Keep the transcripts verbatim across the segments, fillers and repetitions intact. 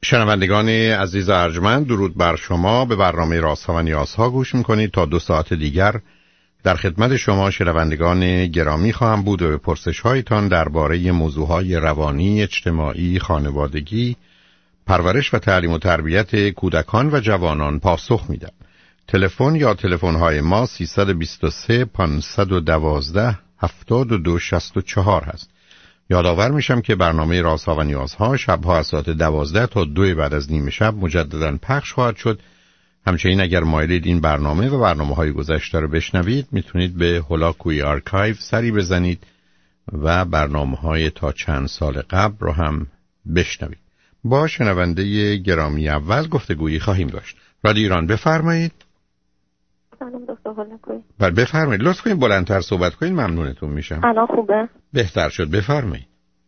شنوندگان عزیز ارجمند، درود بر شما. به برنامه رازها و نیازها گوش میکنید. تا دو ساعت دیگر در خدمت شما شنوندگان گرامی خواهم بود و به پرسش هایتان درباره موضوعهای روانی، اجتماعی، خانوادگی، پرورش و تعلیم و تربیت کودکان و جوانان پاسخ میدم. تلفن یا تلفن های ما سیصد و بیست و سه پانصد و دوازده هفتاد و دو شصت و چهار هست. یادآور میشم که برنامه رازها و نیازها شبها از ساعت دوازده تا دو بعد از نیم شب مجددا پخش خواهد شد. همچنین اگر مایلید این برنامه و برنامه‌های گذشته رو بشنوید، میتونید به هولاکوی آرکایو سری بزنید و برنامه‌های تا چند سال قبل رو هم بشنوید. با شنونده گرامی اول گفتگویی خواهیم داشت. رادیو ایران، بفرمایید. سلام دکتر هولاکوی. بله بفرمایید. لطف کنید بلندتر صحبت کنید، ممنونتون میشم. الان خوبه؟ بهتر شد، بفرمایید.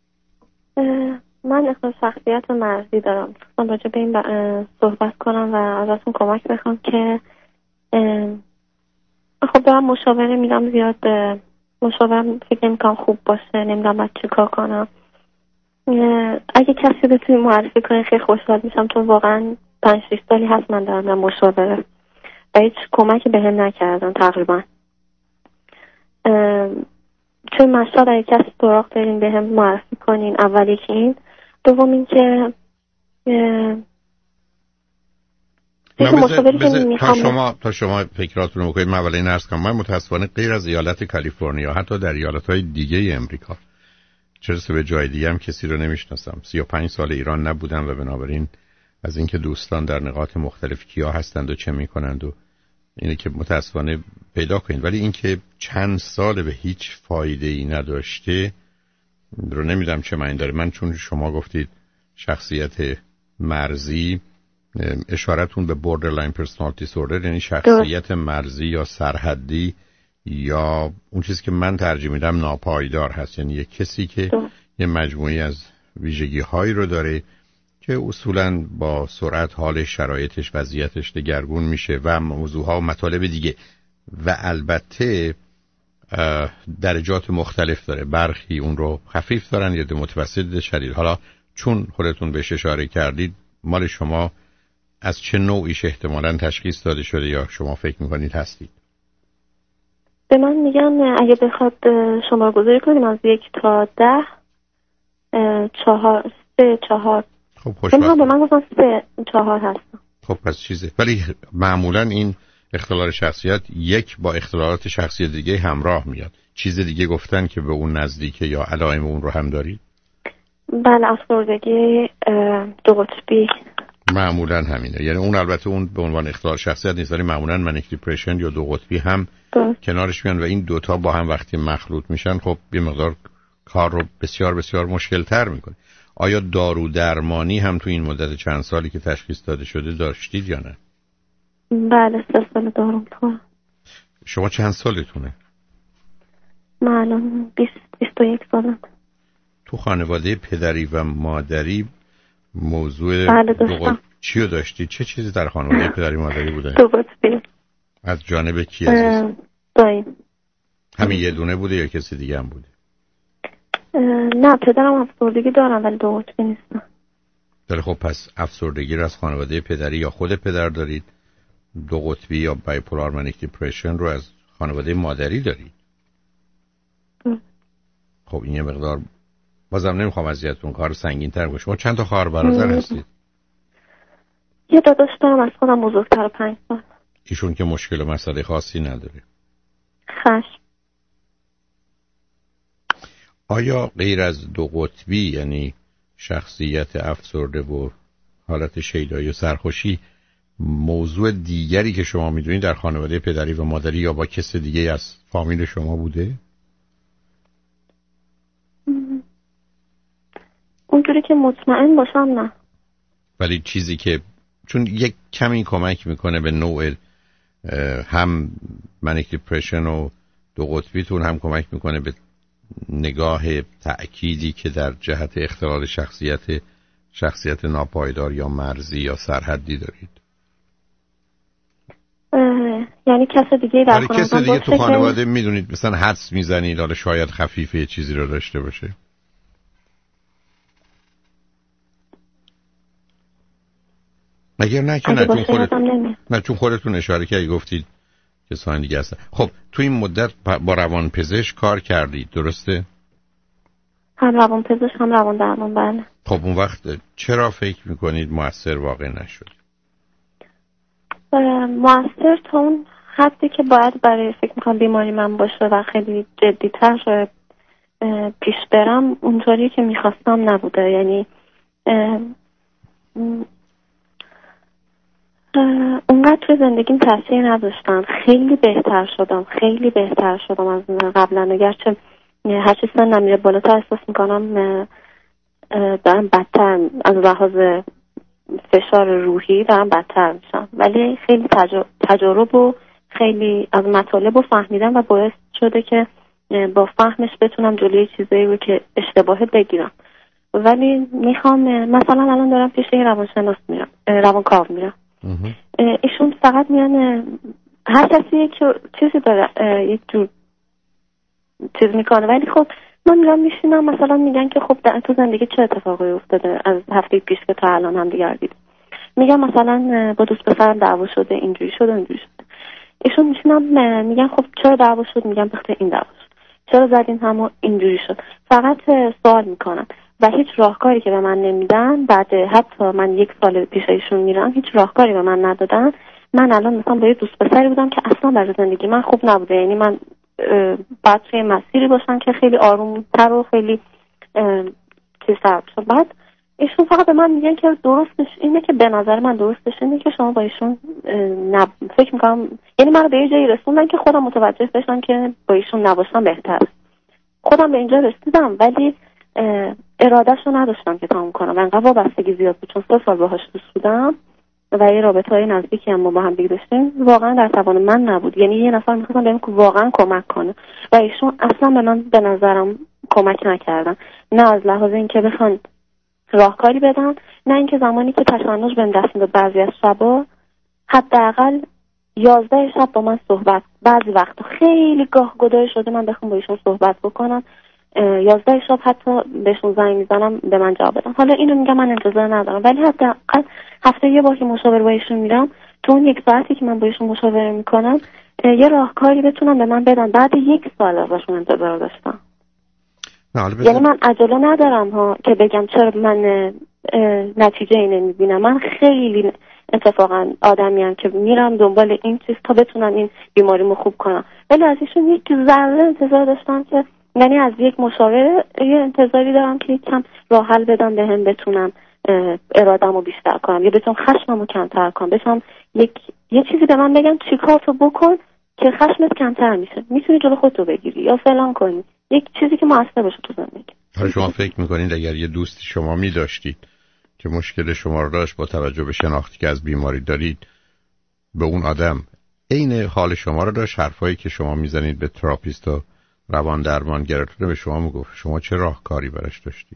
من اختلال شخصیت مرزی دارم. دوستان راجع به این صحبت کنم و ازتون کمک بخوام که خب دارم مشاوره میدم، زیاد مشاوره فکر نمی‌کنم خوب باشه، نمیدونم باید چی کار کنم. اگه کسی بتونی معرفی کنه خیلی خوشحال میشم، چون واقعا پنج شش سالی هست من دارم مشاوره و هیچ کمکی بهم نکردن تقریبا. چون مشتاق اگه کسی سراغ دارین بهم معرفی کنین. اولی که این، دوم این که بذار بذار تا شما تا شما فکراتونو بکنید. من اولی نرس کنم، من متاسفانه غیر از ایالت کالیفرنیا حتی در ایالت‌های دیگه امریکا، چه رسه به جای دیگه هم کسی رو نمیشناسم. سی و پنج سال ایران نبودم و بنابراین از اینکه دوستان در نقاط مختلف کیا هستند و چه میکنند و اینه که متاسفانه پیدا کنید. ولی اینکه چند سال به هیچ فایده ای نداشته رو نمیدونم چه معنی داره. من چون شما گفتید شخصیت مرزی، اشارتون به borderline personality disorder یعنی شخصیت مرزی یا سرحدی یا اون چیزی که من ترجمه میدم ناپایدار هست، یعنی یک کسی که دو. یه مجموعی از ویژگی هایی رو داره که اصولاً با سرعت حال شرایطش وضعیتش دگرگون میشه و موضوعها و مطالب دیگه و البته درجات مختلف داره. برخی اون رو خفیف دارن یا متوسط شدید. حالا چون خودتون بهش اشاره کردید، مال شما از چه نوعیش احتمالاً تشخیص داده شده یا شما فکر میکنید هستید؟ به من میگن اگه بخواد شما گذاری کنیم از یک تا ده چهار سه چهار. خب خوشبخت. به من گفتن سه چهار هستم. خب پس چیزه. ولی معمولاً این اختلال شخصیت یک با اختلالات شخصیت دیگه همراه میاد. چیز دیگه گفتن که به اون نزدیکه یا علائم اون رو هم دارید؟ بله، افسردگی دو قطبی معمولاً همینه. یعنی اون البته اون به عنوان اختلال شخصیت نیست، ولی معمولاً منیک دیپرشن یا دو قطبی هم ده. کنارش میان و این دوتا با هم وقتی مخلوط میشن خب یه مقدار کار رو بسیار بسیار مشکل تر میکنه. آیا دارو درمانی هم تو این مدت چند سالی که تشخیص داده شده داشتید یا نه؟ بله، سه سال دارو میخورم. شما چند سالتونه؟ من الان بیست بیست و یک سالم. تو خانواده پدری و مادری موضوع بله دو قطبی چی رو داشتید؟ چه چیزی در خانواده پدری مادری بوده؟ دو قطبی. از جانب کی عزیز؟ دایم. همین یه دونه بوده یا کسی دیگه هم بوده؟ نه، پدرم افسردگی دارم ولی دو قطبی نیستم. داره. خب پس افسردگی رو از خانواده پدری یا خود پدر دارید، دو قطبی یا بایپولار منیک دیپرشن رو از خانواده مادری دارید. ام. خب این یه مقدار بازم نمیخوام اذیتتون کار سنگین تر باشه. شما چند تا خواهر برادر هستید؟ یه داداش دارم از خودم بزرگتر، پنج سال. ایشون که مشکل و مسئله خاصی نداره؟ خشم. آیا غیر از دو قطبی یعنی شخصیت افسرده و حالت شیدایی و سرخوشی موضوع دیگری که شما میدونید در خانواده پدری و مادری یا با کس دیگه از فامیل شما بوده؟ اونجوری که مطمئن باشم نه. ولی چیزی که چون یک کمی کمک میکنه به نوع هم منیک دیپرشن و دو قطبیتون، هم کمک میکنه به نگاه تأکیدی که در جهت اختلال شخصیت شخصیت ناپایدار یا مرزی یا سرحدی دارید. یعنی کس دیگه در خانواده کس دیگه تو خانواده میدونید مثلا حدس میزنید حالا شاید خفیفه یه چیزی رو داشته باشه؟ اگر نه که نه چون خودتون نه چون خودتون اشاره کردید گفتید کسان دیگه هستن. خب تو این مدت با روان پزشک کار کردید درسته؟ هم روان پزشک هم روان درمان. بله. خب اون وقت چرا فکر میکنید مؤثر واقع نشد؟ مؤثر تا اون حدی که باید برای فکر میکنم بیماری من باشه و خیلی جدی‌تر پیش برم اونطوری که میخواستم نبوده. یعنی اونقدر توی زندگیم تاثیر نداشتن. خیلی بهتر شدم خیلی بهتر شدم از قبلا. اگرچه هر چی سنم میره بالاتر احساس میکنم دارم بدتر از لحاظ فشار روحی دارم بدتر میشم، ولی خیلی تجارب و خیلی از مطالب رو فهمیدم و باعث شده که با فهمش بتونم جلوی چیزایی رو که اشتباهه بگیرم. ولی میخوام مثلا الان دارم پیش یه روانشناس میرم، روانکاو میرم. ایشون فقط میان هر کسی یک چیزی داره یک جور چیز میکنه، ولی خب من میرم میشینم مثلا میگن که خب در تو زندگی چه اتفاقی افتاده از هفته پیش که تا الان هم دیگر دید. میگم مثلا با دوست پسرم دعوا شده اینجوری شده اینجوری شده. ایشون میشینم میگن خب چرا دعوا شد؟ میگم بخاطر این دعوا شد. چرا زدین همو اینجوری شد؟ فقط سوال میکنم و هیچ راهکاری که به من نمیدن. بعد حتی من یک سال پیش ایشون میرم هیچ راهکاری به من ندادن. من الان مثلا با یه دوست پسری بودم که اصلا برای زندگی من خوب نبوده. یعنی من بعد توی مسیری باشم که خیلی آرومتر و خیلی چیزتر باشم. بعد ایشون فقط به من میگن که درستش اینه که به نظر من درستش اینه که شما با ایشون نب... فکر میکنم یعنی من رو به یه جایی رسوندن که خودم متوجه بشم که با ایشون نباشم بهتر. خودم به اینجا رسیدم ولی ارادهشو نداشتم که تموم کنم و انقدر وابستگی زیاد بود چون سه سال باهاش دوست بودم و یه رابطه‌های نزدیکی هم با هم دیگه داشتیم. واقعا در توان من نبود. یعنی یه نفر می‌خواستم بهم واقعا کمک کنه و ایشون اصلا به من به نظرم کمک نکردن. نه از لحاظ اینکه بخوان راهکاری بدن، نه اینکه زمانی که تشنج بهم دست میداد بعضی از شبا حداقل یازده شب با من صحبت، بعضی وقتا خیلی گاه گدای شده من بخوام با ایشون صحبت بکنم یازده شب حتی بهشون زنگ میزنم به من جواب بدن. حالا اینو میگم من انتظار ندارم ولی حداقل هفته یه بار که مشاوره با ایشون میرم تو اون یک ساعتی که من با ایشون مشاوره میکنم یه راهکاری بتونم به من بدن. بعد یک سال ازشون انتظار داشتم. یعنی من عجله ندارم ها که بگم چرا من نتیجه ای نمیبینم. من خیلی اتفاقا آدمیم که میرم دنبال این چیز تا بتونم این بیماریمو خوب کنم، ولی از ایشون یک ذره انتظار داشتم که یعنی از یک مشاور یه انتظاری دارم که یکم راه حل بدم بهم بتونم اراده‌مو بیشتر کنم یا بتونم خشممو کمتر کنم. بتونم یک یه چیزی به من بگن چیکار تو بکن که خشمت کمتر میشه، میتونی جلو خودتو بگیری یا فلان کنی، یک چیزی که موثر باشه تو زندگی. حالا شما فکر میکنید اگر یه دوستی شما می‌داشتید که مشکل شما رو داشت با توجه به شناختی که از بیماری دارید به اون آدم عین حال شما رو داشت، حرفایی که شما میزنید به تراپیست و روان درمانگرتون به شما میگفت، شما چه راهکاری براش داشتی؟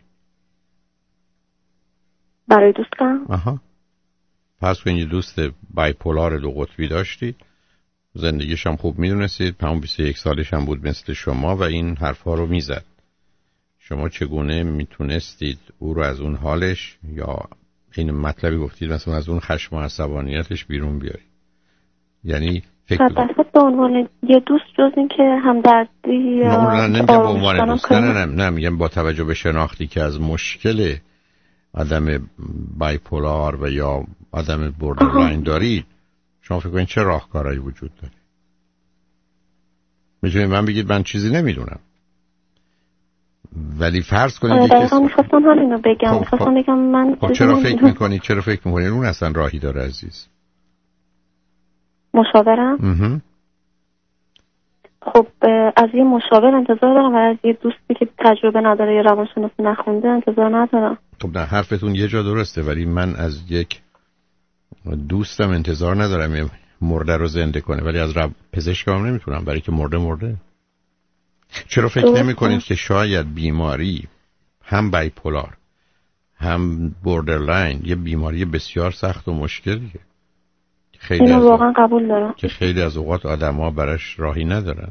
برای دوستم؟ آها. پس کنید یه دوست بایپولار دو قطبی داشتید، زندگیش هم خوب میدونستید، همون بیست و یک سالش هم بود مثل شما و این حرفا رو میزد. شما چگونه میتونستید او رو از اون حالش یا این مطلبی گفتید مثلا از اون خشم و عصبانیتش بیرون بیارید؟ یعنی فکر کنید به عنوان یه دوست جز این که همدردی یا نه نمیگم به عنوان دوست، نه نه نه میگم با توجه به شناختی که از مشکل آدم بایپولار و یا آدم بوردرلاین دارید، شما فکر کنید چه راهکارهایی وجود داره؟ میتونید من بگید من چیزی نمیدونم، ولی فرض کنید آره دقیقا میخواستم همینو بگم. خب میخواستم خب بگم من خب چرا فکر میکنید چرا فکر میکنید اون اصلا راهی داره عزیز؟ مشاورم؟ خب از یه مشاور انتظار دارم و از یه دوستی که تجربه نداره یا روانشناسی نخونده انتظار ندارم. خب نه حرفتون یه جا درسته، ولی من از یک دوستم انتظار ندارم یه مرده رو زنده کنه، ولی از رب پزشک هم نمیتونم برای که مرده مرده. چرا فکر نمی کنید که شاید بیماری هم بایپولار هم بوردرلاین یه بیماری بسیار سخت و مشکلیه؟ خیلی اینو واقعا قبول دارم که خیلی از اوقات آدم‌ها براش راهی ندارن.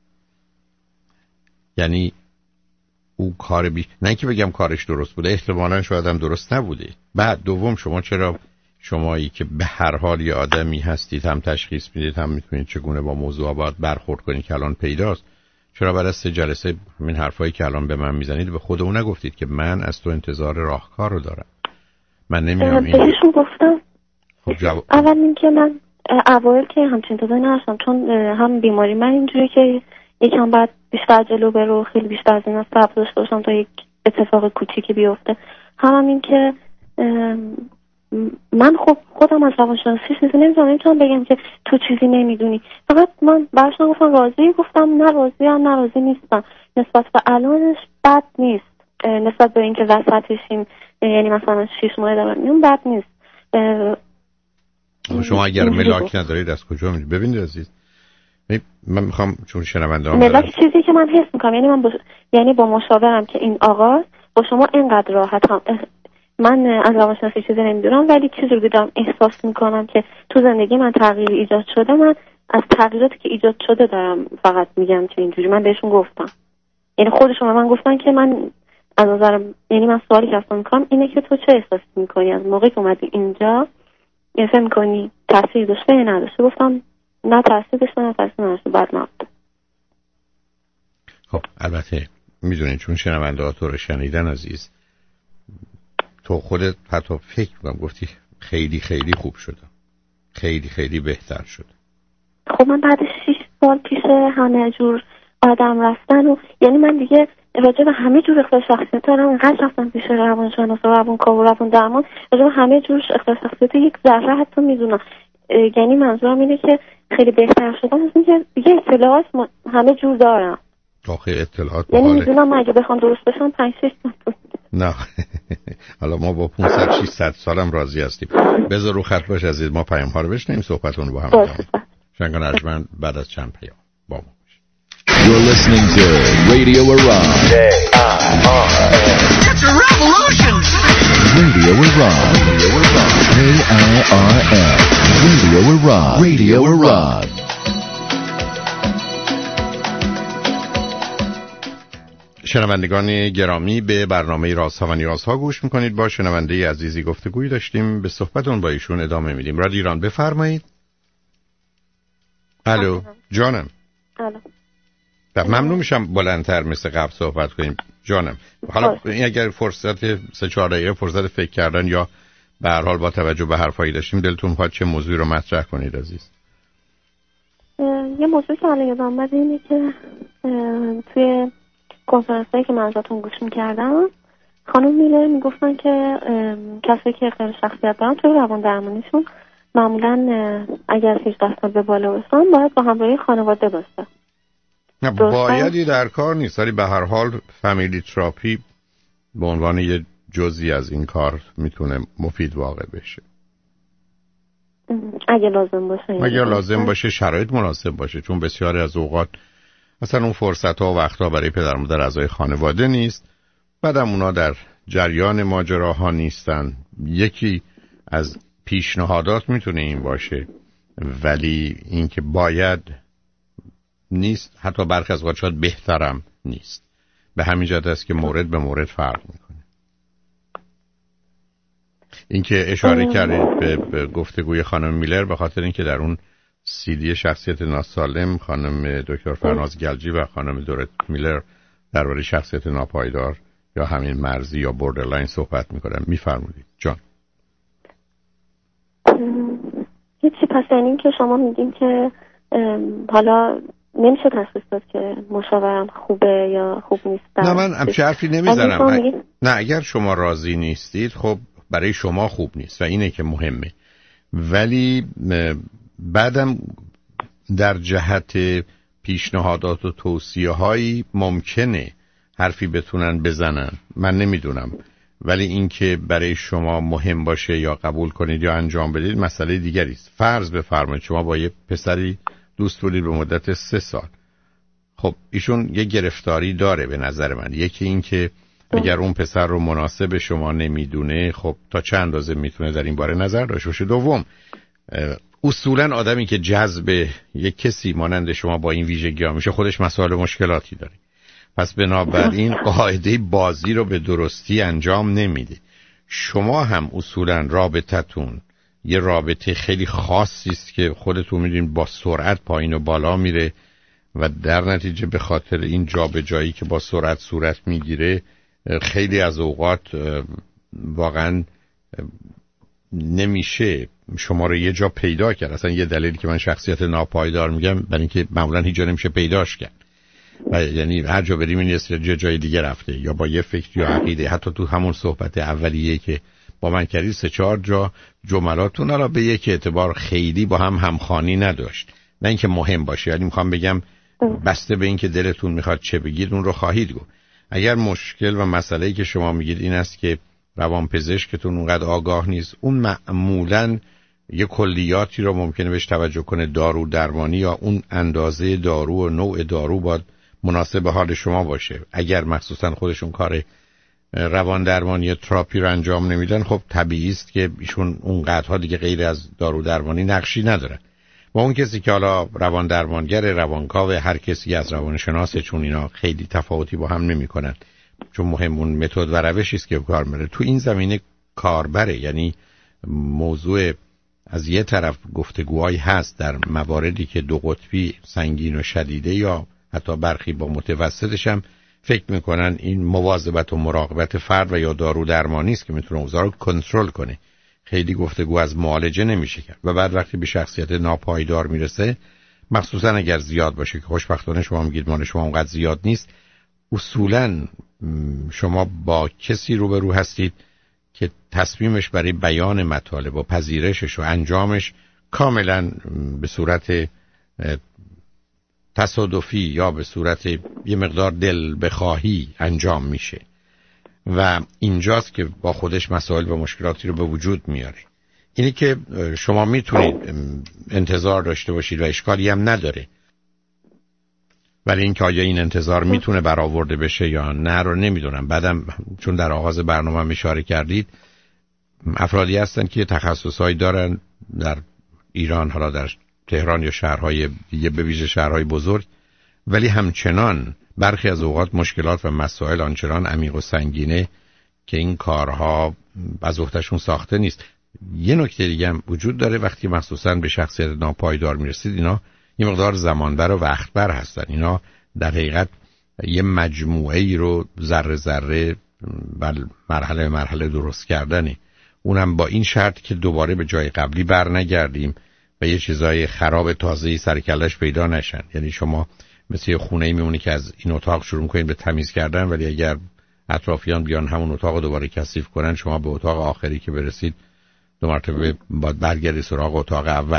یعنی او کار بی نه که بگم کارش درست بوده، احتمالاً شاید هم درست نبوده. بعد دوم شما چرا شمایی که به هر حال یه آدمی هستید، هم تشخیص میدید، هم میتونید چگونه با موضوع باید برخورد کنید که الان پیداست، چرا بعد از سه جلسه همین حرفایی که الان به من میزنید به خود اون نگفتید که من از تو انتظار راهکار رو دارم؟ من نمیام این بهشون گفتم. خب جواب اول اینکه من اوایل که همچین چیزایی نداشتم، چون هم بیماری من اینجوری که یکم بعد بیشتر جلو برو، خیلی بیشتر از این است صبر داشته باشم تا یک اتفاق کوچیکی بیفته. هم, هم این که من خب خودم از روانشناسی چیزی نمیدونم، نمیتونم بگم که تو چیزی نمیدونی. فقط من برش نگفتم راضی، گفتم نه راضی هم نه راضی نیستم. نسبت به الانش بد نیست، نسبت به اینکه وسطشیم، یعنی مثلا شش ماه دارم میون بد نیست. شما اگر ملاک ندارید از کجا میدونید؟ ببینید عزیز، من میخوام چون شنونده هم ملاک چیزی که من حس میکنم، یعنی من با... یعنی با مشاورم که این آقا با شما اینقدر راحت هم من از روانشناسی چیزی نمیدونم، ولی چیزی رو دارم احساس میکنم که تو زندگی من تغییر ایجاد شده. من از تغییراتی که ایجاد شده دارم فقط میگم که اینجوری. من بهشون گفتم، یعنی خودشون من گفتن که من از نظرم، یعنی من سوالی که اصلا میکنم اینه که تو چه احساسی میکنی از موقعی که اومدی اینجا، یعنی فهم میکنی تاثیر داشته یا نداشته؟ گفتم نه تاثیر داشته نه تاثیر نداشته، بد نبود. خب البته میدونید چون شنونده ها تو رو شنیدن عزیز، تو خودت حتی فکر کنم گفتی خیلی خیلی خوب شده، خیلی خیلی بهتر شده. خب من بعد شش سال پیش همه جور آدم رفتن و یعنی من دیگه راجع به همه جور اختلال شخصیت دارم اینقدر رفتم پیش روانشناس و روانکاو و روان درمان، راجع به همه جور اختلال شخصیت یک ذره حتی میدونم. یعنی منظورم اینه که خیلی بهتر شدم از اینکه دیگه اطلاعات همه جور دارم. آخه اطلاعات یعنی میدونم اگه بخوام درست بشم پنج شش سال. نه حالا ما با پانصد ششصد سالم راضی هستیم. بذار رو خط باش عزیز، ما پیام ها رو بشنیم، صحبتون رو با هم ادامه بدیم. شنگان ارجمند بعد از چند پیام با ما باش. You're listening to Radio Iran. It's a revolution. Radio Iran. Radio Iran. A I R N. Radio Iran. Radio Iran. شنوندگان گرامی، به برنامه رازها و نیازها گوش میکنید. با شنونده عزیزی گفتگویی داشتیم، به صحبتون با ایشون ادامه میدیم. رادیو ایران بفرمایید. الو جانم. الو. ممنون میشم بلندتر مثل قبل صحبت کنیم جانم. حالا این اگر فرصت سه چهار دقیقه فرصت فکر کردن یا به هر حال با توجه به حرفایی داشتیم دلتون میخواد چه موضوعی رو مطرح کنید عزیز؟ یه موضوعی که الان یادم اومد اینه که توی کنفرانسایی که من ازتون گوش میکردم خانم میلر میگفتن که کسایی که اختلال شخصیت دارن توی روان درمانیشون معمولا اگر هجده سال به بالا برسن باید با همراهی خانواده باشه. نه بایدی در کار نیست، ولی به هر حال فامیلی تراپی به عنوان یه جزئی از این کار میتونه مفید واقع بشه اگه لازم باشه. اگه لازم باشه، شرایط مناسب باشه، چون بسیاری از اوقات اصلا اون فرصت ها و وقت ها برای پدر مادر اعضای خانواده نیست، بعدم اونا در جریان ماجراها نیستن. یکی از پیشنهادات میتونه این باشه، ولی این که باید نیست، حتی برخی از اوقات شاید بهترم نیست. به همین جهت است که مورد به مورد فرق میکنه. این که اشاره کردید به, به گفتگوی خانم میلر به خاطر اینکه در اون سیدی شخصیت ناسالم خانم دکتر فرناز گلجی و خانم دورت میلر درباره شخصیت ناپایدار یا همین مرزی یا بوردرلاین صحبت میکنن. میفرمودید جان. هیچی. پس یعنی که شما میگین که حالا نمیشه تشخیص داد که مشاورم خوبه یا خوب نیست؟ نه من همچه حرفی نمیزنم. نه اگر شما راضی نیستید خب برای شما خوب نیست و اینه که مهمه، ولی بعدم در جهت پیشنهادات و توصیه هایی ممکنه حرفی بتونن بزنن، من نمیدونم، ولی اینکه برای شما مهم باشه یا قبول کنید یا انجام بدید مسئله دیگری است. فرض بفرمایید شما با یه پسری دوست بودید به مدت سه سال، خب ایشون یه گرفتاری داره به نظر من. یکی این که اگر اون پسر رو مناسب شما نمیدونه، خب تا چند اندازه میتونه در این باره نظر داشته باشه. دوم، اصولا آدمی که جذب یک کسی مانند شما با این ویژگی ها میشه خودش مسائل مشکلاتی داره، پس بنابراین قاعده بازی رو به درستی انجام نمیده. شما هم اصولا رابطتون یه رابطه خیلی خاصی است که خودتون میدونید با سرعت پایین و بالا میره و در نتیجه به خاطر این جابجایی که با سرعت صورت میگیره خیلی از اوقات واقعا نمیشه شما رو یه جا پیدا کرد. اصلا یه دلیلی که من شخصیت ناپایدار میگم برای اینکه معمولا هیچ جا نمیشه پیداش کرد و یعنی هر جا بریم این است یه جای دیگه رفته یا با یه فکر یا عقیده. حتی تو همون صحبت اولیه که با من کردید سه چهار جا جملاتون الان به یک اعتبار خیلی با هم همخوانی نداشت، نه اینکه مهم باشه، یعنی میخوام بگم بسته به اینکه دلتون میخواد چه بگید اون رو خواهید گفت. اگر مشکل و مسئله‌ای که شما میگید این است که روانپزشکتون اونقدر آگاه نیست، اون معمولاً یه کلیاتی رو ممکنه بهش توجه کنه، دارو درمانی یا اون اندازه دارو و نوع دارو باید مناسب به حال شما باشه. اگر مخصوصاً خودشون کار روان درمانی یا تراپی رو انجام نمیدن، خب طبیعی است که ایشون اونقدرها دیگه غیر از دارو درمانی نقشی ندارن. و اون کسی که حالا روان درمانگر، روانکاو، هر کسی از روانشناسه، چون اینا خیلی تفاوتی با هم نمیکنن، چون مهم اون متد و روشی است که کار میره تو این زمینه کاربره. یعنی موضوع از یه طرف گفتگوهایی هست در مواردی که دو قطبی سنگین و شدیده یا حتی برخی با متوسطش هم فکر میکنن این مواظبت و مراقبت فرد و یا دارو درمانی است که میتونه اوضاع رو کنترل کنه. خیلی گفتگو از معالجه نمیشه کرد. و بعد وقتی به شخصیت ناپایدار میرسه، مخصوصا اگر زیاد باشه که خوشبختانه شما میگید مال شما اونقدر زیاد نیست، اصولا شما با کسی روبرو هستید که تصمیمش برای بیان مطالب و پذیرشش و انجامش کاملا به صورت تصادفی یا به صورت یه مقدار دل بخواهی انجام میشه و اینجاست که با خودش مسائل و مشکلاتی رو به وجود میاره. اینی که شما میتونید انتظار داشته باشید و اشکالی هم نداره، ولی اینکه آیا این انتظار میتونه برآورده بشه یا نه رو نمیدونم. بعدم چون در آغاز برنامه اشاره کردید، افرادی هستن که تخصصایی دارن در ایران، حالا در تهران یا شهرهای دیگه، به ویژه شهرهای بزرگ، ولی همچنان برخی از اوقات مشکلات و مسائل آنچنان عمیق و سنگینه که این کارها از عهده‌شون ساخته نیست. یه نکته دیگه هم وجود داره، وقتی مخصوصا به شخصیت ناپایدار میرسید، اینا یه مقدار زمانبر و وقتبر هستن. اینا در حقیقت یه مجموعه ای رو ذره ذره بل مرحله مرحله درست کردنه، اونم با این شرط که دوباره به جای قبلی بر نگردیم و یه چیزای خراب تازه‌ای سر کلش پیدا نشن. یعنی شما مثل یه خونه‌ای میمونی که از این اتاق شروع می‌کنید به تمیز کردن، ولی اگر اطرافیان بیان همون اتاق رو دوباره کثیف کنن، شما به اتاق آخری که برسید دو مرتبه باید برگردید سراغ اتاق اول.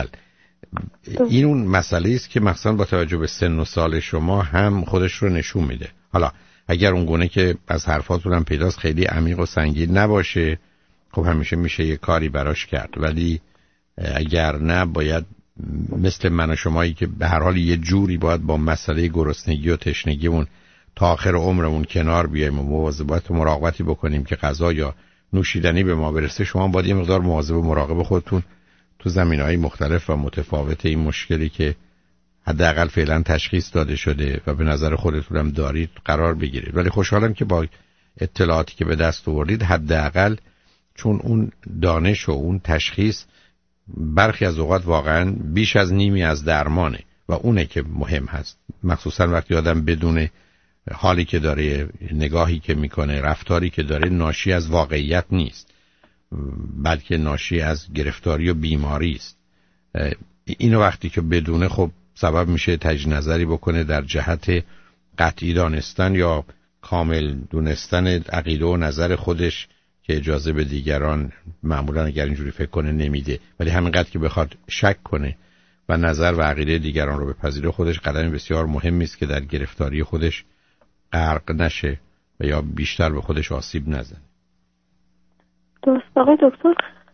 این اون مسئله است که مثلا با توجه به سن و سال شما هم خودش رو نشون میده. حالا اگر اون گونه که از حرفاتون هم پیداست خیلی عمیق و سنگین نباشه، خب همیشه میشه یه کاری براش کرد، ولی اگر نه باید مثل من و شمایی که به هر حال یه جوری باید با مسئله گرسنگی و تشنگیمون تا آخر عمرمون کنار بیایم و مواظبت و مراقبتی بکنیم که غذا یا نوشیدنی به ما برسه. شما باید یه مقدار مواظب و مراقب خودتون تو زمینه‌های مختلف و متفاوت این مشکلی که حداقل فعلا تشخیص داده شده و به نظر خودتون هم دارید قرار بگیرید. ولی خوشحالم که با اطلاعاتی که به دست آوردید، حداقل چون اون دانش و اون تشخیص برخی از اوقات واقعا بیش از نیمی از درمانه و اونه که مهم هست، مخصوصا وقتی آدم بدون حالی که داره، نگاهی که میکنه، رفتاری که داره ناشی از واقعیت نیست، بلکه ناشی از گرفتاری و بیماری است. اینو وقتی که بدونه، خب سبب میشه تجدید نظری بکنه در جهت قطعی دانستن یا کامل دونستن عقیده و نظر خودش که اجازه به دیگران معمولا اگر اینجوری فکر کنه نمیده. ولی همینقدر که بخواد شک کنه و نظر و عقیده دیگران رو بپذیره، خودش قدم بسیار مهمی است که در گرفتاری خودش غرق نشه و یا بیشتر به خودش آسیب نزنه. درست. آقای دکتر،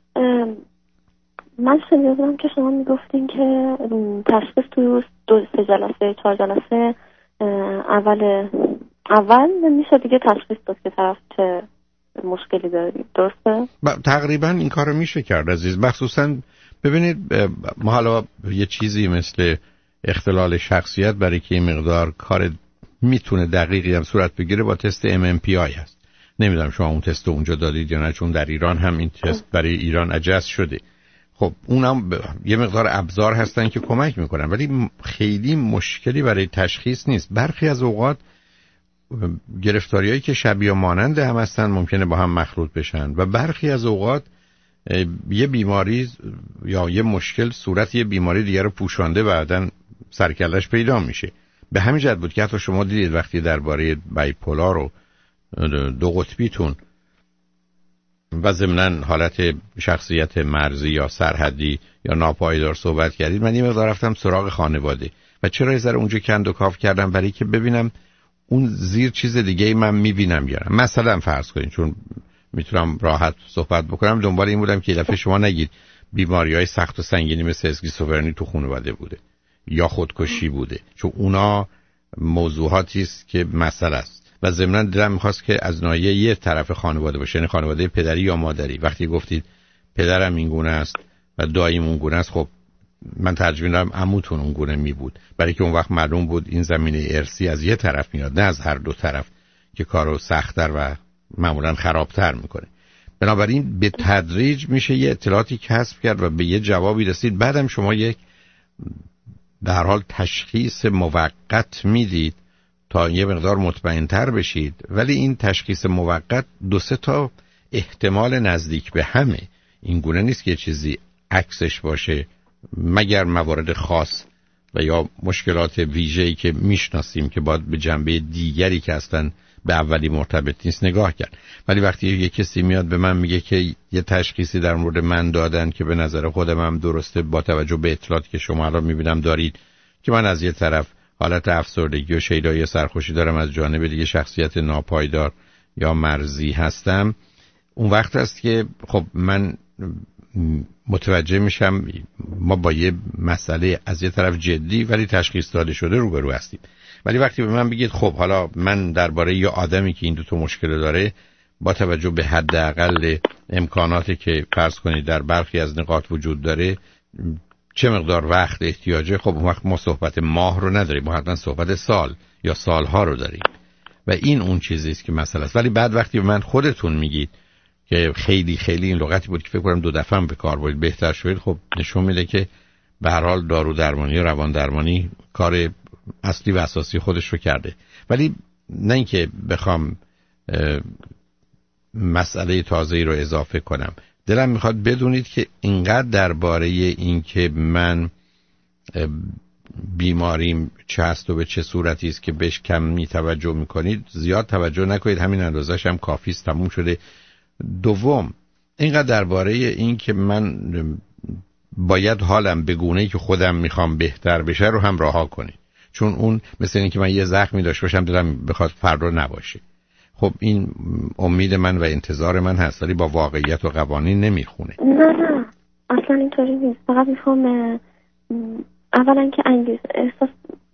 من شنیده بودم که شما میگفتین که تشخیص تو دو سه جلسه چهار جلسه اول اول میشه دیگه تشخیص داد که طرف چه مشکلی داره. درسته؟ تقریبا این کارو میشه کرد عزیز. مخصوصا ببینید ما حالا یه چیزی مثل اختلال شخصیت برای که این مقدار کار میتونه دقیقی هم صورت بگیره با تست ام ام پی آی هست. نمیدونم شما اون تست اونجا دادید یا نه، چون در ایران هم این تست برای ایران اجاز شده. خب اونم ب... یه مقدار ابزار هستن که کمک میکنن، ولی خیلی مشکلی برای تشخیص نیست. برخی از اوقات گرفتاریایی که شبیه مانند هم هستن ممکنه با هم مخلوط بشن و برخی از اوقات یه بیماری یا یه مشکل صورت یه بیماری دیگه رو پوشانده بعدن سرکلش پیدا میشه. به همین جهت بود که حتی شما دیدید وقتی درباره بایپولار و دو قطبیتون و ضمناً حالت شخصیت مرزی یا سرحدی یا ناپایدار صحبت کردید، من یه مقدار رفتم سراغ خانواده و چرا یه ذره اونجا کند و کاف کردم برای که ببینم اون زیر چیز دیگه ای من میبینم یا نه. مثلا فرض کنید، چون میتونم راحت صحبت بکنم، دنبال این بودم که دفعه شما نگید بیماری‌های سخت و سنگینی مثل اسکیزوفرنی تو خانواده بوده یا خودکشی بوده، چون اونا موضوعاتی است که مسئله است و ضمناً دلم می‌خواست که از ناحیه یه طرف خانواده باشه، یعنی خانواده پدری یا مادری. وقتی گفتید پدرم این گونه است و داییم اون گونه است، خب من ترجیح میدم عموتون اون گونه می بود، برای که اون وقت معلوم بود این زمینه ارثی از یه طرف میاد نه از هر دو طرف که کارو سخت‌تر و معمولاً خرابتر میکنه. بنابراین به تدریج میشه یه اطلاعاتی کسب کرد و به یه جوابی رسید. بعدم شما یک به هر حال تشخیص موقت میدید تا یه مقدار مطمئن‌تر بشید، ولی این تشخیص موقت دو سه تا احتمال نزدیک به همه. این گونه نیست که یه چیزی عکسش باشه، مگر موارد خاص و یا مشکلات ویژه‌ای که میشناسیم که باید به جنبه دیگری که اصلا به اولی مرتبط نیست نگاه کرد. ولی وقتی یه کسی میاد به من میگه که یه تشخیصی در مورد من دادن که به نظر خودم هم درسته با توجه به اطلاعاتی که شما الان میبینم دارید که من از یه طرف حالت افسردگی و شیدایی سرخوشی دارم، از جانب دیگه شخصیت ناپایدار یا مرزی هستم، اون وقت است که خب من متوجه میشم ما با یه مسئله از یه طرف جدی ولی تشخیص داده شده روبرو هستیم. ولی وقتی به من بگید خب حالا من درباره یه آدمی که این دو تا مشکل داره با توجه به حداقل امکاناتی که فرض کنید در برخی از نقاط وجود داره چه مقدار وقت احتیاجه، خب اون وقت ما صحبت ماه رو نداریم، ما حتما صحبت سال یا سالها رو داریم و این اون چیزی است که مسئله است. ولی بعد وقتی به من خودتون میگید که خیلی خیلی این لغتی بود که فکر کنم دو دفعه هم به کار برد بهتر شد، خب نشون میده که به هر حال دارو درمانی و روان درمانی کار اصلی و اساسی خودش رو کرده. ولی نه اینکه بخوام مسئله تازه‌ای رو اضافه کنم، دلم میخواد بدونید که اینقدر درباره این که من بیماریم چه هست و به چه صورتی است که بهش کم می توجه میکنید زیاد توجه نکنید، همین اندازه‌ش هم کافی است، تموم شده. دوم، اینقدر درباره این که من باید حالم به گونه‌ای که خودم میخوام بهتر بشه رو هم رها کنید، چون اون مثل این که من یه زخمی داشته باشم دلم بخواد فردا نباشه. خب این امید من و انتظار من هست، ولی با واقعیت و قوانین نمیخونه. نه نه اصلا اینطوری نیست. فقط میخوام اولا که انگیز احساس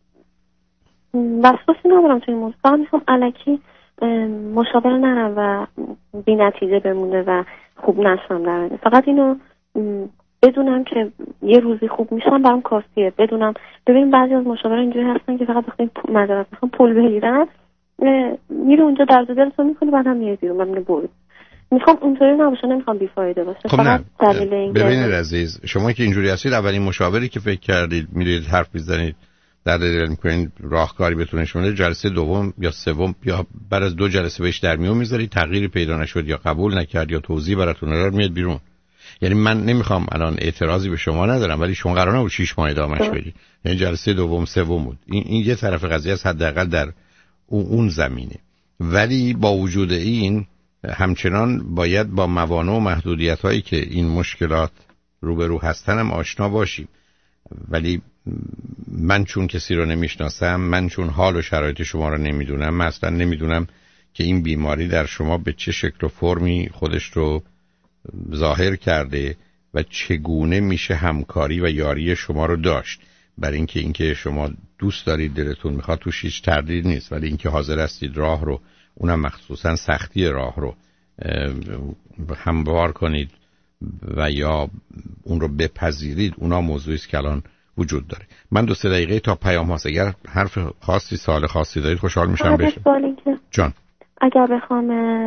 وسواسی ندارم توی این موضوع، فقط میخوام الکی مشاور نرم و بی نتیجه بمونه و خوب نشم در آینده. فقط اینو بدونم که یه روزی خوب میشم برام کافیه. بدونم ببین بعضی از مشاوران اینجوری هستن که فقط بخوام مدارک میخوام پول بگیرن، میره اونجا درد و دلتون میکنه بعد هم میره بیرون ممنون بود. میخوام اونطوری نباشه، نمیخوام بیفایده باشه. خب فقط دلیل این ببینید عزیز، شما که اینجوری هستید اولین مشاوری که فکر کردید میرید حرف میزنید در دل میکنید راهکاری بتونه شونه، جلسه دوم یا سوم یا بعد از دو جلسه بهش در میون میذارید، تغییری پیدا نشد یا قبول نکرد یا توضیح براتون نداد میاد بیرون. یعنی من نمیخوام الان اعتراضی به شما ندارم، ولی شما قرار نبود شش ماه ادامهش بدید، یعنی جلسه دوم سوم بود. این این یه طرف قضیه است حداقل در اون زمینه. ولی با وجود این همچنان باید با موانع و محدودیت هایی که این مشکلات روبرو هستن هم آشنا باشیم. ولی من چون کسی رو نمیشناسم، من چون حال و شرایط شما رو نمیدونم، من اصلا نمیدونم که این بیماری در شما به چه شکل و فرمی خودش رو ظاهر کرده و چگونه میشه همکاری و یاری شما رو داشت. برای اینکه اینکه شما دوست دارید، دلتون میخواد، توش هیچ تردید نیست، ولی اینکه حاضر هستید راه رو، اونم مخصوصا سختی راه رو هموار کنید و یا اون رو بپذیرید، اونا موضوعی است که الان وجود داره. من دو سه دقیقه تا پیام هاست، اگر حرف خاصی سوال خاصی دارید خوشحال میشم بشه. جان اگر بخوام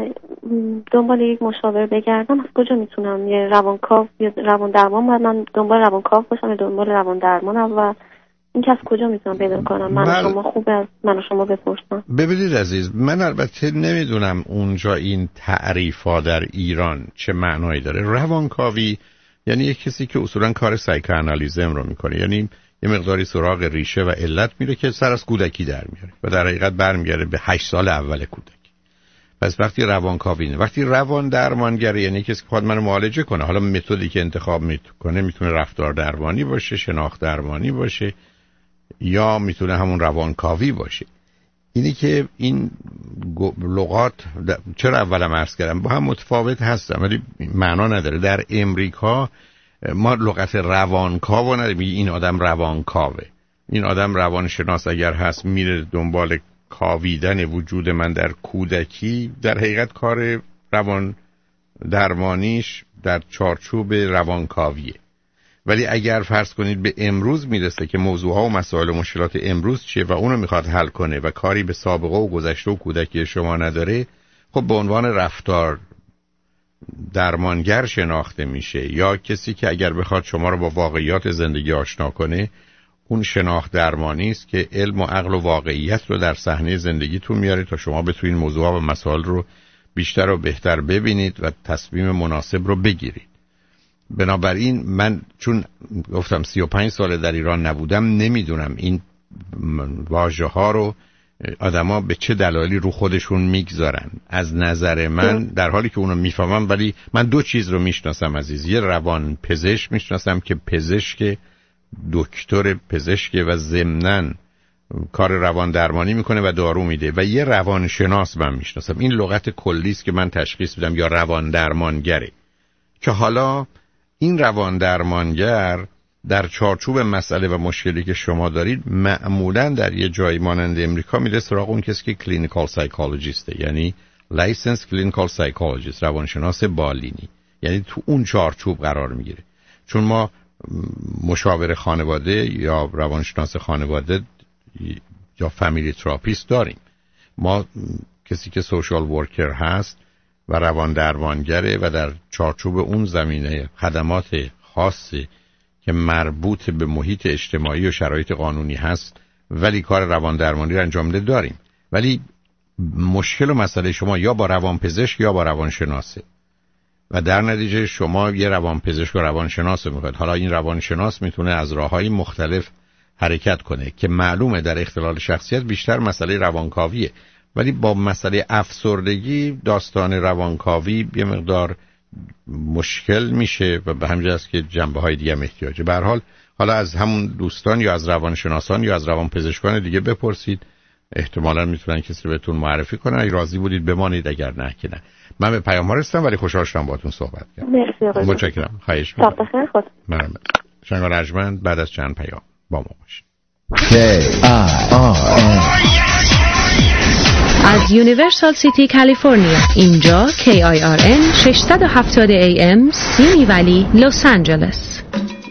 دنبال یک مشاور بگردم از کجا میتونم؟ یه روانکاو یا روان درمان باید من دنبال روانکاو باشم یا دنبال روان درمانم و این که از کجا میتونم پیدا کنم؟ من من... شما خوبه از من شما بپرسم. ببینید عزیز، من البته نمیدونم اونجا این تعریفا در ایران چه معنایی داره. روانکاوی یعنی یک کسی که اصولا کار سایکوآنالیزم رو میکنه، یعنی یه مقداری سراغ ریشه و علت میره که سر از کودکی در میاره و در حقیقت برمیگرده به هشت سال اول کودکی. پس وقتی روانکاوی نه، وقتی روان درمانگر یعنی کسی که خود منو معالجه کنه. حالا متدی که انتخاب میکنه میتونه رفتار درمانی باشه، شناخت درمانی باشه، یا میتونه همون روانکاوی باشه. اینی که این لغات چرا اولم عرض کردم با هم متفاوت هستن ولی معنا نداره. در امریکا ما لغت روانکاو نداریم. این آدم روانکاوه، این آدم روانشناس اگر هست میره دنبال کاویدن وجود من در کودکی، در حقیقت کار روان درمانیش در چارچوب روانکاویه. ولی اگر فرض کنید به امروز میرسه که موضوعها و مسائل و مشکلات امروز چیه و اونو میخواد حل کنه و کاری به سابقه و گذشته و کودکی شما نداره، خب به عنوان رفتار درمانگر شناخته میشه، یا کسی که اگر بخواد شما رو با واقعیات زندگی آشنا کنه، اون شناخت درمانی است که علم و عقل و واقعیت رو در صحنه زندگیتون میاره تا شما بتونید موضوعها و مسائل رو بیشتر و بهتر ببینید و تصمیم مناسب رو بگیرید. بنابراین من چون گفتم سی و پنج ساله در ایران نبودم، نمیدونم این واژه ها رو آدما به چه دلایلی رو خودشون میگذارن. از نظر من در حالی که اونو میفهمم، ولی من دو چیز رو میشناسم عزیز. یه روان پزشک میشناسم که پزشک، دکتر پزشک و ضمناً کار روان درمانی میکنه و دارو میده، و یه روانشناس من میشناسم. این لغت کلی است که من تشخیص میدم یا روان درمانگره، که حالا این روان درمانگر در چارچوب مسئله و مشکلی که شما دارید معمولاً در یه جایی مانند امریکا میره سراغ اون کسی که کلینیکال سایکولوژیسته، یعنی لایسنس کلینیکال سایکولوژیست، روانشناس بالینی، یعنی تو اون چارچوب قرار میگیره. چون ما مشاور خانواده یا روانشناس خانواده یا فامیلی تراپیست داریم. ما کسی که سوشال ورکر هست و روان درمانگره و در چارچوب اون زمینه خدمات خاصی که مربوط به محیط اجتماعی و شرایط قانونی هست ولی کار روان درمانی رو انجام ده داریم. ولی مشکل و مسئله شما یا با روانپزشک یا با روانشناسه و در نتیجه شما یه روانپزشک و روانشناس میخواید. حالا این روانشناس میتونه از راههای مختلف حرکت کنه که معلومه در اختلال شخصیت بیشتر مسئله روانکاویه، ولی با مسئله افسردگی داستان روانکاوی یه مقدار مشکل میشه و به همین جاست که جنبه‌های دیگه هم احتیاجه. به هر حال حالا از همون دوستان یا از روانشناسان یا از روانپزشکان دیگه بپرسید، احتمالاً میتونن کسی رو بهتون معرفی کنن. اگه راضی بودید بمانید، اگر نه که نه. من به پیام‌ها رسیدم ولی خوشحال شدم باهاتون صحبت کردم. مرسی آقای. متشکرم. خواهش می‌کنم. شب بخیر. خدا. ممنون. شنگ رجمند بعد از چند پیام با ما باشید. K I R N از یونیورسال سیتی کالیفرنیا، اینجا کی آی آر ان ششصد و هفتاد ای ام سیمی ولی لس آنجلس.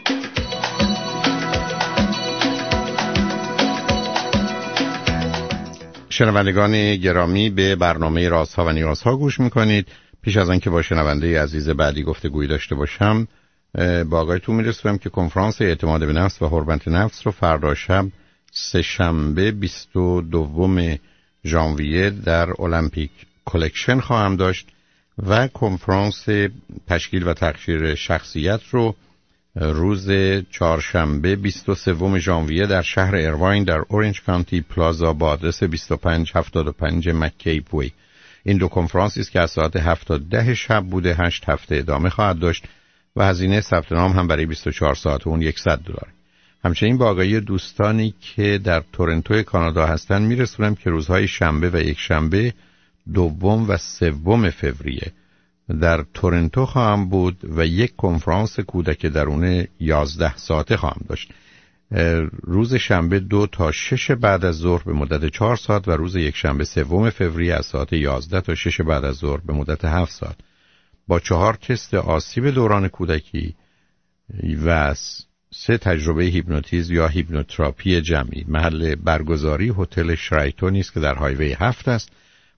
شنوندگان گرامی، به برنامه رازها و نیازها گوش میکنید. پیش از آنکه با شنونده عزیز بعدی گفتگویی داشته باشم، با آقایتون میرسونم که کنفرانس اعتماد به نفس و حرمت نفس رو فردا شب سه شنبه بیست و دوم ژانویه در المپیک کلکشن خواهم داشت و کنفرانس تشکیل و تقشیر شخصیت رو روز چهارشنبه بیست و سوم ژانویه در شهر ایرواین در اورنج کانتی پلازا با آدرس بیست و پنج هفتاد و پنج مک‌کیپ وی. این دو کنفرانسی است که از ساعت هفت تا ده شب بوده، هشت هفته ادامه خواهد داشت و هزینه ثبت نام هم برای بیست و چهار ساعت اون صد دلار. همچنین با آگاهی دوستانی که در تورنتو کانادا هستند میرسونم که روزهای شنبه و یک شنبه دوم و سوم فوریه در تورنتو خواهم بود و یک کنفرانس کودک درون یازده ساعته خواهم داشت. روز شنبه دو تا شش بعد از ظهر به مدت چهار ساعت و روز یک شنبه سوم فوریه از ساعت یازده تا شش بعد از ظهر به مدت هفت ساعت با چهار تست آسیب دوران کودکی و سه تجربه هیپنوتیزم یا هیپنوتراپی جمعی. محل برگزاری هتل شرایتون است که در هایوی هفت است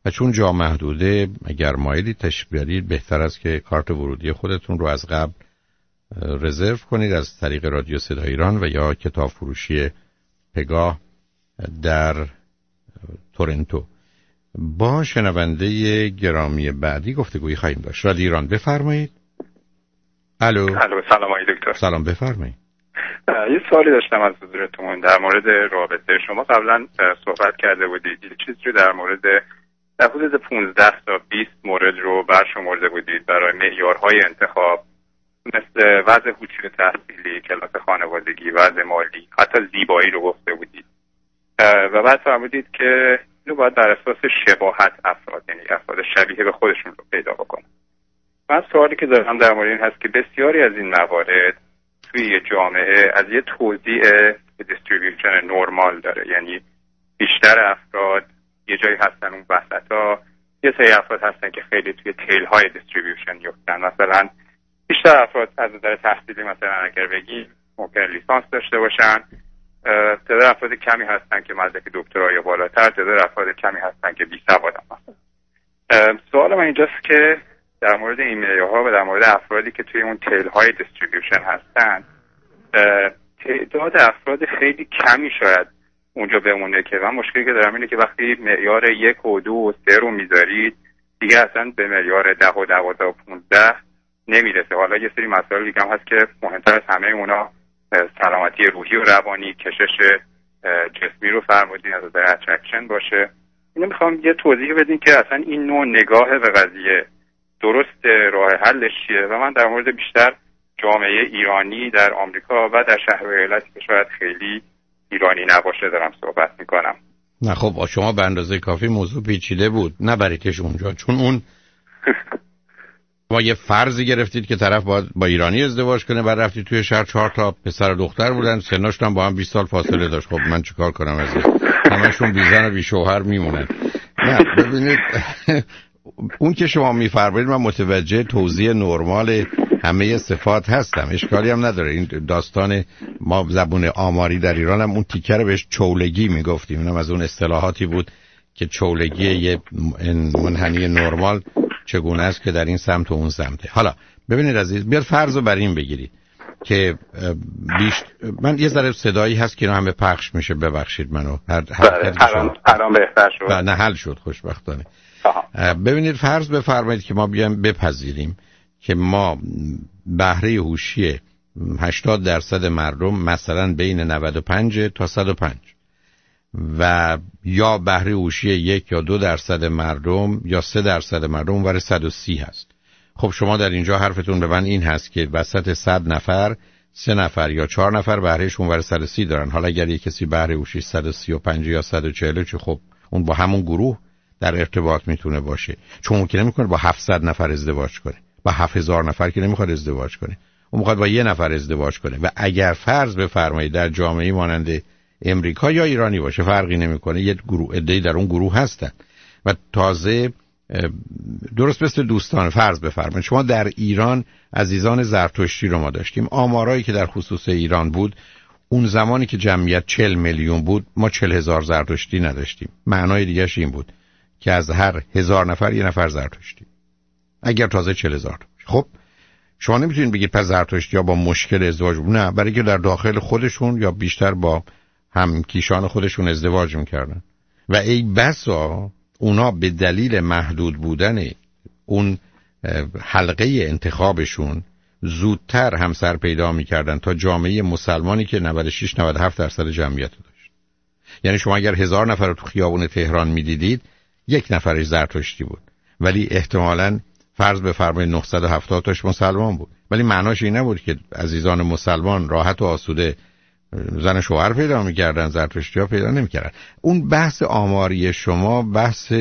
و چون جا محدوده اگر مایلی تشریف بیارید بهتر است که کارت ورودی خودتون رو از قبل رزرو کنید از طریق رادیو صدای ایران و یا کتاب فروشی پگاه در تورنتو. با شنونده گرامی بعدی گفتگویی خواهیم داشت. رادیو ایران بفرمایید. الو. الو سلام آقای دکتر. سلام بفرمایید. یه سوالی داشتم از حضورتون در مورد رابطه. شما قبلا صحبت کرده بودید یه چیزی رو در مورد در حدود پانزده تا بیست مورد رو برشمرده بودید برای معیارهای انتخاب، مثل وضع حصول تحصیلی، کلاس خانوادگی، وضع مالی، حتی زیبایی رو گفته بودید و بعد فرمودید که اینو باید بر اساس شباهت افراد، یعنی افراد شبیه به خودشون رو پیدا بکنن. من سوالی که دارم در مورد این هست که بسیاری از این موارد توی یه جامعه از یه توزیع دیستریبیوشن نورمال داره، یعنی بیشتر افراد یه جایی هستن اون وسطا، یه سری افراد هستن که خیلی توی تیل های دیستریبیوشن یفتن. مثلا بیشتر افراد از نظر تحصیلی مثلا اگر بگیم ممکن لیسانس داشته باشن، تعداد افراد کمی هستن که مدرک دکترا یا بالاتر، تعداد افراد کمی هستن که بی سوادن. سوال من اینجاست که در مورد این معیارها و در مورد افرادی که توی اون تیل های دیستریبیوشن هستن، تعداد افراد خیلی کمی شاید اونجا بمونه که من مشکلی که دارم اینه که وقتی معیار یک و دو و سه رو میذارید دیگه اصلا به معیار ده و دوازده و پونزده نمیرسه. حالا یه سری مسائل دیگه هم هست که مهمتر از همه اونا سلامتی روحی و روانی، کشش جسمی رو فرمودین از نظر اترکشن باشه. اینو میخوام یه توضیح بدین که اصلا این نوع نگاه به قضیه درست راه حلش چیه و من در مورد بیشتر جامعه ایرانی در آمریکا و در شهر و ایالتی که شاید خیلی ایرانی نباشه دارم صحبت میکنم. نه خب شما به اندازه کافی موضوع پیچیده بود نبریدش اونجا، چون اون ما یه فرضی گرفتید که طرف باید با ایرانی ازدواج کنه، بعد رفتید توی شهر چهار تا پسر و دختر بودن، سناشون هم با هم بیست سال فاصله داشت. خب من چیکار کنم از این؟ همشون بی زن و بی شوهر میمونن. نه ببینید اون که شما میفرمایید من متوجه توزیع نرمال همه صفات هستم، اشکالی هم نداره. این داستان ما زبون آماری در ایران هم اون تیکه رو بهش چولگی میگفتیم، اینم از اون اصطلاحاتی بود که چولگی یه منحنی نرمال چگونه است که در این سمت و اون سمته. حالا ببینید عزیز، بیاد فرض رو بر این بگیرید که بیشت... من یه ذره صدایی هست که اینا همه پخش میشه، ببخشید منو هر الان بهتر شد. نه حل شد خوشبختانه. ببینید فرض بفرمایید که ما بیایم بپذیریم که ما بهره هوشی هشتاد درصد مردم مثلا بین نود و پنج تا صد و پنج و یا بهره هوشی یک یا دو درصد مردم یا سه درصد مردم اونور صد و سی هست. خب شما در اینجا حرفتون به من این هست که وسط صد نفر سه نفر یا چهار نفر بهرهش اونور صد و سی دارن. حالا اگر یک کسی بهره هوشی صد و سی و پنج یا صد و چهل چه، خب اون با همون گروه در ارتباط میتونه باشه، چون ممکنه نمیکنه با هفتصد نفر ازدواج کنه، با هفت هزار نفر که نمیخواد ازدواج کنه، اون میخواد با یه نفر ازدواج کنه. و اگر فرض بفرمایید در جامعه مانند امریکا یا ایرانی باشه فرقی نمیکنه، یه گروه عده‌ای در اون گروه هستن و تازه درست مثل دوستان فرض بفرمایید شما در ایران عزیزان زرتشتی رو ما داشتیم، آمارایی که در خصوص ایران بود اون زمانی که جمعیت چهل میلیون بود ما چهل هزار زرتشتی نداشتیم. معنای دیگه‌اش این بود که از هر هزار نفر یه نفر زرتشتی، اگر تازه چهل هزار. خب شما نمیتونید بگید پس زرتشتی ها با مشکل ازدواج بود، نه، برای که در داخل خودشون یا بیشتر با هم کیشان خودشون ازدواج میکردن و ای بسا اونا به دلیل محدود بودن اون حلقه انتخابشون زودتر همسر پیدا میکردن تا جامعه مسلمانی که نود و شش نود و هفت درصد جمعیت داشت. یعنی شما اگر هزار نفر رو تو خیابون تهران میدیدید یک نفرش زرتشتی بود، ولی احتمالاً فرض بفرمایید نهصد و هفتاد تاش مسلمان بود، ولی معناش این نبود که عزیزان مسلمان راحت و آسوده زن شوهر پیدا میکردن، زرتشتی ها پیدا نمیکردن. اون بحث آماری شما، بحث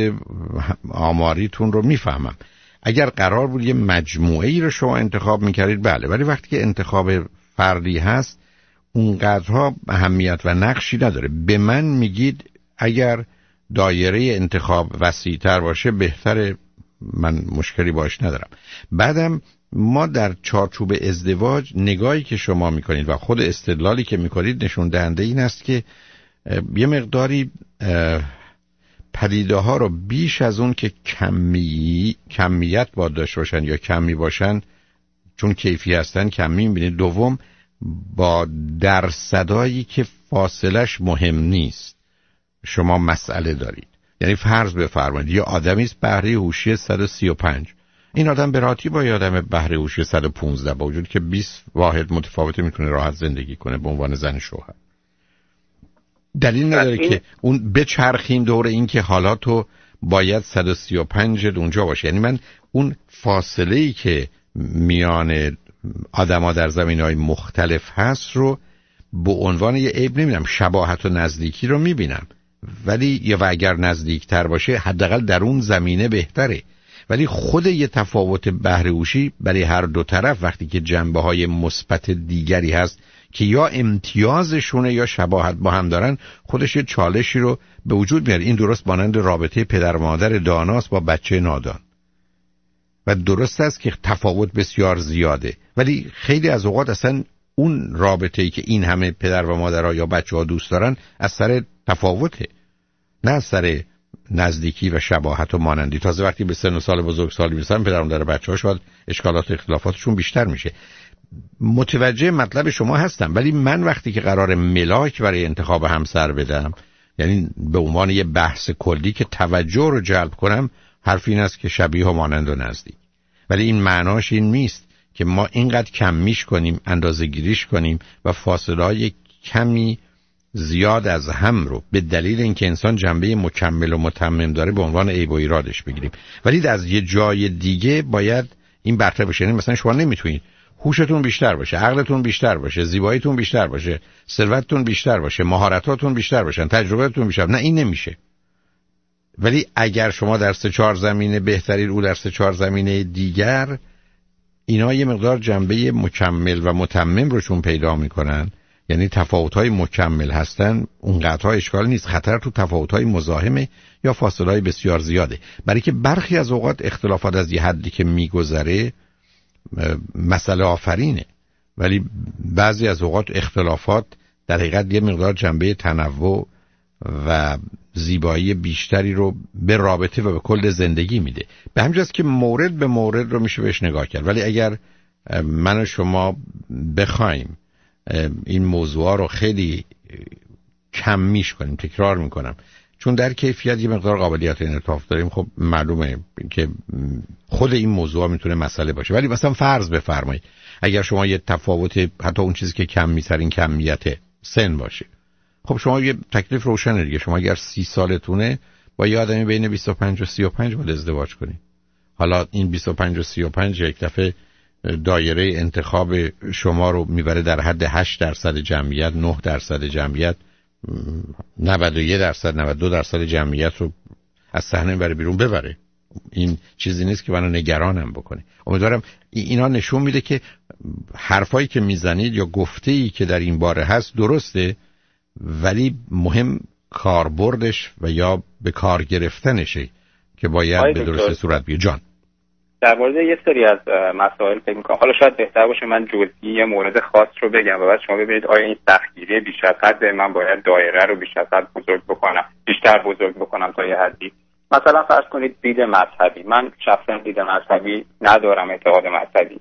آماریتون رو میفهمم. اگر قرار بود یه مجموعه ای رو شما انتخاب میکردید بله، ولی وقتی که انتخاب فردی هست اونقدرها اهمیت و نقشی نداره. به من میگید اگر دایره انتخاب وسیع‌تر باشه بهتره، من مشکلی باش ندارم. بعدم ما در چارچوب ازدواج نگاهی که شما میکنید و خود استدلالی که میکنید نشون دهنده این است که یه مقداری پدیده ها رو بیش از اون که کمی کمیت باید داشته باشن یا کمی باشن، چون کیفی هستن کمی میبینید. دوم، با درصدایی که فاصلش مهم نیست شما مسئله دارید. یعنی فرض بفرمایید یه آدمی است بهره هوشی صد و سی و پنج، این آدم به راحتی با یه آدم بهره هوشی صد و پانزده با وجود که بیست واحد متفاوتی میتونه راحت زندگی کنه به عنوان زن شوهر. دلیل نداره این... که اون بچرخیم دور این که حالا تو باید صد و سی و پنج اونجا باشه. یعنی من اون فاصله‌ای که میان آدم‌ها در زمینه‌های مختلف هست رو به عنوان یه عیب نمی‌بینم، شباهت و نزدیکی رو می‌بینم، ولی یا و اگر نزدیکتر باشه حداقل در اون زمینه بهتره. ولی خود یه تفاوت بهره‌هوشی برای هر دو طرف وقتی که جنبه‌های مثبت دیگری هست که یا امتیازشونه یا شباهت با هم دارن، خودش یه چالشی رو به وجود میاره. این درست مانند رابطه پدر مادر داناست با بچه نادان و درست است که تفاوت بسیار زیاده، ولی خیلی از اوقات اصلا اون رابطه‌ای که این همه پدر و مادرها یا بچه‌ها دوست دارن از سر تفاوته، نه از سر نزدیکی و شباهت و مانندی. تازه وقتی به سن و سال بزرگسالی میرسن پدر و مادر بچه‌ها شاید اشکالات و اختلافاتشون بیشتر میشه. متوجه مطلب شما هستم، ولی من وقتی که قرار ملاک برای انتخاب همسر بدم، یعنی به عنوان یه بحث کلی که توجه رو جلب کنم، حرف این است که شبیه و مانند و نزدیک. ولی این معناش این نیست که ما اینقدر کمیش کنیم، اندازه گیریش کنیم و فاصله های کمی زیاد از هم رو به دلیل اینکه انسان جنبه مکمل و متمم داره به عنوان عیب و ایرادش بگیریم. ولی از یه جای دیگه باید این برتر بشه. یعنی مثلا شما نمیتونید هوشتون بیشتر باشه، عقلتون بیشتر باشه، زیباییتون بیشتر باشه، ثروتتون بیشتر باشه، مهارتاتون بیشتر باشن، تجربهتون بیشتر. نه، این نمیشه. ولی اگر شما در سه چهار زمینه بهترین، او در سه چهار زمینه دیگر، اینا یه مقدار جنبه مکمل و متمم رو چون پیدا میکنن، یعنی تفاوت‌های مکمل هستن، اونقدرها اشکال نیست. خطر تو تفاوت‌های مزاحمه یا فاصله‌های بسیار زیاده، برای که برخی از اوقات اختلافات از یه حدی که میگذره مسئله آفرینه، ولی بعضی از اوقات اختلافات در حقیقت یه مقدار جنبه تنوع و زیبایی بیشتری رو به رابطه و به کل زندگی میده. به همین جاست که مورد به مورد رو میشه بهش نگاه کرد. ولی اگر من و شما بخوایم این موضوع رو خیلی کم میش کنیم، تکرار میکنم، چون در کیفیت یه مقدار قابلیت انعطاف داریم، خب معلومه که خود این موضوع میتونه مسئله باشه. ولی مثلا فرض بفرمایید اگر شما یه تفاوت، حتی اون چیزی که کم میترین کمیت سن باشه، خب شما یه تکلیف روشنه دیگه. شما اگر سی سالتونه با یه آدمی بین بیست و پنج و سی و پنج باید ازدواج کنید. حالا این بیست و پنج و سی و پنج یک دفعه دایره انتخاب شما رو میبره در حد هشت درصد جمعیت، نه درصد جمعیت، نود و یک درصد، نود و دو درصد جمعیت رو از صحنه بره بیرون ببره. این چیزی نیست که منو نگرانم بکنه. امیدوارم اینا نشون میده که حرفایی که میزنید یا گفته‌ای که در این باره هست درسته، ولی مهم کاربردش و یا به کار گرفتنشه که باید به درسته صورت بیاد. جان، در مورد یه سری از مسائل فکر می‌کنم حالا شاید بهتر باشه من جزئی یه مورد خاص رو بگم و بعد شما ببینید آیا این سختگیری بیش از حد من باید دایره رو بیش از حد بزرگ بکنم، بیشتر بزرگ بکنم تا یه حدی. مثلا فرض کنید دید مذهبی، من شخصا دید مذهبی ندارم، اعتقاد مذهبی،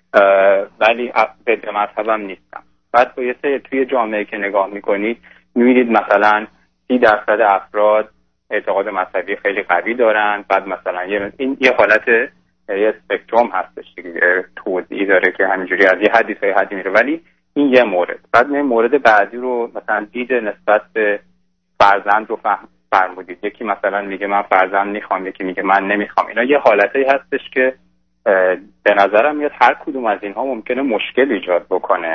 ولی ضد مذهبم نیستم. بعد با یه سری توی جامعه که نگاه می‌کنید می‌بینید مثلا سی درصد افراد اعتقاد مذهبی خیلی قوی دارن، بعد مثلا یه این یه حالت یه اسپکتروم هستش دیگه، توضیحی داره که همینجوری از یه حدی تا یه حدی میره. ولی این یه مورد. بعد این مورد بعدی رو مثلا دید نسبت به فرزند رو فهم فرمودید. یکی مثلا میگه من فرزند میخوام، یکی میگه من نمیخوام. اینا یه حالتی هستش که به نظرم میاد هر کدوم از اینها ممکنه مشکل ایجاد بکنه.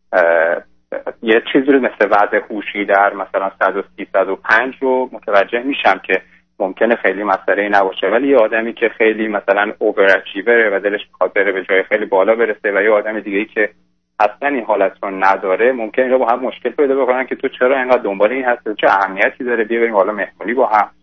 یه چیزی رو مثل وضع هوشی در مثلا صد و سی صد و پنج رو متوجه میشم که ممکنه خیلی مسئله نباشه، ولی یه آدمی که خیلی مثلا اووراچیوره و دلش میخواد بره به جای خیلی بالا برسه و یه آدم دیگه‌ای که اصلا این حالت رو نداره، ممکنه اینا با هم مشکل پیدا بکنن که تو چرا اینقدر دنبال این هستی، چه اهمیتی داره، بیا بریم حالا مهمونی با هم.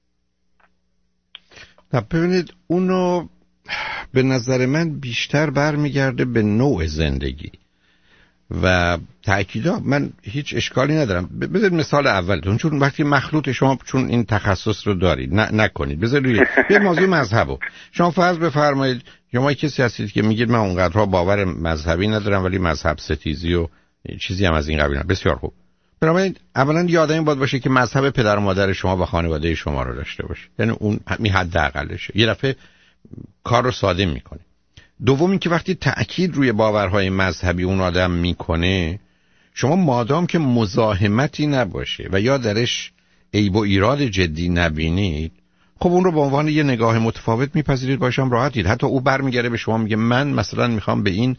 ببینید اونو به نظر من بیشتر برمیگرده به نوع زندگی و تأکیدا من هیچ اشکالی ندارم. بذارید مثال اولتون، چون وقتی مخلوط شما چون این تخصص رو دارید نه نکنید، بذارید یه موضوع مذهبو شما فرض بفرمایید شما کسی هستید که میگید من اونقدرها باور مذهبی ندارم ولی مذهب ستیزی و چیزی هم از این قبیل. بسیار خوب. بنابراین اولا یه آدمی باید باشه که مذهب پدر و مادر شما و خانواده شما رو داشته باشه، یعنی اون می حداقلشه. یه دفعه کار رو ساده میکنه. دوم این که وقتی تأکید روی باورهای مذهبی اون آدم میکنه، شما مادام که مزاحمتی نباشه و یا درش عیب و ایراد جدی نبینید، خب اون رو به عنوان یه نگاه متفاوت میپذیرید، باشم راحتید. حتی او برمیگره به شما میگه من مثلا میخوام به این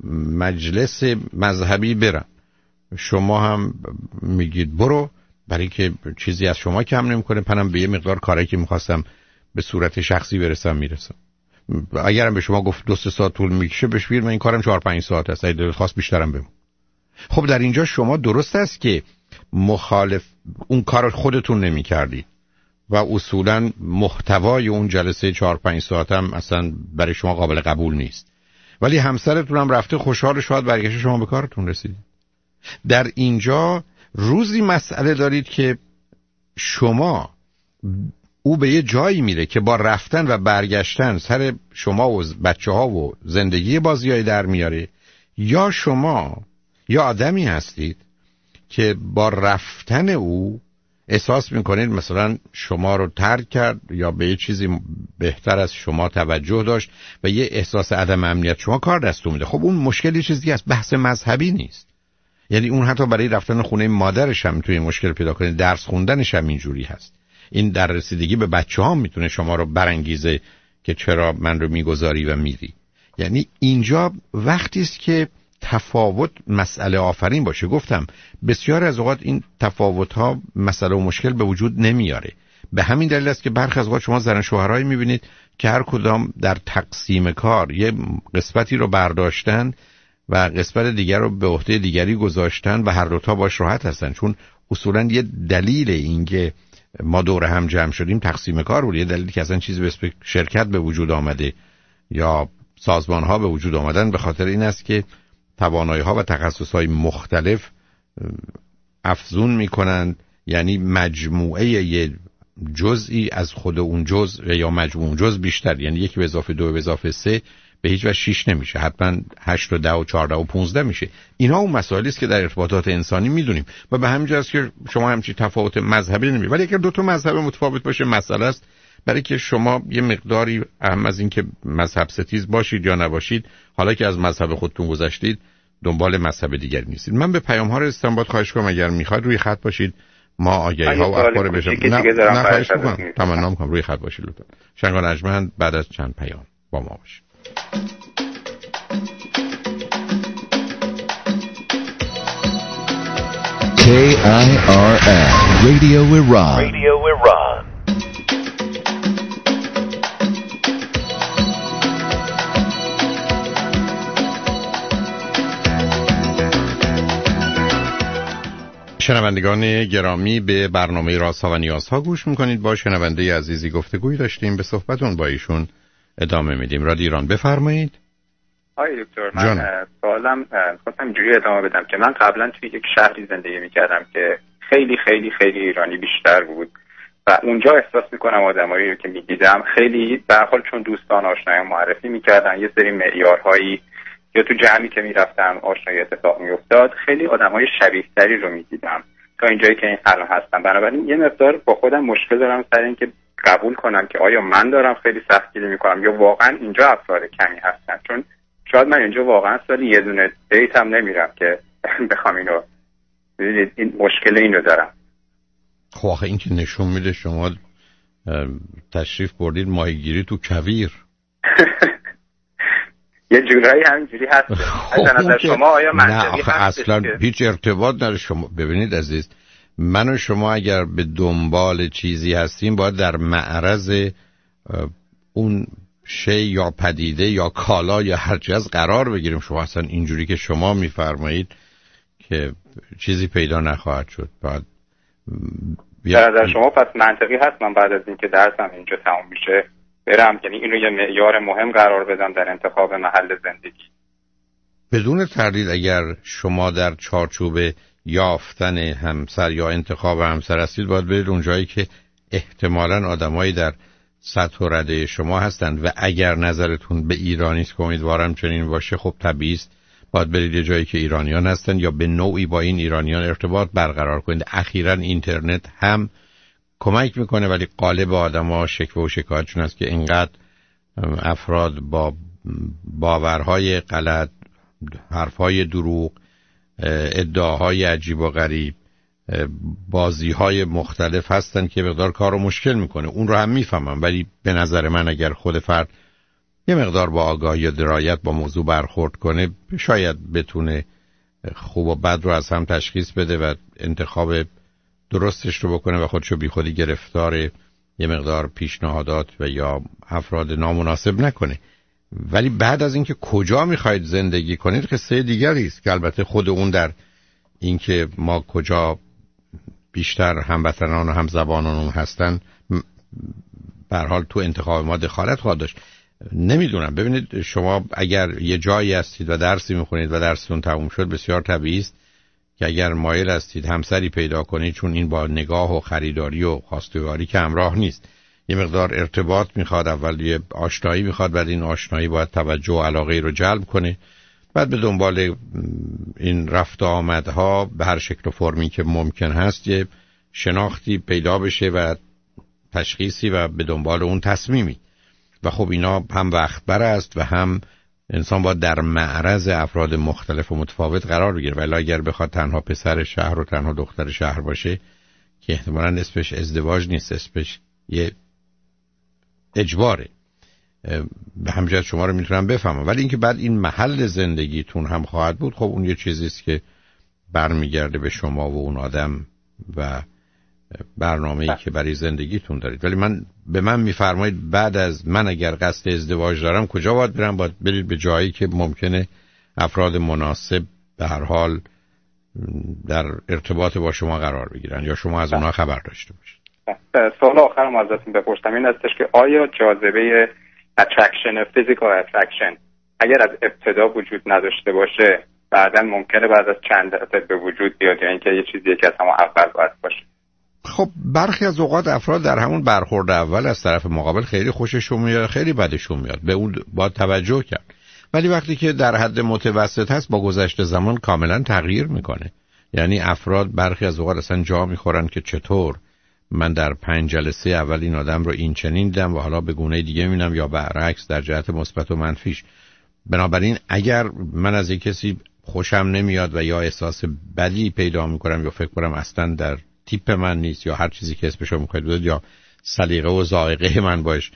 مجلس مذهبی برم، شما هم میگید برو، برای که چیزی از شما کم نمیکنه، پنم به یه مقدار کاری که میخواستم به صورت شخصی برسم میرسم. اگرم به شما گفت دو سه ساعت طول میکشه بهش بگید من این کارم چهار پنج ساعت است، اگه خواست بیشترم بمون. خب در اینجا شما درست است که مخالف اون کار خودتون نمیکردید و اصولا محتوای اون جلسه چهار پنج ساعت هم اصلا برای شما قابل قبول نیست، ولی همسرتون هم رفته خوشحال، شاید برگشت شما به کارتون رسیدید. در اینجا روزی مسئله دارید که شما او به یه جایی میره که با رفتن و برگشتن سر شما و بچه ها و زندگی بازیای در میاره، یا شما یا آدمی هستید که با رفتن او احساس میکنید مثلا شما رو ترک کرد یا به یه چیزی بهتر از شما توجه داشت و یه احساس عدم امنیت شما کار دستون میده. خب اون مشکلی چیزی است، بحث مذهبی نیست. یعنی اون حتی برای رفتن خونه مادرش هم توی مشکل پیدا کنه، درس خوندنش هم اینجوری هست. این در رسیدگی به بچه ها میتونه شما رو برانگیزه که چرا من رو میگذاری و میری. یعنی اینجا وقتی است که تفاوت مسئله آفرین باشه. گفتم بسیار از اوقات این تفاوت ها مسئله و مشکل به وجود نمیاره. به همین دلیل است که برخی از اوقات شما زن شوهرایی میبینید که هر کدام در تقسیم کار یه قسمتی رو برداشتن و قسمت دیگر رو به عهده دیگری گذاشتن و هر دوتا باش راحت هستن، چون اصولا یه دلیل اینکه ما دور هم جمع شدیم تقسیم کار بود. یه دلیلی که اصلا چیزی به اسم شرکت به وجود آمده یا سازمان ها به وجود آمدن به خاطر این است که توانایی ها و تخصص های مختلف افزون میکنند، یعنی مجموعه یه جزئی از خود اون جزء یا مجموع جزء بیشتر، یعنی یک به اضافه دو به اضافه سه به هیچ وجه شش نمیشه، حتما هشت و ده و چهارده و پونزده میشه. اینها اون مسائلی است که در ارتباطات انسانی میدونیم و به همین جاست که شما همچین تفاوت مذهبی نمیبینید. ولی اگر دو تا مذهب متفاوت باشه مسئله است، برای که شما یه مقداری اهم از این که مذهب ستیز باشید یا نباشید، حالا که از مذهب خودتون گذشتید دنبال مذهب دیگری نیستید. من به پیام ها رسیدم، باید خواهش کنم اگر میخواید روی خط باشید، ما آگهی ها و اخبار بشم. نه نه خواهش میکنم، تمنا میکنم روی خط باشید لطفا. شنگان ارجمند بعد از چند پیام با ما باشید. K I R N Radio Iran. Radio Iran. شنوندگان گرامی، به برنامه رازها و نیازها گوش میکنید. با شنونده عزیزی گفتگویی داشتیم، به صحبتون با ایشون ادامه میدیم. رادیو ایران، بفرمایید. آقای دکتر، من سوالم خواستم اینجوری ادامه بدم که من قبلا توی یک شهری زندگی میکردم که خیلی خیلی خیلی ایرانی بیشتر بود و اونجا احساس میکنم آدمایی رو که میدیدم خیلی به هر حال چون دوستان آشنایان معرفی میکردن یه سری معیارهایی، یا تو جمعی که میرفتم آشنایی اتفاق میافتاد، خیلی آدمای شبیه تری رو میدیدم تا اینجایی که این الان هستم. بنابراین یه مقدار با خودم مشکل دارم سر این که قبول کنم که آیا من دارم خیلی سختگیری میکنم یا واقعا اینجا افراد کمی هستن، چون شاید من اینجا واقعا سالی یه دونه دیت هم نمیرم که بخوام اینو ببینید این مشکل اینو دارم. خب آخه این که نشون میده شما تشریف بردید ماهیگیری تو کویر. یه جورایی همینجوری هست. از نظر شما آیا منطقی هست؟ اصلا هیچ ارتباط نداره. شما ببینید عزیز، من و شما اگر به دنبال چیزی هستیم باید در معرض اون شی یا پدیده یا کالا یا هر چیز قرار بگیریم. شما اصلا اینجوری که شما میفرمایید که چیزی پیدا نخواهد شد. بعد در نظر شما پس منطقی هست من بعد از اینکه درسم اینجا تموم میشه برم، یعنی اینو یه معیار مهم قرار بدم در انتخاب محل زندگی؟ بدون تردید اگر شما در چارچوب یافتن همسر یا انتخاب همسر هستید باید برید اون جایی که احتمالاً آدمایی در سطح و رده شما هستند و اگر نظرتون به ایرانی است که امیدوارم چنین باشه، خب طبیعی است باید برید یه جایی که ایرانیان هستن یا به نوعی با این ایرانیان ارتباط برقرار کنید. اخیراً اینترنت هم کمک میکنه ولی قالب آدم‌ها شکوه و شکایتشون است که اینقدر افراد با باورهای غلط، حرفهای دروغ، ادعاهای عجیب و غریب، بازیهای مختلف هستن که مقدار کار رو مشکل میکنه. اون رو هم میفهمم ولی به نظر من اگر خود فرد یه مقدار با آگاهی و درایت با موضوع برخورد کنه شاید بتونه خوب و بد رو از هم تشخیص بده و انتخاب درستش رو بکنه و خودشو بی خودی گرفتار یه مقدار پیشنهادات و یا افراد نامناسب نکنه. ولی بعد از اینکه کجا میخواید زندگی کنید قصه دیگری است که البته خود اون در اینکه ما کجا بیشتر هموطنان و همزبانان هستن به هر حال تو انتخاب ما دخالت خواهد داشت. نمیدونم، ببینید شما اگر یه جایی هستید و درسی میخونید و درستون تموم شد بسیار طبیعی است که اگر مایل هستید همسری پیدا کنید، چون این با نگاه و خریداری و خواستگاری که همراه نیست، یه مقدار ارتباط میخواد، اول یه آشنایی میخواد، بعد این آشنایی باید توجه و علاقه رو جلب کنه، بعد به دنبال این رفت آمدها به هر شکل و فرمی که ممکن هست یه شناختی پیدا بشه و تشخیصی و به دنبال اون تصمیمی. و خب اینا هم وقت بر است و هم انسان باید در معرض افراد مختلف و متفاوت قرار بگیره. ولی اگر بخواد تنها پسر شهر و تنها دختر شهر باشه که احتمالاً اسمش ازدواج نیست، اسمش یه اجباره. به همجهت شما رو میتونم بفهمم. ولی اینکه بعد این محل زندگیتون هم خواهد بود، خب اون یه چیزیست که برمیگرده به شما و اون آدم و برنامه‌ای که برای زندگیتون دارید. ولی من به من میفرمایید بعد از من اگر قصد ازدواج دارم کجا باید برم؟ باید برید به جایی که ممکنه افراد مناسب به هر حال در ارتباط با شما قرار بگیرن یا شما از اونها خبر داشته باشید. سوال آخرم ازتون بپرسم این هستش که آیا جاذبه اترکشن، فیزیکال اترکشن اگر از ابتدا وجود نداشته باشه بعدا ممکنه بعد از چند دفعه به وجود بیاد یا اینکه یه چیزیه که از همون اول باید باشه؟ خب برخی از اوقات افراد در همون برخورد اول از طرف مقابل خیلی خوششون میاد، خیلی بدشون میاد، به اون با توجه کرد. ولی وقتی که در حد متوسط هست با گذشت زمان کاملا تغییر میکنه. یعنی افراد برخی از اوقات اصلا جا میخورن که چطور من در پنج جلسه اول این آدم رو این چنین دیدم و حالا به گونه دیگه میبینم یا برعکس در جهت مثبت و منفیش. بنابراین اگر من از یک کسی خوشم نمیاد و یا احساس بدی پیدا میکنم یا فکر کنم اصلا در تیپ من نیست یا هر چیزی که اسمشو میخواید بذارید یا سلیقه و ذائقه من باش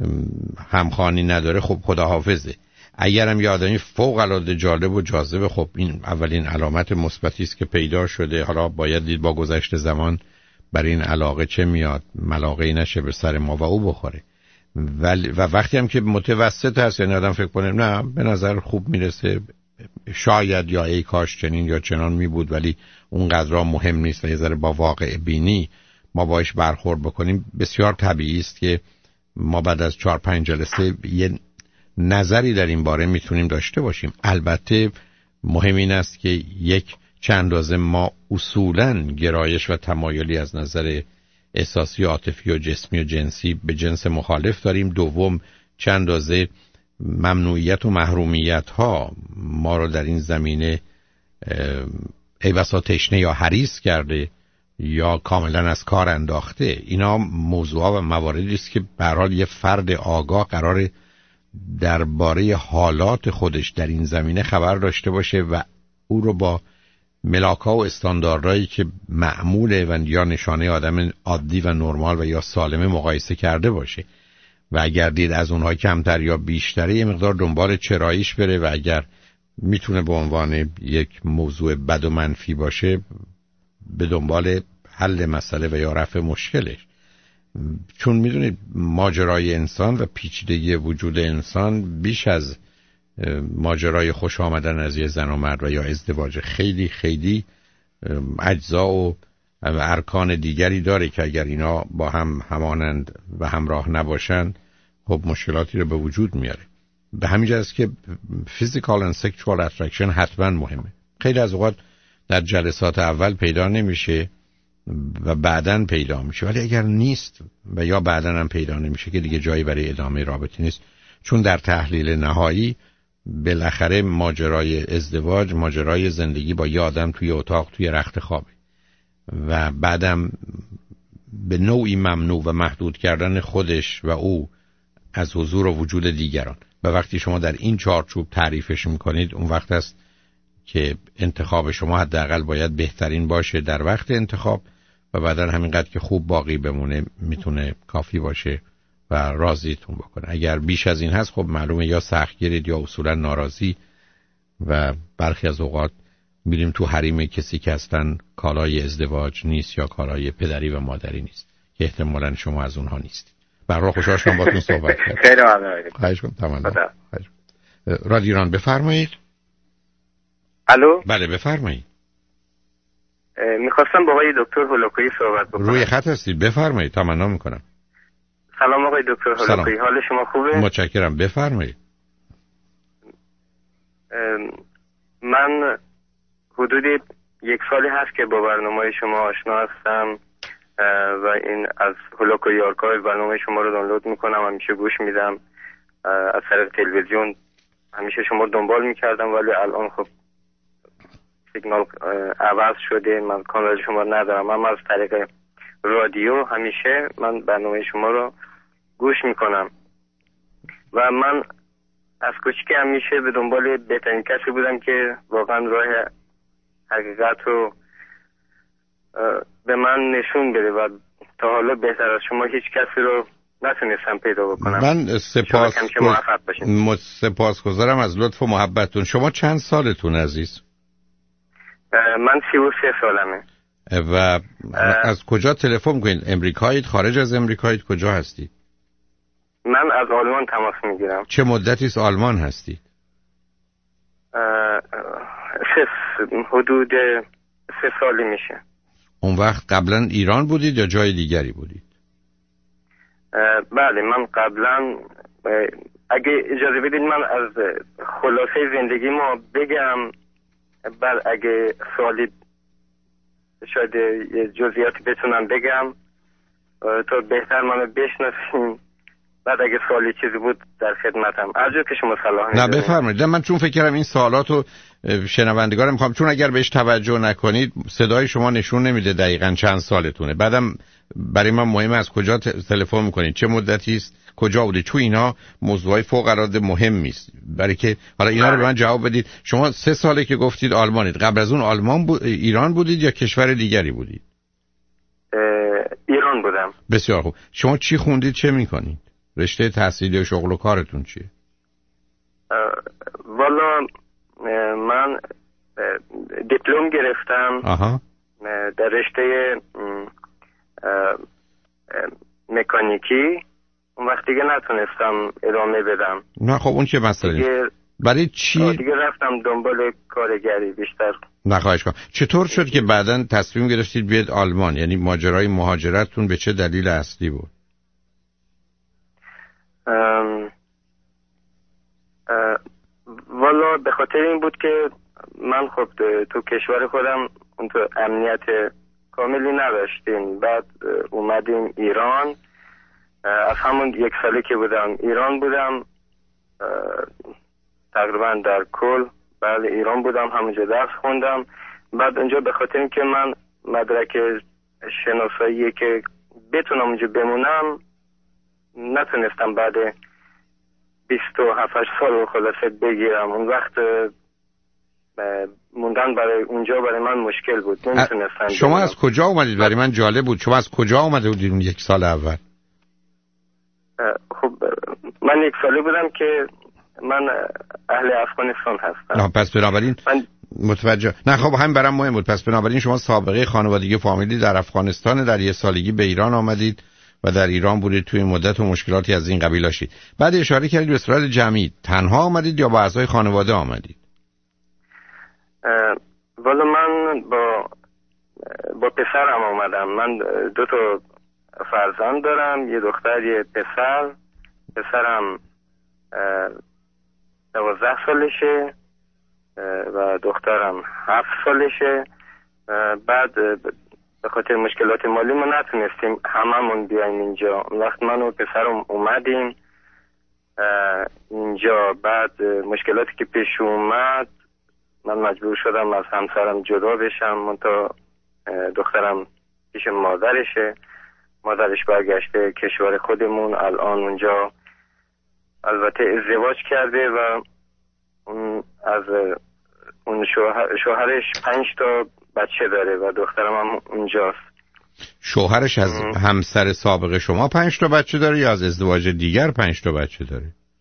همخوانی نداره، خب خداحافظه. اگرم یه آدمی فوق العاده جالب و جاذب، خب این اولین علامت مثبتی است که پیدا شده. حالا باید دید با گذشت زمان برای این علاقه چه میاد، ملاقه نشه به سر ما و او بخوره. ولی و وقتی هم که متوسط هست، یعنی آدم فکر کنه نه به نظر خوب میرسه، شاید یا ای کاش چنین یا چنان می بود ولی اون قدرها مهم نیست و یه ذره با واقع بینی ما باش برخورد بکنیم، بسیار طبیعی است که ما بعد از چهار پنج جلسه یه نظری در این باره میتونیم داشته باشیم. البته مهم این است که یک چند اندازه ما اصولاً گرایش و تمایلی از نظر احساسی و عاطفی و جسمی و جنسی به جنس مخالف داریم. دوم چند اندازه ممنوعیت و محرومیت ها ما رو در این زمینه ای بسا تشنه یا حریص کرده یا کاملا از کار انداخته. اینا موضوعا و مواردی است که به هر حال یه فرد آگاه قراره درباره حالات خودش در این زمینه خبر داشته باشه و او رو با ملاک‌ها و استانداردهایی که معموله و یا نشانه آدم عادی و نرمال و یا سالمه مقایسه کرده باشه و اگر دید از اونها کمتر یا بیشتره یه مقدار دنبال چراییش بره و اگر میتونه به عنوان یک موضوع بد و منفی باشه به دنبال حل مسئله و یا رفع مشکلش. چون میدونید ماجرای انسان و پیچیدگی وجود انسان بیش از ماجرای خوش آمدن از یه زن و مرد و یا ازدواج خیلی خیلی اجزا و ارکان دیگری داره که اگر اینا با هم همانند و همراه نباشن خب مشکلاتی رو به وجود میاره. به همین جاست که physical and sexual attraction حتما مهمه. خیلی از اوقات در جلسات اول پیدا نمیشه و بعداً پیدا میشه، ولی اگر نیست و یا بعداً هم پیدا نمیشه که دیگه جایی برای ادامه رابطه نیست، چون در تحلیل نهایی بالاخره ماجرای ازدواج ماجرای زندگی با یه آدم توی اتاق توی رخت خوابه و بعدم به نوعی ممنوع و محدود کردن خودش و او از حضور و وجود دیگران. و وقتی شما در این چارچوب تعریفش میکنید، اون وقت است که انتخاب شما حداقل باید بهترین باشه در وقت انتخاب و بعدن همینقدر که خوب باقی بمونه میتونه کافی باشه و راضیتون بکنه. اگر بیش از این هست خب معلومه یا سختگیرید یا اصولا ناراضی و برخی از اوقات میریم تو حریم کسی که هستن کالای ازدواج نیست یا کالای پدری و مادری نیست که احتمالاً شما از اونها نیستید. برای خوشحال شدم باهاتون صحبت کردم. خیلی ممنون. خواهش می‌کنم. تمام. رادیو ایران بفرمایید. الو. بله بفرمایید. میخواستم با آقای دکتر هولوکویی صحبت بکنم. روی خط هستید، بفرمایید. تمنا میکنم. سلام آقای دکتر هولوکویی، حال شما خوبه؟ متشکرم، بفرمایید. من حدود یک سالی هست که با برنامه شما آشنا هستم و این از هولوکویی آرکایو برنامه شما رو دانلود میکنم، همیشه گوش میدم. از طریق تلویزیون همیشه شما رو دنبال میکردم ولی الان خب سیگنال عوض شده، من کانال شما رو ندارم، اما از طریق رادیو همیشه من برنامه شما رو گوش میکنم و من از کوچیک همیشه به دنبال بهترین کسی بودم که واقعا راه حقیقت رو به من نشون بده و تا حالا بهتر از شما هیچ کسی رو نتونستم پیدا بکنم. من سپاس سپاسگزارم از لطف و محبتتون. شما چند سالتون عزیز؟ من سی و سه سالمه. و از کجا تلفن می‌کنید؟ امریکایید، خارج از امریکایید، کجا هستید؟ من از آلمان تماس میگیرم. چه مدتی است آلمان هستید؟ حدود سه سالی میشه. اون وقت قبلا ایران بودید یا جای دیگری بودید؟ بله من قبلا، اگه اجازه بدید من از خلاصه زندگی ما بگم، بعد اگه سوالی شاید یه جزئیاتی بتونم بگم تا بهتر منو بشناسیم، بعد اگه سوالی چیزی بود در خدمتم. هرجور که شما صلاح نه بفرمایید. من چون فکر کردم این سوالاتو شنوندگان میخوام، چون اگر بهش توجه نکنید صدای شما نشون نمیده دقیقاً چند سالتونه. بعدم برای من مهمه از کجا تلفن میکنید، چه مدتی است، کجا بودید، چون اینا موضوعای فوق العاده مهمی است. برای که حالا اینا رو به من جواب بدید. شما سه ساله که گفتید آلمانید، قبل از اون آلمان بود، ایران بودید یا کشور دیگری بودید؟ ایران بودم. بسیار خوب. شما چی خوندید، چه میکنید؟ رشته تحصیلی و شغل و کارتون چیه؟ والا من دیپلم گرفتم. آها. در رشته مکانیکی. اون وقت دیگه نتونستم ادامه بدم. نه خب اون چه مسئله؟ دیگه برای چی؟ دیگه رفتم دنبال کارگری بیشتر. نخواهش کنم. چطور شد که بعداً تصمیم گرفتید بیاید آلمان؟ یعنی ماجرای مهاجرتتون به چه دلیل اصلی بود؟ ام والا به خاطر این بود که من خب تو کشور خودم اون تو امنیت کاملی نداشتیم. بعد اومدیم ایران. از همون یک ساله که بودم ایران بودم، تقریبا در کل بله ایران بودم، همونجا درس خوندم. بعد اونجا به خاطر اینکه من مدرک شناسایی که بتونم اونجا بمونم نتونستم بعد بیست و هفت سال خلاصه بگیرم. اون وقت موندن برای اونجا برای من مشکل بود، نمیتونستم. شما بگیرم. از کجا اومدید؟ برای من جالب بود. شما از کجا اومده بودید اون یک سال اول؟ خب من یک ساله بودم که من اهل افغانستان هستم. نه پس بنابراین من... متوجه. نه خب همین برام مهم بود. پس بنابراین شما سابقه خانوادگی فامیلی در افغانستان، در یه سالگی به ایران آمدید و در ایران بودید، توی مدت و مشکلاتی از این قبیل داشتید. بعد اشاره کردید به صورت جمعی. تنها آمدید یا با اعضای خانواده آمدید؟ والا من با با پسرم آمدم. من دو تا فرزند دارم، یه دختر یه پسر. پسرم دوازده سالشه و دخترم هفت سالشه. بعد به خاطر مشکلات مالی ما نتونستیم هممون بیایم اینجا. وقت من و پسرم اومدیم اینجا، بعد مشکلاتی که پیش اومد من مجبور شدم از همسرم جدا بشم. من تا دخترم پیش مادرشه، مادرش برگشته کشور خودمون، الان اونجا البته ازدواج کرده و اون از اون شوهر شوهرش پنج تا بچه داره و دخترم هم اونجاست. شوهرش از ام. همسر سابق شما پنج تا بچه داره یا از ازدواج دیگر پنج تا بچه داره؟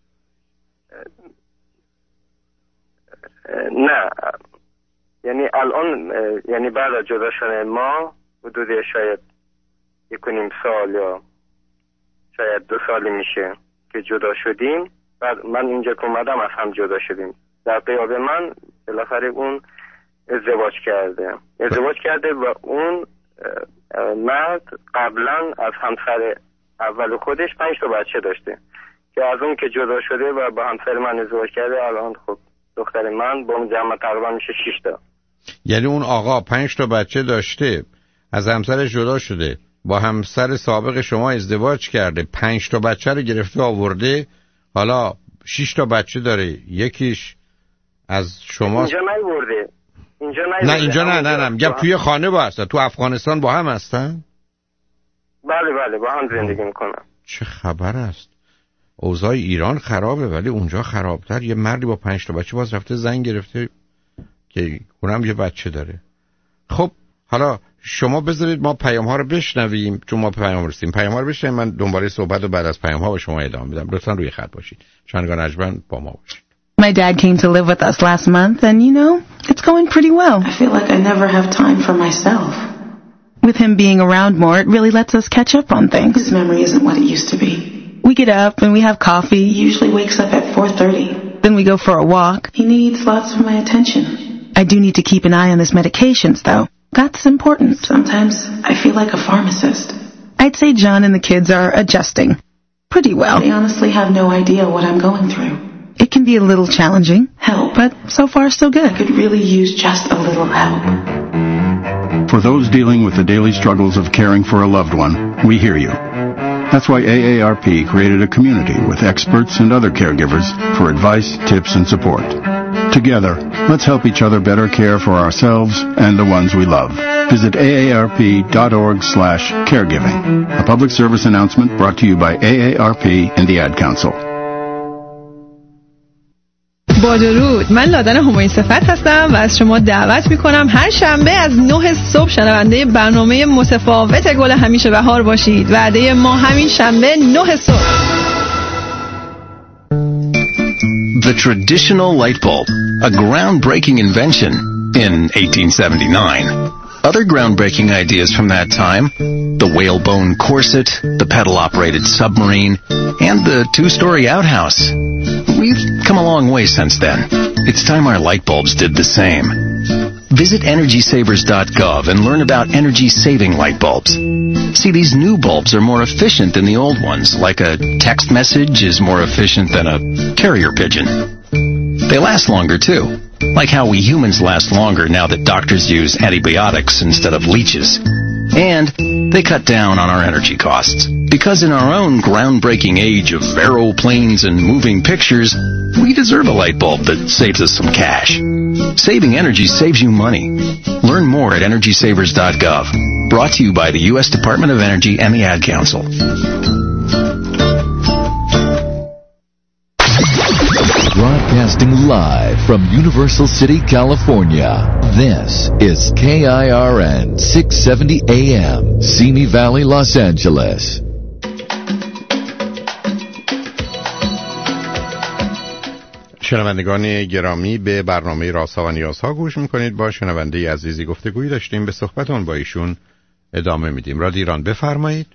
نه، یعنی الان یعنی بعد از جدا شدن ما حدود شاید یک و نیم سال یا شاید دو سالی میشه که جدا شدیم. بعد من اینجا که اومدم از هم جدا شدیم. در غیاب من بالاخره اون ازدواج کرده ازدواج کرده و اون مرد قبلا از همسر اول خودش پنج تا بچه داشته که از اون که جدا شده و با همسر من ازدواج کرده، الان خب دختر من با اون جمع تقریبا میشه شش تا. یعنی اون آقا پنج تا بچه داشته، از همسرش جدا شده، با همسر سابق شما ازدواج کرده، پنج تا بچه رو گرفته آورده، حالا شش تا بچه داره، یکیش از شما. اینجا نیورده اینجا نیورده نه اینجا نه نه نه میگم توی خانه با هستن، تو افغانستان با هم هستن؟ بله بله با هم زندگی میکنن. چه خبر است؟ اوضاع ایران خرابه ولی اونجا خرابتر. یه مردی با پنج تا بچه باز رفته زن گرفته که اونم یه بچه داره. خب حالا شما بذارید ما پیام ها رو بشنویم، چون ما پیام رسیم. پیام ها رو بشنویم، من دنباله صحبت رو بعد از پیام ها با شما ادامه میدم. لطفاً روی خط باشید. شنگان نجمن با ما باشید. My dad came to live with us last month and you know, it's going pretty well. I feel like I never have time for myself. With him being around more, it really lets us catch up on things. His memory isn't what it used to be. We get up and we have coffee. He usually wakes up at four thirty. Then we go for a walk. He needs lots of my attention. I do need to keep an eye on his medications though. That's important. Sometimes I feel like a pharmacist. I'd say John and the kids are adjusting pretty well. They honestly have no idea what I'm going through. It can be a little challenging, help, but so far so good. I could really use just a little help. For those dealing with the daily struggles of caring for a loved one, we hear you. That's why A A R P created a community with experts and other caregivers for advice, tips, and support. Together, let's help each other better care for ourselves and the ones we love. Visit A A R P dot org slash caregiving. A public service announcement brought to you by A A R P and the Ad Council. با درود، من لادن همایون صفت هستم و از شما دعوت میکنم هر شنبه از نه صبح شنونده برنامه متفاوت گل همیشه بهار باشید. وعده ما همین شنبه نه صبح. The traditional light bulb, a groundbreaking invention in eighteen seventy-nine. Other groundbreaking ideas from that time, the whalebone corset, the pedal-operated submarine, and the two-story outhouse. We've come a long way since then. It's time our light bulbs did the same. Visit energy savers dot gov and learn about energy-saving light bulbs. See, these new bulbs are more efficient than the old ones, like a text message is more efficient than a carrier pigeon. They last longer, too. Like how we humans last longer now that doctors use antibiotics instead of leeches. And they cut down on our energy costs. Because in our own groundbreaking age of aeroplanes and moving pictures, we deserve a light bulb that saves us some cash. Saving energy saves you money. Learn more at energy savers dot gov. Brought to you by the U S Department of Energy and the Ad Council. Broadcasting live from Universal City, California. This is K I R N six seventy A M, Simi Valley, Los Angeles. شنوندگان گرامی، به برنامه رازها و نیازها گوش میکنید. با شنونده عزیزی گفتگویی داشتیم، به صحبتون با ایشون ادامه میدیم. رادیو ایران بفرمایید.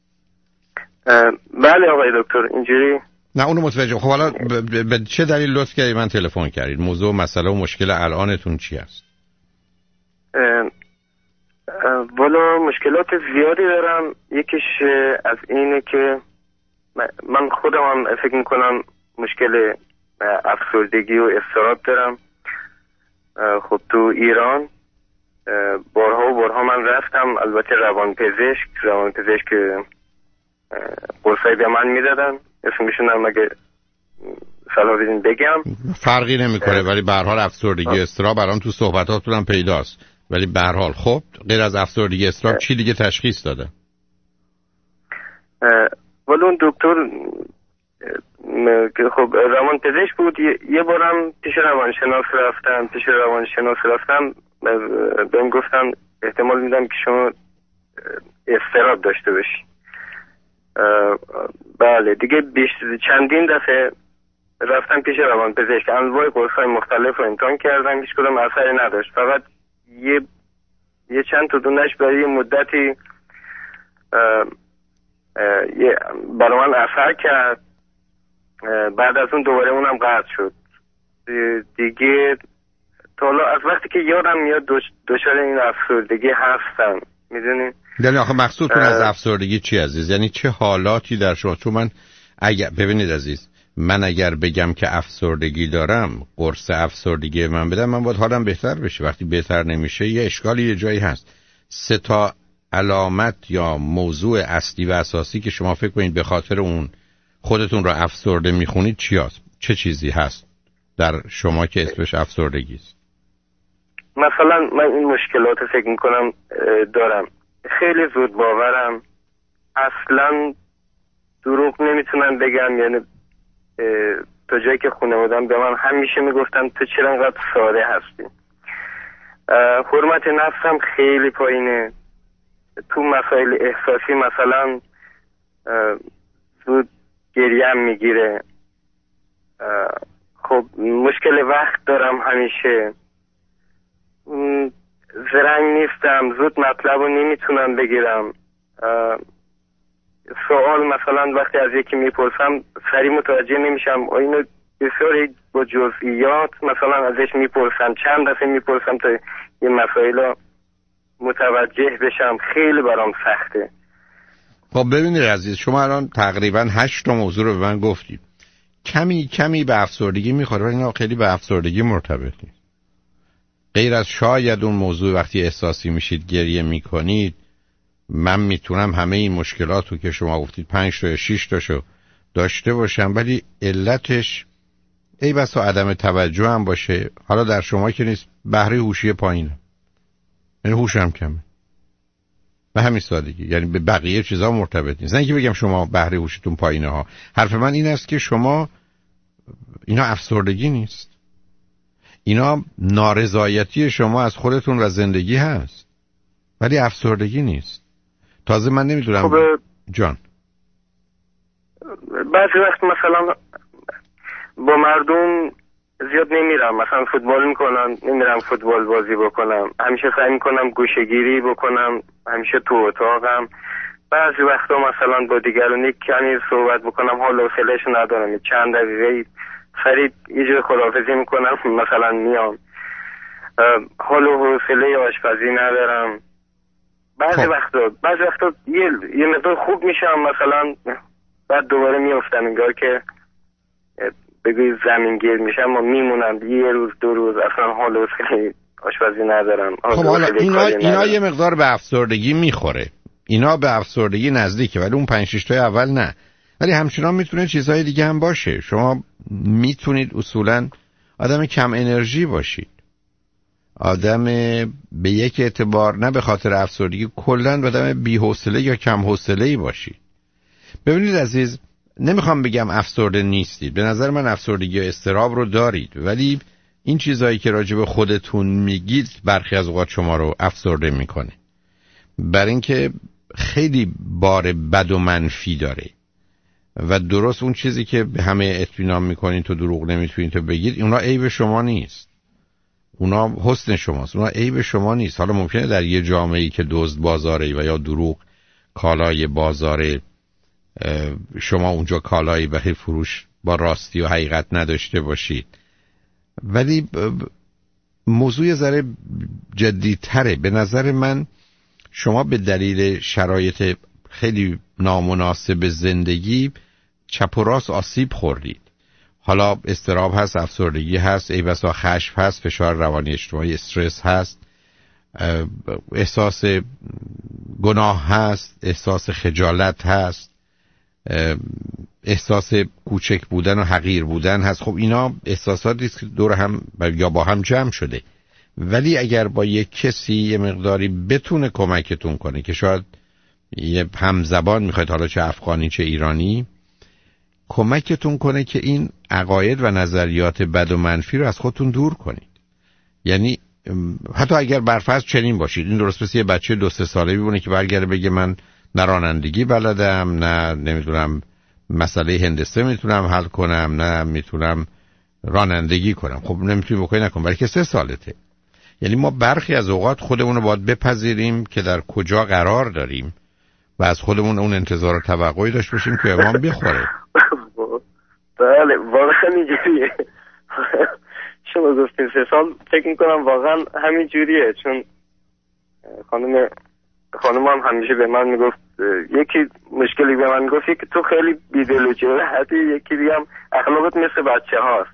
بله آقای دکتر، اینجوری نه اونو متوجه. خب حالا به چه دلیل لطف کردید من تلفن کردید؟ موضوع مسئله و مشکل الانتون چی است؟ والا مشکلات زیادی دارم. یکیش از اینه که من خودم هم فکر میکنم مشکل افسردگی و اضطراب دارم. خب تو ایران بارها و بارها من رفتم، البته روان پزشک روان پزشک قرصای به من میدادن، اسمشون هم اگه صلاح بدین بگم. فرقی نمیکنه، ولی به هر حال افسردگی اضطراب الان تو صحبتاتون هم پیداست. ولی به هر حال خب غیر از افسردگی اضطراب چی دیگه تشخیص داده؟ ولی اون دکتر که خب روان پزشک بود، یه بارم پیش روانشناس رفتم پیش روانشناس رفتم بهم گفتن احتمال میدم که شما اضطراب داشته باشی. بله دیگه بیش چندین دفعه رفتم پیش روان پزشک، انواع قرص‌های مختلف رو امتحان کردم، هیچ کدوم اثری نداشت. فقط یه یه چند تا دونش برای یه مدتی یه برای من اثر کرد، بعد از اون دوباره اونم قطع شد دیگه. تا حالا از وقتی که یادم میاد دچار این افسردگی هستم، میدونی؟ یعنی آخه مقصودتون از افسردگی چی عزیز؟ یعنی چه حالاتی در شما؟ چون من اگر ببینید عزیز، من اگر بگم که افسردگی دارم، قرص افسردگی من بدم، من باید حالم بهتر بشه. وقتی بهتر نمیشه یه اشکالی یه جایی هست. سه تا علامت یا موضوع اصلی و اساسی که شما فکر کنید به خاطر اون خودتون رو افسرده میخونید چی هست؟ چه چیزی هست در شما که اسمش افسردگی است؟ مثلا من این مشکلات فکر میکنم دارم، خیلی زود باورم، اصلا دروغ نمیتونم بگم. یعنی تا جایی که خانواده‌ام به من همیشه میگفتن تو چرا انقدر ساده هستی. حرمت نفسم خیلی پایینه. تو مسائل احساسی مثلا زود گریم میگیره. خب مشکل وقت دارم همیشه، زرنگ نیستم، زود مطلب رو نمیتونم بگیرم. سوال مثلا وقتی از یکی میپرسم سریع متوجه نمیشم، اینو بسیار با جزئیات مثلا ازش میپرسم، چند دفعه میپرسم تا این مسائل رو متوجه بشم، خیلی برام سخته. خب ببینید عزیز، شما الان تقریبا هشت تا موضوع رو به من گفتید. کمی کمی به افسردگی میخوره ولی نه خیلی به افسردگی مرتبط نیست. غیر از شاید اون موضوع وقتی احساسی میشید گریه میکنید، من میتونم همه این مشکلات رو که شما گفتید پنج تا یا شش تاشو داشته باشم، ولی علتش ای بسا عدم توجه هم باشه. حالا در شما که نیست، بهره هوشی پایینه، یعنی هوشم کمه، به همین سادگی. یعنی به بقیه چیزا مرتبط نیست. نه اینکه بگم شما بهره هوشتون پایینه ها. حرف من این است که شما اینا افسردگی نیست، اینا نارضایتی شما از خودتون و زندگی هست، ولی افسردگی نیست. تازه من نمیدونم خب جان، بعضی وقت مثلا با مردم زیاد نمیرم، مثلا فوتبال میکنم نمیرم فوتبال بازی بکنم، همیشه سعی میکنم گوشه‌گیری بکنم، همیشه تو اتاقم. بعضی وقتا مثلا با دیگران کمی صحبت بکنم، حال و حوصله‌اش ندارم، چند دقیقه سریع یه جور خداحافظی میکنم مثلا میام، حال و حوصله آشپزی ندارم. بعضی خب. وقتا بعضی وقتا یه یه مقدار خوب میشم مثلا، بعد دوباره میافتم انگار که بگوی زمینگیر میشم و میمونم یه روز دو روز اصلا حال و حوصله آشپزی ندارم. خب حالا اینا اینا یه مقدار به افسردگی میخوره، اینا به افسردگی نزدیکه، ولی اون پنج شش تای اول نه. ولی همچنان میتونه چیزهای دیگه هم باشه. شما میتونید اصولا آدم کم انرژی باشید، آدم به یک اعتبار نه به خاطر افسردگی، کلا آدم بی‌حوصله یا کم حوصله‌ای باشید. ببینید عزیز، نمیخوام بگم افسرده نیستید، به نظر من افسردگی و اضطراب رو دارید، ولی این چیزایی که راجع به خودتون میگید برخی از اوقات شما رو افسرده میکنه، برای اینکه خیلی بار بد و منفی داره. و درست اون چیزی که به همه اطمینان میکنید تو دروغ نمیتونید تو بگید، اونا عیب شما نیست، اونا حسن شماست، اونا عیب شما نیست. حالا ممکنه در یه جامعه‌ای که دزد بازاری و یا دروغ کالای بازاره، شما اونجا کالایی به فروش با راستی و حقیقت نداشته باشید، ولی موضوع ذره جدی‌تره. به نظر من شما به دلیل شرایط خیلی نامناسب زندگی چپ و راست آسیب خوردید. حالا اضطراب هست، افسردگی هست، ای بسا خشم هست، فشار روانی اجتماعی، استرس هست، احساس گناه هست، احساس خجالت هست، احساس کوچک بودن و حقیر بودن هست. خب اینا احساساتی است که دور هم یا با هم جمع شده. ولی اگر با یک کسی یه مقداری بتونه کمکتون کنه که شاید یه همزبان میخواید، حالا چه افغانی چه ایرانی، کمکتون کنه که این عقاید و نظریات بد و منفی رو از خودتون دور کنید. یعنی حتی اگر برفرض چنین باشید، این درست مثل یه بچه دو سه ساله میمونه که برگرده بگه من نه رانندگی بلدم، نه نمیدونم مسئله هندسه میتونم حل کنم، نه میتونم رانندگی کنم. خب نمیتونی بکنی نکن، برای که سه سالته. یعنی ما برخی از اوقات خودمون رو باید بپذیریم که در کجا قرار داریم و از خودمون اون انتظار و توقعی داشت باشیم که امام بخوره. بله واقعا اینجوریه. شما گفتین سه سال، فکر میکنم واقعا همین جوریه. چون خانم خانم هم همیشه به من میگفت، یکی مشکلی به من میگفت که تو خیلی بیدل و جرأتی، یکی دیگه هم اخلاقت مثل بچه هاست.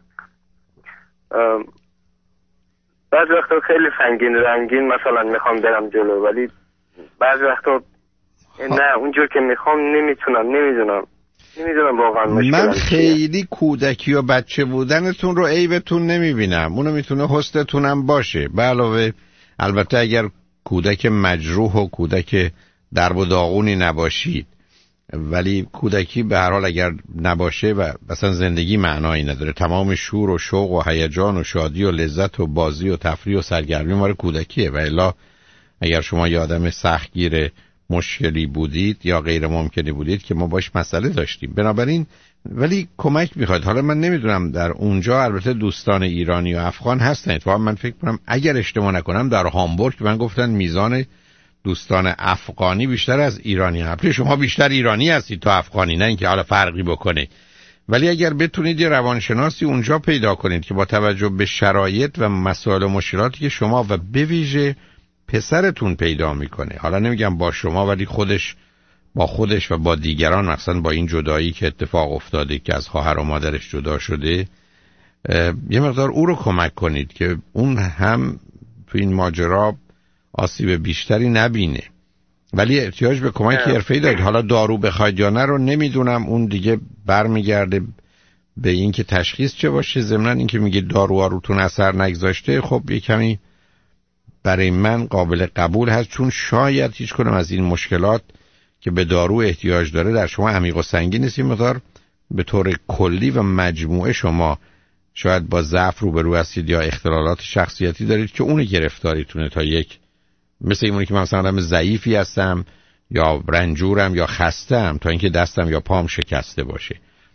بعضی وقتا خیلی سنگین رنگین مثلا میخوام برم جلو، ولی بعضی وقتا نه اونجور که میخوام نمیتونم. نمیدونم نمیدونم واقعا مشکل. من خیلی کودکی و بچه بودنتون رو عیبتون نمیبینم، اونو میتونه حسنتونم باشه. به علاوه البته اگر کودک مجروح و کودک درب و داغونی نباشید، ولی کودکی به هر حال اگر نباشه و مثلا زندگی معنایی نداره، تمام شور و شوق و هیجان و شادی و لذت و بازی و تفریح و سرگرمی مال کودکیه. و الا اگر شما یه آدم سختگیر مشکلی بودید یا غیر ممکنی بودید که ما باش مسئله داشتیم. بنابراین ولی کمک میخواید. حالا من نمیدونم در اونجا البته دوستان ایرانی و افغان هستن. اتفاقا من فکر کنم اگر اشتباه نکنم در هامبورگ من گفتن میزان دوستان افغانی بیشتر از ایرانی هست. شما بیشتر ایرانی هستید تا افغانی، نه اینکه حالا فرقی بکنه. ولی اگر بتونید یه روانشناسی اونجا پیدا کنید که با توجه به شرایط و مسائل و مشکلاتی که شما و به ویژه پسرتون پیدا میکنه، حالا نمیگم با شما ولی خودش با خودش و با دیگران، مثلا با این جدایی که اتفاق افتاده که از خواهر و مادرش جدا شده، یه مقدار او رو کمک کنید که اون هم تو این ماجرا آسیب بیشتری نبینه. ولی احتیاج به کمک حرفه‌ای دارید. حالا دارو بخواید یا نه رو نمیدونم، اون دیگه برمیگرده به این که تشخیص چه باشه. ضمن این که میگه داروها روتون اثر نگذاشته، خب یه کمی برای من قابل قبول هست، چون شاید هیچ کنم از این مشکلات که به دارو احتیاج داره در شما عمیق و سنگین نیست. این مقدار به طور کلی و مجموعه شما شاید با ضعف روبرو هستید یا اختلالات شخصیتی دارید که اون گرفتاریتونه. تا یک مثل اینه که من مثلا آدم ضعیفی هستم یا رنجورم یا خستم تا اینکه دستم یا پام شکسته باشه.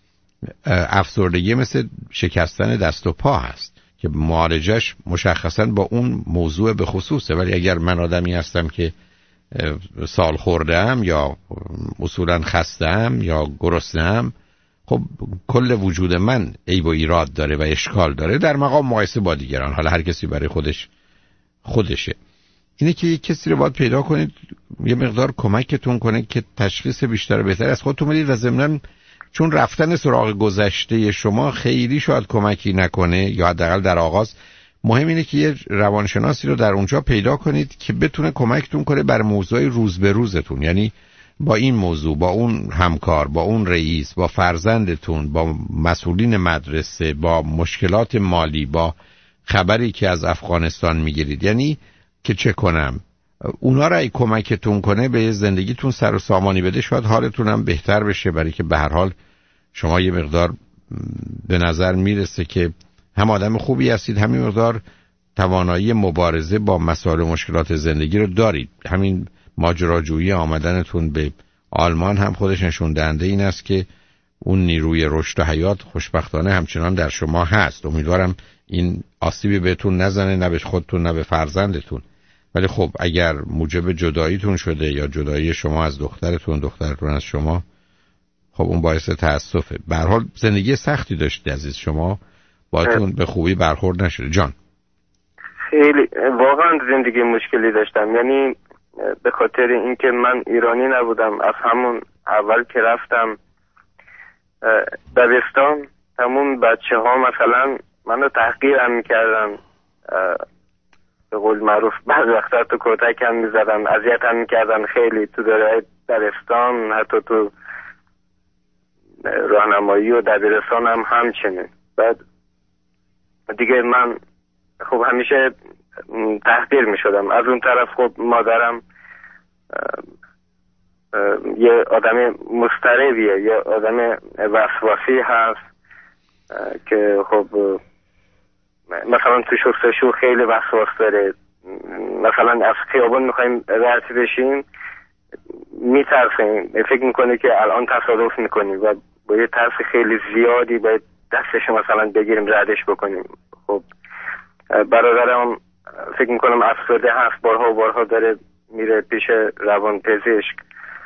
افسردگی مثل شکستن دست و پا هست که معالجش مشخصا با اون موضوع به خصوصه. ولی اگر من آدمی هستم که سال خوردم یا اصولا خستم یا گرسنه‌ام، خب کل وجود من عیب و ایراد داره و اشکال داره در مقام مقایسه با دیگران. حالا هر کسی برای خودش خودشه. اینه که یک کسی رو باید پیدا کنید یه مقدار کمکتون کنه که تشخیص بیشتر و بهتر از خودتون بدید. و ضمناً چون رفتن سراغ گذشته شما خیلی شاید کمکی نکنه یا حداقل در آغاز، مهم اینه که یه روانشناسی رو در اونجا پیدا کنید که بتونه کمکتون کنه بر موضوع روز به روزتون. یعنی با این موضوع، با اون همکار، با اون رئیس، با فرزندتون، با مسئولین مدرسه، با مشکلات مالی، با خبری که از افغانستان میگیرید، یعنی که چه کنم اونا را ای کمکتون کنه به زندگیتون سر و سامانی بده، شاید حالتون هم بهتر بشه. برای که به هر حال شما یه مقدار به نظر میرسه که هم آدم خوبی هستید، همین مقدار توانایی مبارزه با مسائل و مشکلات زندگی رو دارید. همین ماجراجویی آمدنتون به آلمان هم خودش نشون دهنده این است که اون نیروی رشد و حیات خوشبختانه همچنان در شما هست. امیدوارم این آسیبی بهتون نزنه، نه به خودتون نه به فرزندتون. ولی خب اگر موجب جداییتون شده یا جدایی شما از دخترتون، دخترتون از شما، خب اون باعث تأسفه. به هر حال زندگی سختی داشتید عزیز، شما باهاتون به خوبی برخورد نشده. جان خیلی واقعا زندگی مشکلی داشتم. یعنی به خاطر اینکه من ایرانی نبودم، از همون اول که رفتم دبستان تمام بچه ها مثلا منو تحقیر هم میکردن، به قول معروف بعض وقتا تو کتک هم میزدن، اذیت هم میکردن خیلی تو دوره دبستان، حتی تو راهنمایی و دبیرستان هم همچنین. بعد دیگه من خب همیشه تحقیر میشدم. از اون طرف خب مادرم یه آدم مضطربیه، یه آدم وسواسی هست که خب مثلا تو شستشو خیلی وسواس داره. مثلا از خیابان میخوایم رد بشیم میترسیم، فکر میکنه که الان تصادف میکنیم و با یه ترس خیلی زیادی باید دستش مثلا بگیریم ردش بکنیم. خب برادرم فکر میکنم افسرده هست، بارها و بارها داره میره پیش روان پزشک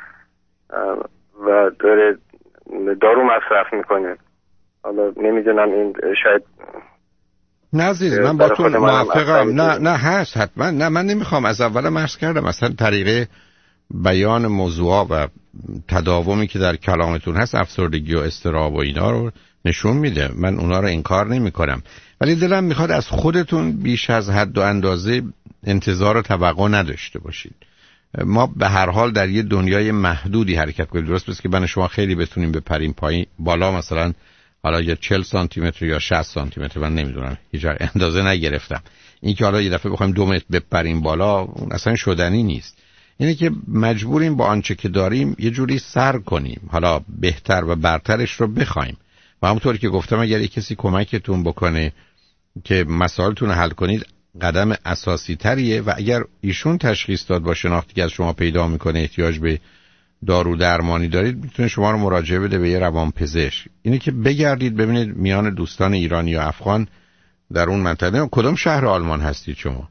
و داره دارو مصرف میکنه. حالا نمیدونم این شاید نه عزیز من با تو موافقم. نه نه هست حتما. نه من نمیخوام، از اول عرض کردم اصلا طریقه بیان موضوعا و تداومی که در کلامتون هست افسردگی و اضطراب و اینا رو نشون میده. من اونا رو انکار نمی کنم، ولی دلم میخواد از خودتون بیش از حد و اندازه انتظار و توقع نداشته باشید. ما به هر حال در یه دنیای محدودی حرکت کنیم. درست پس که من شما خیلی بتونیم بپریم پایین بالا، مثلا حالا یا چهل سانتی متر یا شصت سانتی متر، من نمیدونم، هیچ اندازه نگرفتم. این که حالا یه دفعه بخوایم دو متر بپریم بالا اون اصلا شدنی نیست. اینه که مجبوریم با آنچه که داریم یه جوری سر کنیم، حالا بهتر و برترش رو بخوایم. و همونطوری که گفتم اگر یک کسی کمکتون بکنه که مسائلتون رو حل کنید قدم اساسی تریه. و اگر ایشون تشخیص داد با شناختی که از شما پیدا میکنه احتیاج به دارو درمانی دارید، میتونه شما رو مراجعه بده به یه روانپزشک. اینه که بگردید ببینید میان دوستان ایرانی یا افغان در اون منطقه. کدوم شهر آلمان هستید شما؟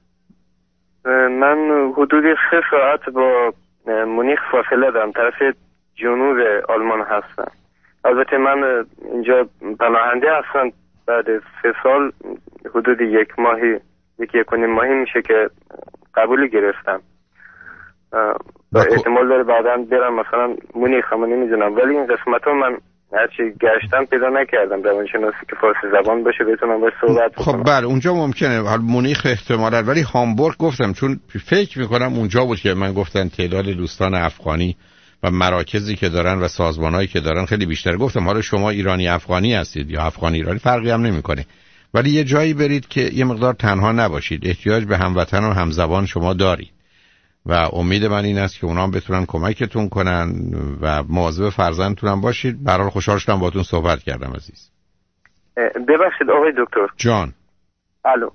من حدود سه ساعت با مونیخ فاصله دارم، طرف جنوب آلمان هستم. البته من اینجا پناهنده هستم. بعد سه سال حدود یک ماهی یک یک و نیم ماهی میشه که قبولی گرفتم و احتمال داره بعدا برم مثلا مونیخ، اما نمیدونم. ولی این قسمت ها من هرچی گشتم پیدا نکردم روانشناسی که فارسی زبان باشه بتونم باش صحبت بکنم. خب بله اونجا ممکنه، حالا مونیخ احتمالاً، ولی هامبورگ گفتم چون فکر میکنم اونجا بود که من گفتن تعداد دوستان افغانی و مراکزی که دارن و سازمانایی که دارن خیلی بیشتر. گفتم حالا شما ایرانی افغانی هستید یا افغانی ایرانی فرقی هم نمیکنه، ولی یه جایی برید که یه مقدار تنها نباشید. احتیاج به هموطن و همزبان شما دارید و امید من این است که اونا هم بتونن کمکتون کنن و مواظب فرزندتون هم باشید. به هر حال خوشحال شدم باهاتون صحبت کردم عزیز. ببخشید آقای دکتر. جان. الو.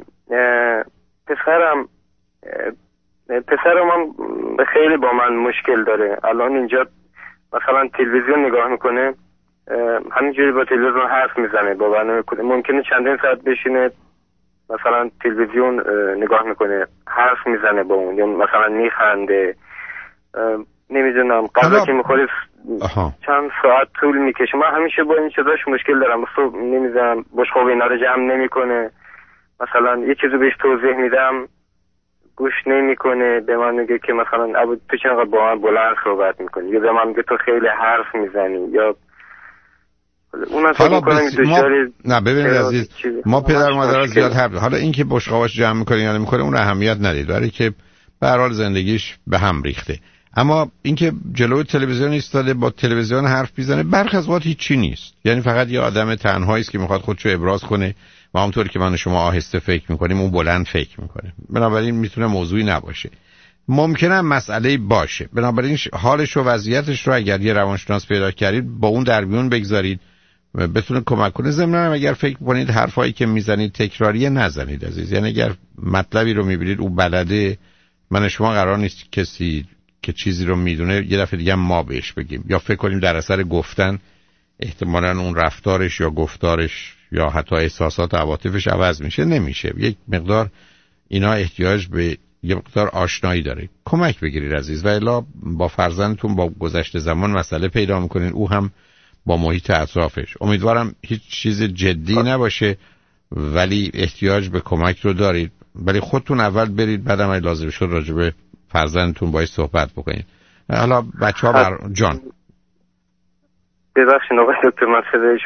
پسرم پسرم هم خیلی با من مشکل داره. الان اینجا مثلا تلویزیون نگاه میکنه، همینجوری با تلویزیون حرف میزنه، با برنامه ممکنه چندین ساعت بشینه مثلا تلویزیون نگاه میکنه، حرف میزنه با اون، یا مثلا میخنده. نمیدونم غذا که میخوره چند ساعت طول میکشه. من همیشه با این چیزاش مشکل دارم. صبح نمیزنم بشقاب اینا رو جمع نمیکنه. مثلا یه چیزو بهش توضیح میدم گوش نمیکنه، به من میگه که مثلا تو چرا با من بلند صحبت میکنی، یا به من میگه تو خیلی حرف میزنی، یا اون حالا بس... ما... نه ببینید عزیز، ما پدر مادرها زیاد حرف، حالا این که بشقابش جمع میکنه یا نمیکنه اون اهمیت ندید، برای که به هر حال زندگیش به هم ریخته. اما اینکه جلوی تلویزیون ایستاده با تلویزیون حرف میزنه برخی از وقت هیچی نیست. یعنی فقط یه آدم تنهایی است که میخواد خودشو ابراز کنه و همونطور که من و شما آهسته فکر میکنیم اون بلند فکر میکنه. بنابراین میتونه موضوعی نباشه، ممکنه مسئله باشه. بنابراین حالش و وضعیتش رو اگر یه روانشناس پیدا کردید با اون در میون بگذارید بتونه کمک کنه. ضمن اگر فکر کنید حرفایی که میزنید تکراریه نزنید عزیز. یعنی اگر مطلبی رو میبینید او بلده، من شما قرار نیست کسی که چیزی رو میدونه یه دفعه دیگه ما بهش بگیم یا فکر کنیم در اثر گفتن احتمالاً اون رفتارش یا گفتارش یا حتی احساسات و عواطفش عوض میشه. نمیشه. یک مقدار اینا احتیاج به یه مقدار آشنایی داره. کمک بگیرید عزیز و الا با فرزندتون با گذشت زمان مسئله پیدا میکنین، او هم با محیط اطرافش. امیدوارم هیچ چیز جدی نباشه ولی احتیاج به کمک رو دارید. ولی خودتون اول برید بعدم اگه لازم شد راجع به فرزندتون باهاش صحبت بکنید. حالا بچه‌ها بر جان ببخشید آقای دکتر من صدای شما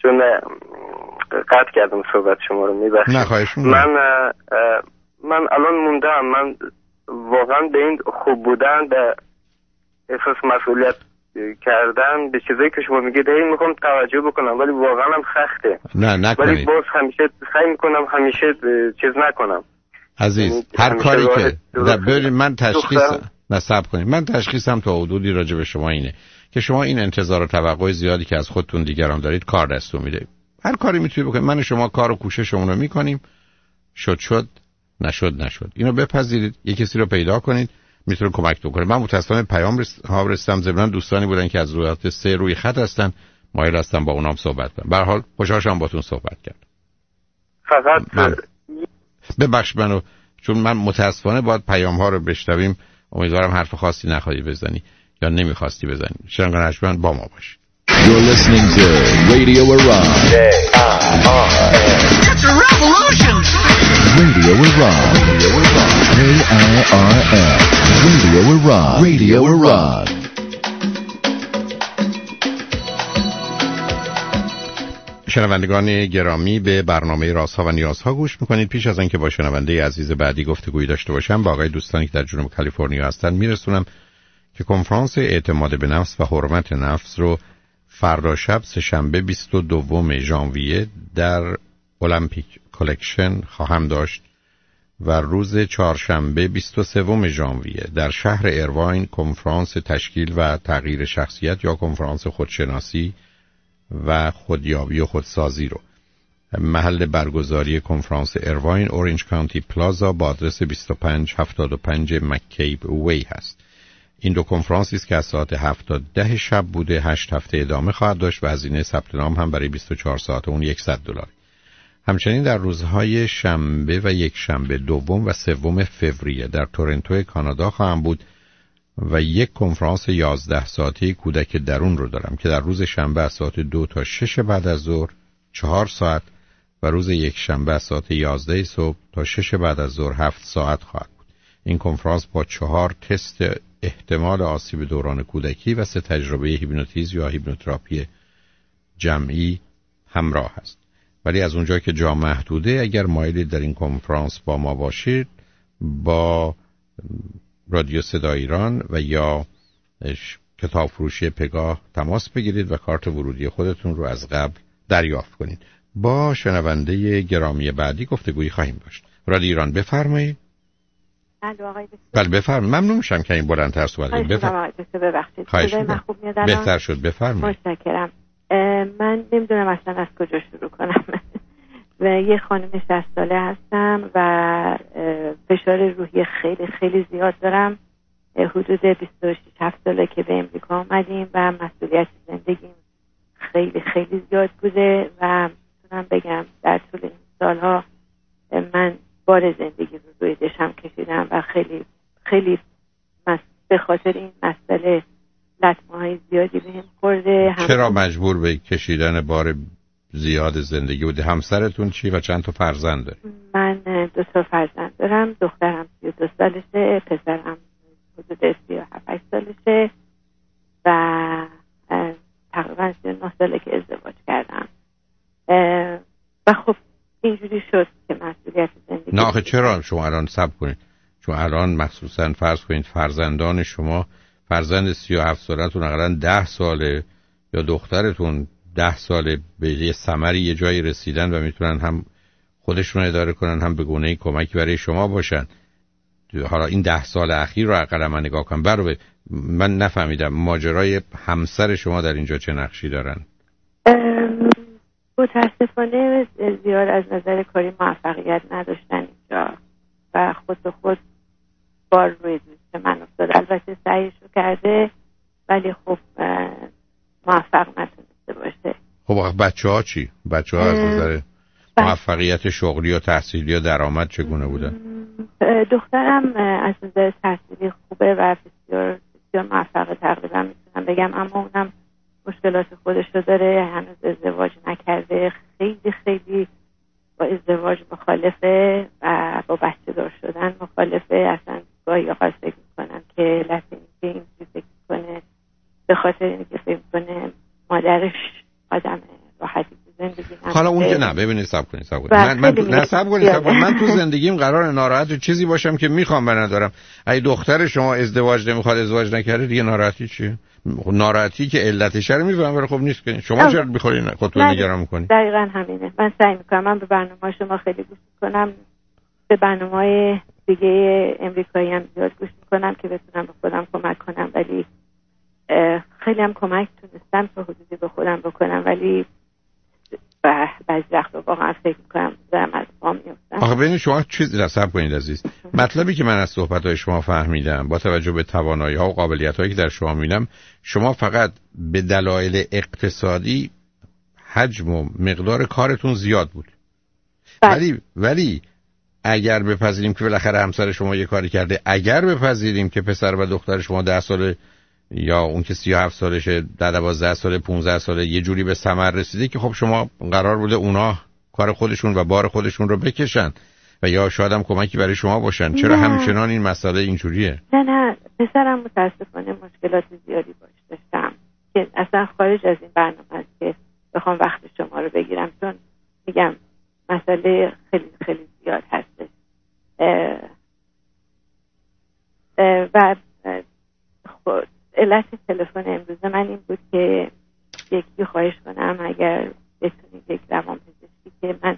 چون قطع کردم صحبت شما رو، میبخشید. نه خواهش من من الان موندم. من واقعا به این خوب بودن، به احساس مسئولیت کردن، به چیزایی که شما میگید هی میخوام توجه بکنم، ولی واقعا هم سخته. نه نکنید. ولی باز همیشه سعی میکنم همیشه چیز نکنم. عزیز هر کاری که ببینید من تشخیص نصب کنید، من تشخیصم تا حدودی راجع به شما اینه که شما این انتظار و توقع زیادی که از خودتون دیگران دارید کار دستون میده. هر کاری میتونید بکنید. من و شما کار و کوششمون رو میکنیم، شد شد نشد نشد. اینو بپذیرید. یک کسی رو پیدا کنید میتونه کمک بکنه. من متاسفانه پیام ها رسیدم، ضمن دوستانی بودن که از رویات سه روی خط هستن، مایل هستم با اونام صحبت کنم. به هر حال خوشحالم باهاتون صحبت کردم. فقط من... ببخش منو، چون من متاسفانه باید پیام ها رو بشنویم. امیدوارم حرف خاصی نخواهی بزنی یا نمیخواستی بزنی. شنگان هشمن با ما باش. You're listening to Radio Iran. It's a revolution. Radio Iran. K I R N. Radio Iran. Radio Iran. شنوندگان گرامی، به برنامه رازها و نیازها گوش میکنید. پیش از اینکه با شنونده عزیز بعدی گفتگویی داشته باشم، با آقای دوستانی که در جنوب کالیفرنیا هستن میرسونم که کنفرانس اعتماد به نفس و حرمت نفس رو فردا شب سه‌شنبه بیست و دوم ژانویه در المپیک کلکشن خواهم داشت و روز چهارشنبه بیست و سوم ژانویه در شهر ایرواین کنفرانس تشکیل و تغییر شخصیت یا کنفرانس خودشناسی و خودیابی و خودسازی رو. محل برگزاری کنفرانس ایرواین اورنج کانتی پلازا با آدرس بیست و پنج هفتاد و پنج مککیب وی هست. این دو کنفرانسی است که از ساعت هفت تا ده شب بوده، هشت هفته ادامه خواهد داشت و هزینه ثبت نام هم برای بیست و چهار ساعت اون صد دلار. همچنین در روزهای شنبه و یک شنبه دوم و سوم فوریه در تورنتو کانادا خواهم بود و یک کنفرانس یازده ساعته کودک درون رو دارم که در روز شنبه از ساعت دو تا شش بعد از ظهر چهار ساعت و روز یک شنبه از ساعت یازده صبح تا شش بعد از ظهر هفت ساعت خواهد بود. این کنفرانس با چهار تست احتمال آسیب دوران کودکی و سه تجربه هیپنوتیزم یا هیپنوتراپی جمعی همراه است. ولی از اونجا که جا محدوده، اگر مایلید در این کنفرانس با ما باشید، با رادیو صدای ایران و یا کتاب فروشی پگاه تماس بگیرید و کارت ورودی خودتون رو از قبل دریافت کنید. با شنونده گرامی بعدی گفتگویی خواهیم داشت. رادیو ایران بفرمایید. بله بفرمایید. ممنون میشم که این بلندتر صحبت کنید. بفرمایید. ببخشید. خواهش می‌کنم. بهتر شد. بفرمایید. متشکرم. من نمیدونم اصلا از کجا شروع کنم. و یه خانم شصت ساله هستم و فشار روحی خیلی خیلی زیاد دارم. حدود بیست و شش هفت ساله که به امریکا آمدیم و مسئولیت زندگیم خیلی خیلی زیاد بوده و میتونم بگم در طول این سالها من بار زندگی رو روی دشم کشیدم و خیلی خیلی به خاطر این مسئله لطمه های زیادی بهم خورده. چرا مجبور به کشیدن بار زیاد زندگی بوده؟ همسرتون چی و چند تا فرزند داری؟ من دو تا فرزند دارم. دخترم سی و دو سالشه، پسرم حدود سی و هفت سالشه و تقریبا سی و نه ساله که ازدواج کردم و خب اینجوری شد که مسئولیت زندگی. نه آخه چرا شما الان صبر کنید؟ چون الان مخصوصا فرض کنید فرزندان شما، فرزند سی و هفت سالتون اقلا ده ساله یا دخترتون ده ساله به یه ثمری یه جایی رسیدن و میتونن هم خودشون اداره کنن هم به گونه‌ای کمکی برای شما باشن. حالا این ده سال اخیر رو اقلا من نگاه کنم. برای من نفهمیدم ماجرای همسر شما در اینجا چه نقشی دارن؟ متاسفانه زیاد از نظر کاری موفقیت نداشتن اینجا و خود به خود بار روی دوست من افتاد. البته سعیش رو کرده ولی خب موفق نتونسته باشه. خب بچه ها چی؟ بچه ها از نظر موفقیت شغلی و تحصیلی و درآمد چگونه بودن؟ دخترم از نظر تحصیلی خوبه و بسیار بسیار موفقه تقریبا میتونم بگم، اما اونم مشکلات خودش رو داره. هنوز ازدواج نکرده، خیلی خیلی با ازدواج مخالفه و با بچه دار شدن مخالفه. اصلا گاهی اوقات فکر میکنم که لحظه اینکه اینجوری فکر کنه به خاطر اینکه فکر کنه مادرش آدم راحتی زندگی حالا اون که نه ببینید صبر کنید صبر کنید من من نه صبر کنید صبر کنید من تو زندگیم قرار ناراحت چیزی باشم که میخوام و ندارم. اگه دختر شما ازدواج نمیخواد ازدواج نکرده دیگه ناراحتی چیه؟ ناراحتی که علتش رو میفهمم ولی خب نیست که شما چرا میخورین خودتون نگران میکنید؟ دقیقاً همینه. من سعی میکنم من به برنامه شما خیلی گوش میکنم، به برنامه‌های دیگه امریکایی هم زیاد گوش میکنم که بتونم به خودم کمک کنم، ولی خیلی هم کمک تونستم تا حدودی به خودم بکنم، ولی بعضی وقتا واقعا فکر میکنم دارم از پا میفتم. آخه ببینید شما چیز رسب کنید عزیز، مطلبی که من از صحبت‌های شما فهمیدم با توجه به توانایی‌ها و قابلیت‌هایی که در شما می‌بینم، شما فقط به دلایل اقتصادی حجم و مقدار کارتون زیاد بود. بله. ولی ولی اگر بپذیریم که بالاخره همسر شما یه کاری کرده، اگر بپذیریم که پسر و دختر شما ده ساله یا اون که سی و هفت سالشه، در دوازده ساله، پونزده ساله یه جوری به ثمر رسیده که خب شما قرار بوده اونا کار خودشون و بار خودشون رو بکشن و یا شاید هم کمکی برای شما باشن. چرا همچنان این مسئله اینجوریه؟ نه نه پسرم متاسفانه مشکلات زیادی باش داشتم که اصلا خارج از این برنامه است که بخوام وقت شما رو بگیرم، چون میگم مسئله خیلی خیلی زیاد هستش اه اه و خود علت تلفن امروز من این بود که یکی خواهش کنم اگر بتونید یک روان پزشکی که من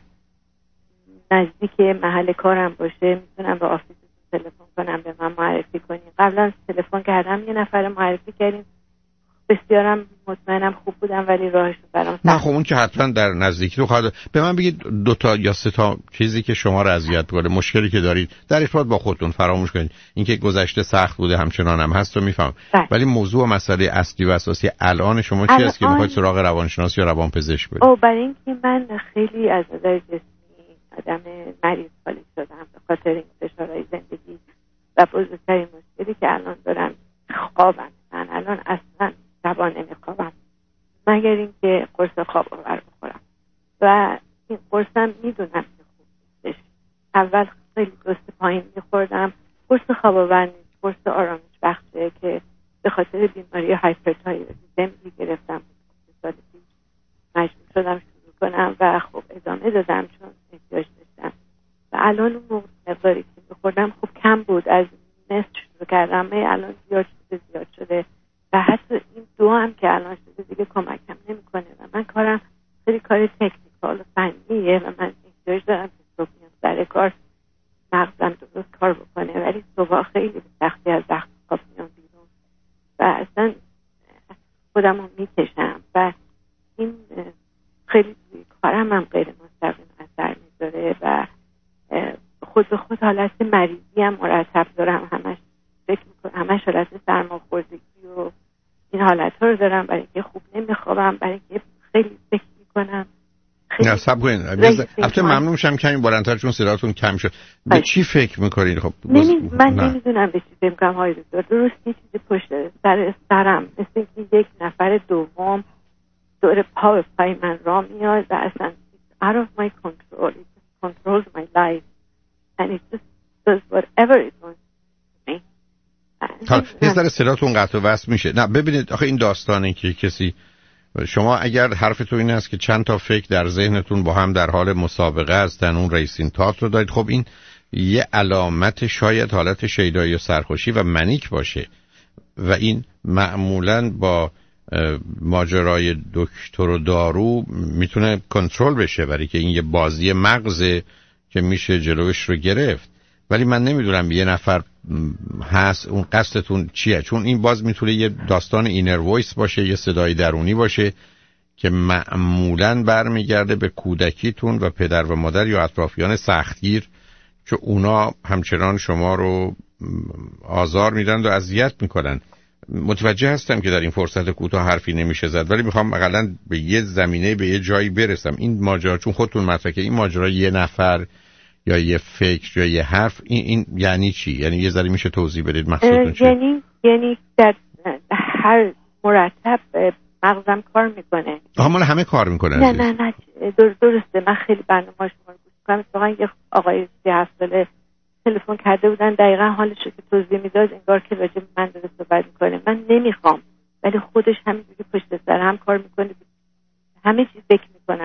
نزدیک محل کارم باشه میتونم به آفیستون تلفن کنم به من معرفی کنین. قبلا تلفن کردم یه نفر معرفی کردیم، بسیارم مطمئنم خوب بودم ولی راهش برام نه خب اون که حتما در نزدیکی تو خواهد. به من بگید دو تا یا سه تا چیزی که شما را اذیت کنه، مشکلی که دارید در ارتباط با خودتون فراموش کنید. اینکه گذشته سخت بوده همچنان هم هست رو میفهم، ولی موضوع و مسئله اصلی و اساسی الان شما چی است که میخواید سراغ روانشناس یا روانپزشک برید؟ او برای اینکه من خیلی از نظر جسمی آدم مریض حالی شدم به خاطر این فشارهای زندگی و بزرگترین مشکلی که الان دارم خوابم. من الان اصلا شبا نمیخوابم مگر اینکه قرص خواب آور بخورم و این قرصم میدونم که خوب نیستش. اول خیلی قرص پایین میخوردم، قرص خواب آور نیست، قرص آرامش بخشه که به خاطر بیماری هایپرتایرویدism گرفتم سال پیش، مجبور شدم شروع کنم و خب ادامه دادم چون احتیاج داشتم و الان اون مقداری که میخوردم خب کم بود، از نصف شروع کردم الان زیاد شده زیاد شده و حتی این دو هم که الان شده دیگه کمکم نمیکنه و من کارم خیلی کار تکنیکال و فنیه و من احتیاج دارم که صبح میام سر کار مغزم درست کار بکنه، ولی صبح خیلی به سختی از وقت خواب میام بیرون و اصلا خودم رو میکشم و این خیلی کارم هم غیر مستقیم اثر میذاره و خود به خود حالت مریضی هم مرتب دارم، همش فکر میکنم، همش حالت سرماخوردگی و این حالت ها رو دارم، برای اینکه خوب نمیخوابم، برای اینکه خیلی فکر میکنم. نه صبر کنید البته ممنون میشم کمی بلندتر چون صداتون کم شد. به چی فکر میکنید؟ خب نمی... من نمیدونم به چی فکر میکنم های دکتر، درست یه چیزی پشت سر سرم مثل اینکه یک نفر دوم دور پا به پای من را میاد و اصلا out of my control, it just controls my life and it just does whatever it wants to me. حالا یه ذره صداتون قطع و وصل میشه. نه ببینید آخه این داستانه که کسی شما اگر حرفتون این است که چند تا فکر در ذهنتون با هم در حال مسابقه هستن، اون ریسین تات رو دارید، خب این یه علامت شاید حالت شیدایی و سرخوشی و منیک باشه و این معمولاً با ماجرای دکتر و دارو میتونه کنترل بشه، برای که این یه بازی مغزه که میشه جلوش رو گرفت. ولی من نمیدونم یه نفر هست اون قصدتون چیه، چون این باز میتونه یه داستان اینر وایس باشه، یه صدای درونی باشه که معمولاً برمیگرده به کودکیتون و پدر و مادر یا اطرافیان سختگیر که اونا همچنان شما رو آزار میدن و اذیت میکنن. متوجه هستم که در این فرصت کوتاه حرفی نمیشه زد، ولی میخوام حداقل به یه زمینه به یه جایی برسم. این ماجرا چون خودتون مطرح که این ماجرا یه نفر یا یه فکر یا یه حرف این این یعنی چی؟ یعنی یه ذره میشه توضیح بدید مقصودتون چیه؟ یعنی یعنی در هر مرتب مغزم کار میکنه. آها مال همه کار میکنه. نه نه نه درسته. من خیلی برنامه شما رو گوش میکنم. اتفاقا یه آقای سی هفت ساله تلفن کرده بودن دقیقا حالش رو که توضیح میداد انگار که راجع به من داره صحبت میکنه. من نمیخوام ولی خودش همینجوری پشت سر هم کار میکنه، همه چیز فکر میکنم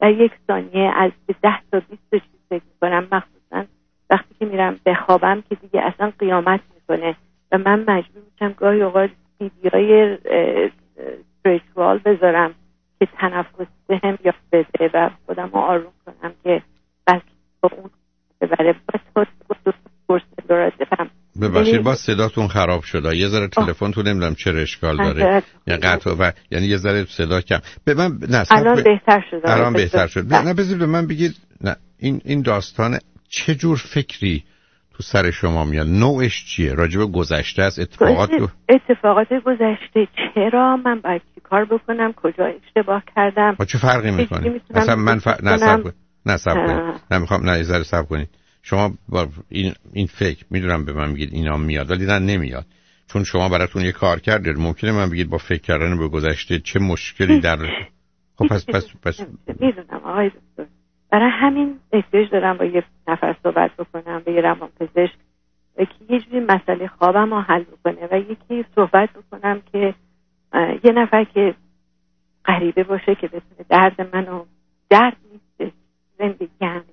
در یک ثانیه از ده تا بیست تا چیز فکر میکنم، مخصوصا وقتی که میرم بخوابم که دیگه اصلا قیامت میکنه و من مجبور میشم گاهی اوقات ویدیوهای اسپریچوال بذارم که تنفس بهم یاد بده و خودم رو آروم کنم که بلکه با اون ببره. با تو کورس دارم. ببخشید با صداتون خراب شده، یه ذره تلفنتون نمیدونم چرا اشکال داره یا قطع و یعنی یه ذره صدا کم. به من نه الان ب... بهتر شده. الان بهتر شد. ب... نه بذارید به من بگید نه این این داستان چه جور فکری تو سر شما میاد؟ نوعش چیه؟ راجع به گذشته است، اتفاقات دو... اتفاقات گذشته. چرا من باید چی کار بکنم؟ کجا اشتباه کردم؟ چه فرقی میکنه؟ اصلا من ف... نه صبر کنید. نه صبر کنید. نمیخوام نه یه صبر کنید. شما با این این فکر میدونم به من میگید اینا میاد ولی نه نمیاد، چون شما براتون یه کار کردید. ممکنه من بگید با فکر کردن به گذشته چه مشکلی در خب پس پس پس میدونم آقای دکتر، برای همین احتیاج دارم با یه نفر صحبت بکنم، به یه روانپزشک که یه جوری مسئله خوابم رو حل بکنه و یکی صحبت بکنم که یه نفر که غریبه باشه که بتونه درد منو درد نیست زندگی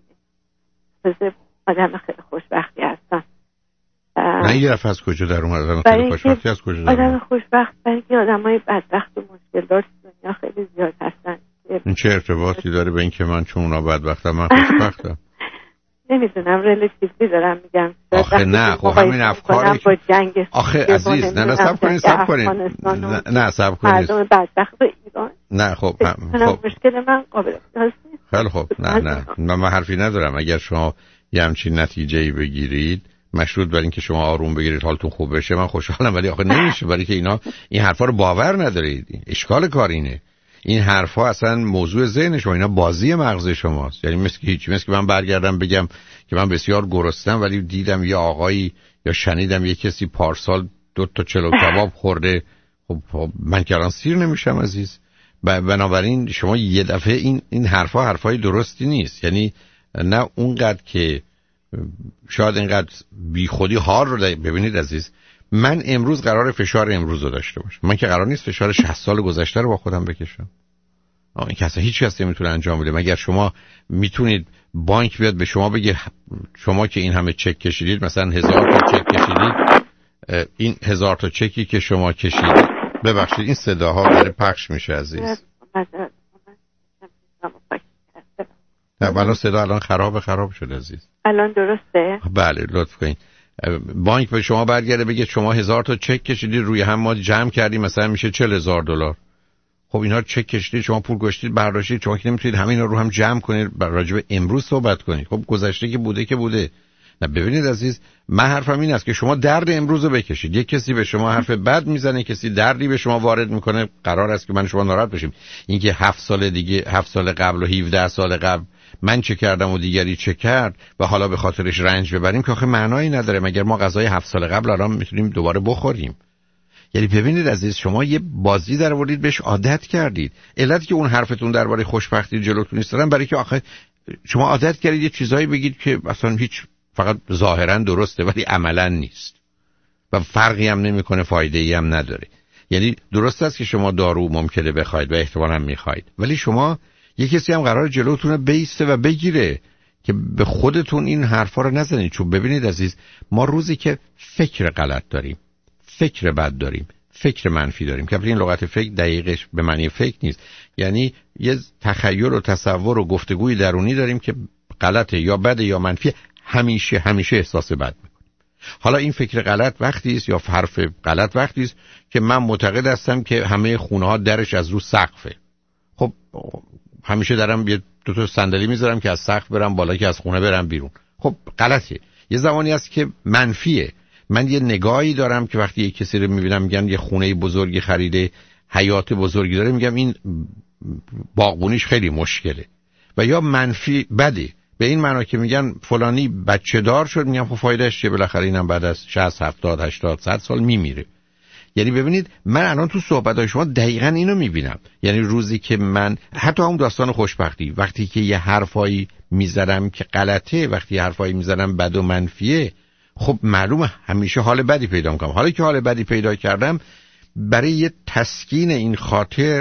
همینه. آدم خیلی خوشبختی هستم. نه یه رفت از کجا در اومد؟ آدم خیلی خوشبختی از کجا در اومد؟ آدم خوشبخت برای که آدم های بدبخت و مشکلات دنیا خیلی زیاد هستن. این چه ارتباطی داره به این که من چون اونا بدبختم من خوشبختم؟ نمیدونم، ریلیتیولی دارم میگم. آخه نه خب همین افکاری با جنگ آخه عزیز نه نه سب کنید سب کنید نه سب کنید مردم بدبخت ایران نه خب خب مشکل من قابل احتمال نیست. خیلی خب نه نه من, من حرفی ندارم. اگر شما یه همچین نتیجه‌ای بگیرید مشروط بر این که شما آروم بگیرید حالتون خوب بشه من خوشحالم، ولی آخه نمیشه، برای که اینا این حرفا رو باور ندارید. اشکال کار اینه این حرفا اصلا موضوع ذهن شما، اینا بازی مغز شماست. یعنی مثل هیچ مثل که من برگردم بگم که من بسیار گرسنه‌ام ولی دیدم یه آقایی یا شنیدم یه کسی پارسال دو تا چلو کباب خورده، خب, خب من که الان سیر نمیشم عزیز. بنابراین شما یه دفعه این این حرفا حرفای درستی نیست. یعنی نه اونقدر که شاید اینقدر بی خودی هار رو ببینید عزیز. من امروز قرار فشار امروز رو داشته باشم، من که قرار نیست فشار شصت سال گذشته رو با خودم بکشم. این که اصلا هیچ کسی نمیتونه انجام بده مگر شما میتونید بانک بیاد به شما بگه شما که این همه چک کشیدید، مثلا هزار تا چک کشیدید، این هزار تا چکی که شما کشیدید. ببخشید این صداها داره پخش میشه عزیز. نه الان صدا الان خراب خراب شده عزیز. الان درسته؟ بله لطف کنید. بانک به شما برگرده بگه شما هزار تا چک کشیدید روی هم ما جمع کردیم مثلا میشه چهل هزار دلار. خب اینا چک کشیدید، شما پول گذاشتید برداشتید، شما که نمیتونید همین رو هم جمع کنید راجع به امروز صحبت کنید. خب گذشته که بوده که بوده. نه ببینید عزیز، من حرفم این است که شما درد امروز رو بکشید. یک کسی به شما حرف بد میزنه، کسی دردی به شما وارد میکنه، قرار است که من شما ناراحت بشیم. اینکه هفت سال دیگه هفت سال قبل و هفده سال قبل من چه کردم و دیگری چه کرد و حالا به خاطرش رنج ببریم که آخه معنایی نداره. مگر ما غذای هفت سال قبل الان میتونیم دوباره بخوریم؟ یعنی ببینید عزیز، شما یه بازی در آوردید بهش عادت کردید. علت که اون حرفتون درباره خوشبختی جلوتون ایستادن برای که آخه شما عادت کردید یه چیزایی بگید که اصلا هیچ فقط ظاهرا درسته ولی عملا نیست و فرقی هم نمیکنه، فایده ای هم نداره. یعنی درست است که شما دارو ممکنه بخواید و احتمالاً میخواید، ولی شما یه کسی هم قرار جلوتون بیسته و بگیره که به خودتون این حرفا رو نزنید. چون ببینید عزیز، ما روزی که فکر غلط داریم، فکر بد داریم، فکر منفی داریم که این لغت فکر دقیقش به معنی فکر نیست، یعنی یه تخیل و تصور و گفتگوی درونی داریم که غلطه یا بده یا منفی، همیشه همیشه احساس بد میکنیم. حالا این فکر غلط وقتی است یا حرف غلط وقتی است که من معتقد هستم که همه خونه ها درش از رو سقفه. خب همیشه دارم یه دو تا صندلی میذارم که از سقف برم بالا که از خونه برم بیرون. خب غلطه. یه زمانی هست که منفیه. من یه نگاهی دارم که وقتی یه کسی رو میبینم میگن یه خونه بزرگی خریده، حیات بزرگی داره، میگم این باغبونیش خیلی مشکله. و یا منفی بده، به این معنا که میگن فلانی بچه دار شد، میگم خب فایدهش چیه، بالاخره اینم بعد از شصت هفتاد هشتاد صد سال میمیره. یعنی ببینید من الان تو صحبت‌های شما دقیقاً اینو میبینم. یعنی روزی که من حتی اون داستان خوشبختی، وقتی که یه حرفایی میزنم که غلطه، وقتی یه حرفایی میزنم بد و منفیه، خب معلومه همیشه حال بدی پیدا میکنم. حالا که حال بدی پیدا کردم، برای یه تسکین این خاطر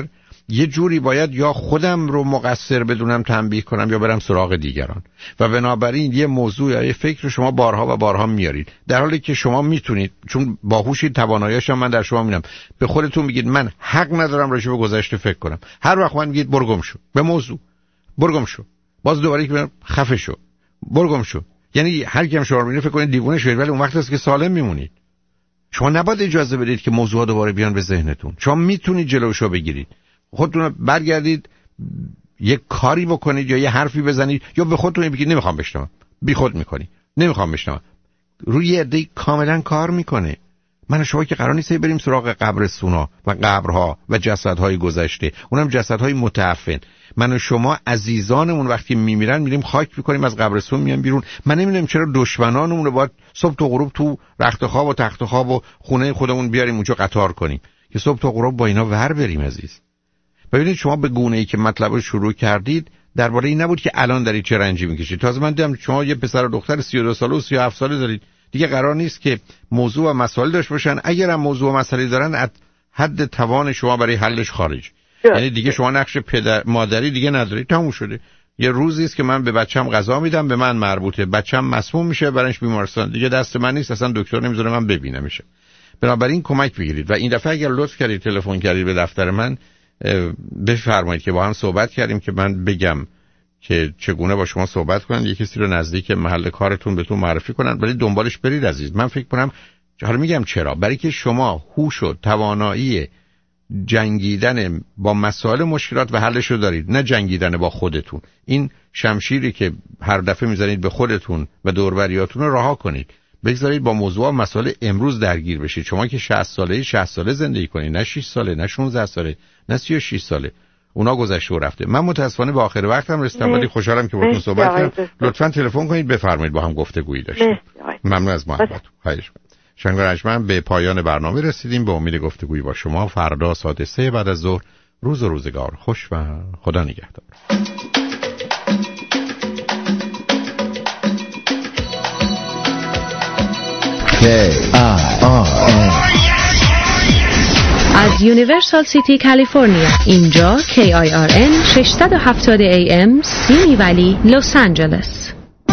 یه جوری باید یا خودم رو مقصر بدونم تنبیه کنم یا برم سراغ دیگران و بنابراین یه موضوع یا یه فکر رو شما بارها و بارها میارید در حالی که شما میتونید، چون باهوشید، توانایی‌اش من در شما میبینم، به خودتون میگید من حق ندارم راجع به گذشته فکر کنم. هر وقت من میگید برگم شو به موضوع، برگم شو، باز دوباره که خفه شو، برگم شو، یعنی هر کی هم شما رو میبینه فکر کنید دیوونه شدید، ولی اون وقت است که سالم میمونید. شما نباید اجازه بدید که موضوعات دوباره بیان به ذهنتون. شما میتونید جلوشو بگیرید، خودتون برگردید یک کاری بکنید یا یه حرفی بزنید یا به خودتون بگید نمیخوام بشنوم، بی خود میکنی، نمیخوام بشنوم. روی عده کاملا کار میکنه. من و شما که قرار نیست بریم سراغ قبرستونا و قبرها و جسدهای گذشته، اونم جسدهای متعفن. من و شما عزیزانمون وقتی میمیرن میریم خاک میکنیم، از قبرستون میان بیرون. من نمیدونم چرا دشمنانمون رو باید صبح تا غروب تو رخت خواب و تخت خواب و خونه خودمون بیاریم اونجا قطار کنیم که صبح تا غروب با اینا ور بریم. عزیز ببینید، شما به گونه‌ای که مطلب رو شروع کردید درباره این نبود که الان دارید چه رنجی میکشید. تازه من دیدم شما یه پسر و دختر سی و دو ساله و سی و هفت ساله دارید. دیگه قرار نیست که موضوع و مسائل داشته باشن. اگر هم موضوع و مسئله دارن از حد توان شما برای حلش خارج. یعنی دیگه شما نقش پدر مادری دیگه ندارید، تموم شده. یه روزی است که من به بچه‌م غذا میدم، به من مربوطه. بچه‌م مسموم میشه، برنش بیمارستان، دیگه دست من نیست، اصلا دکتر نمیذاره من ببینمش. بنابراین کمک بگیرید و این دفعه اگر لطف کردید تلفن کردید به دفتر من، بفرمایید که با هم صحبت کردیم که من بگم که چگونه با شما صحبت کنن، یه کسی رو نزدیک محل کارتون بهتون معرفی کنن، ولی دنبالش برید عزیز. من فکر کنم، حالا میگم چرا، برای که شما هوش و توانایی جنگیدن با مسائل مشکلات و حلش رو دارید، نه جنگیدن با خودتون. این شمشیری که هر دفعه میزنید به خودتون و دور و بریاتون رو رها کنید، بگذارید با موضوع و مسائل امروز درگیر بشید. شما که شصت ساله شصت ساله زندگی کنید، نه شش ساله، نه شانزده ساله، نه سی و شش ساله. اونا گذشته و رفته. من متاسفانه به آخر وقتم رسیدم، ولی خوشحالم که باهاتون صحبت کردم. لطفاً تلفن کنید، بفرمایید با هم گفتگویی داشتیم. ممنون از محبتتون. خواهش می‌کنم. شنگ رجمن به پایان برنامه رسیدیم. به امید گفتگویی با شما فردا ساعت سه بعد از ظهر. روز و روزگار خوش و خدا نگهدار. از یونیورسال سیتی کالیفرنیا، اینجا کی آی آر ان ششصد و هفتاد ای ام سیمی ولی لس آنجلس.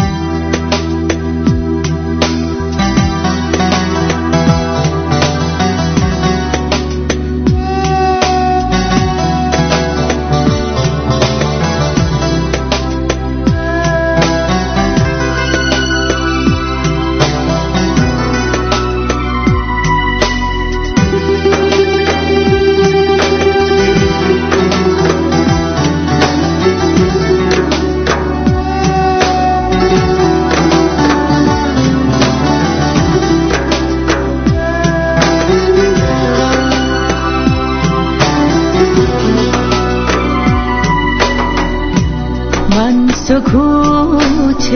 سکوت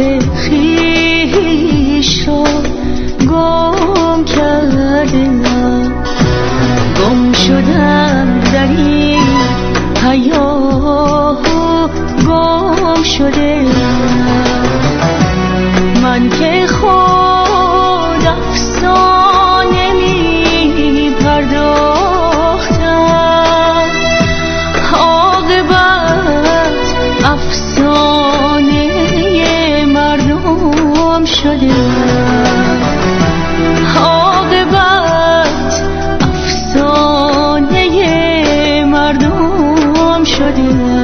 خویش را گم کردم، گم شدم در این حیات، گم شده من که خود افسانه می پرداختم، عاقبت افسانه مردم شده، عاقبت افسانه مردم شده.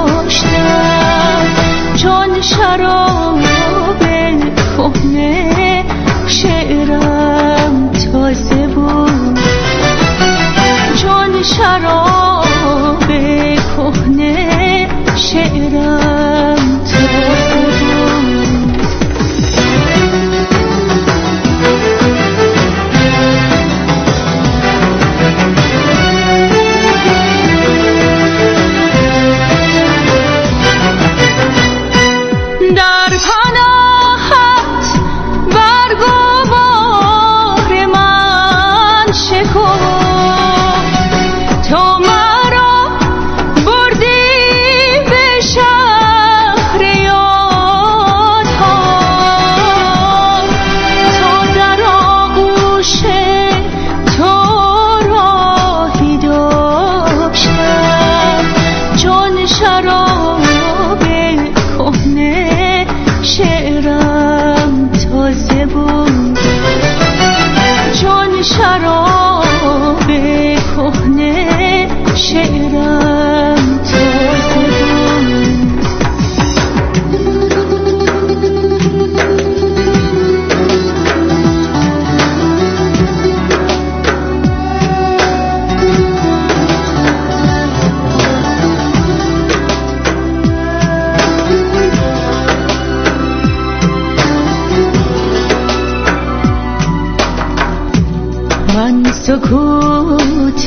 شراب کهنه من سکوت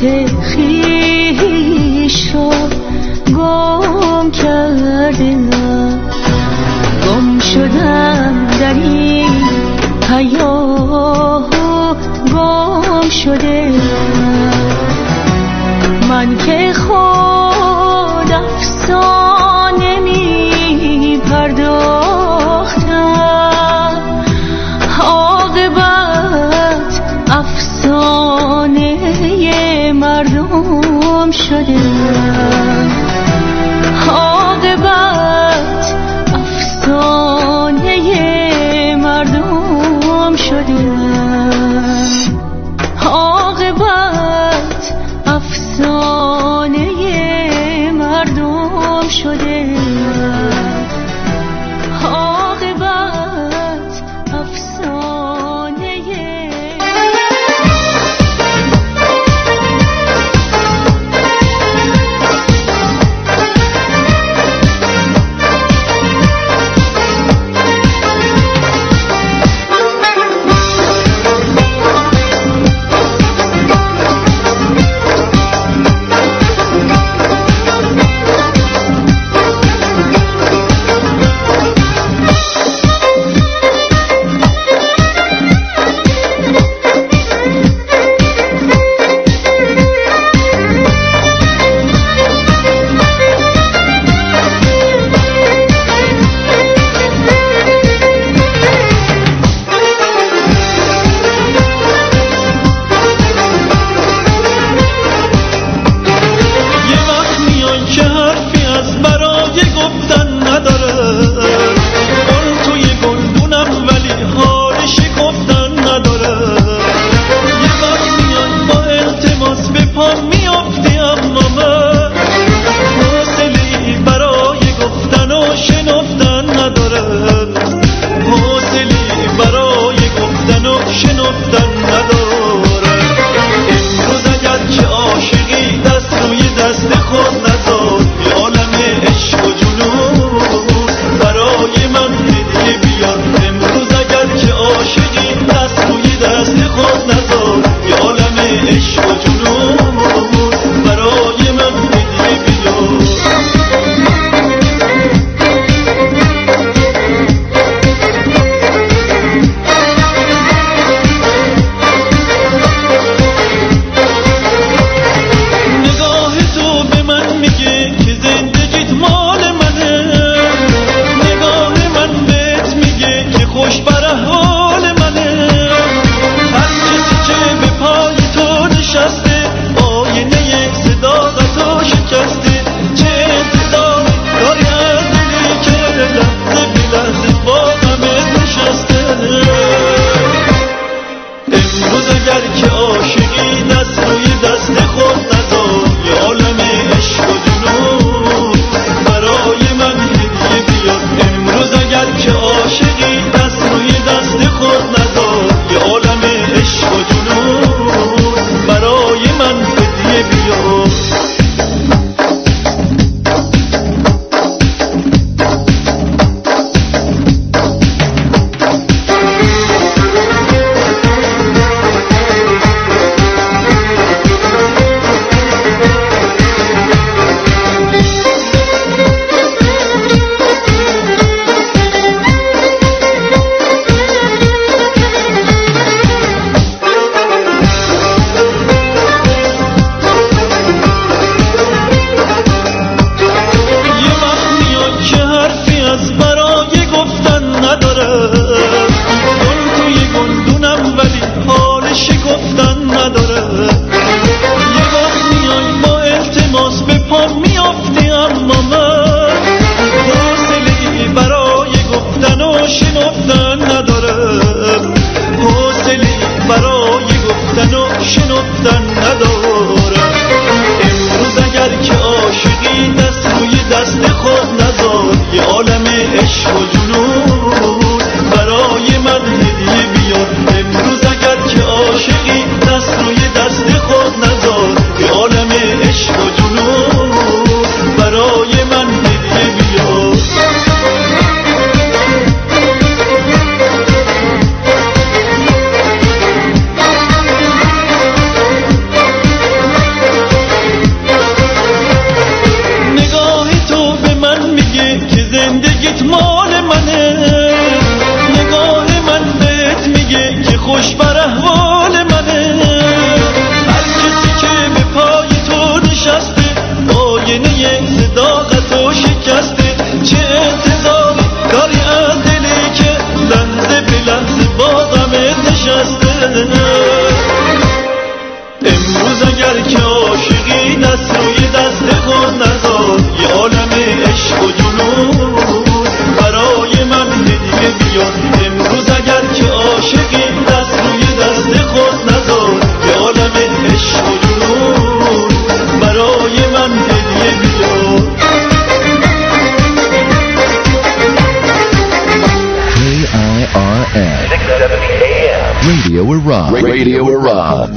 خویش را گم کردم، گم شدم در این حیات، گم شده من که خود افسانه می پرداختم، عاقبت افسانه مردم شده، عاقبت افسانه مردم شده، عاقبت افسانه مردم شده، عاقبت افسانه. نشسته. امروز اگر که عاشقی دست روی دست خود نذار، یه عالم عشق و جنون برای من هدیه بیار. امروز اگر که عاشقی دست روی دست خود نذار، یه عالم عشق و جنون برای من هدیه بیار. K I R N six seventy A M Radio Iran. Radio Iran.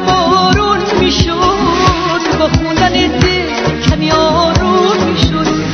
با خوندن دل کمی آروم میشد.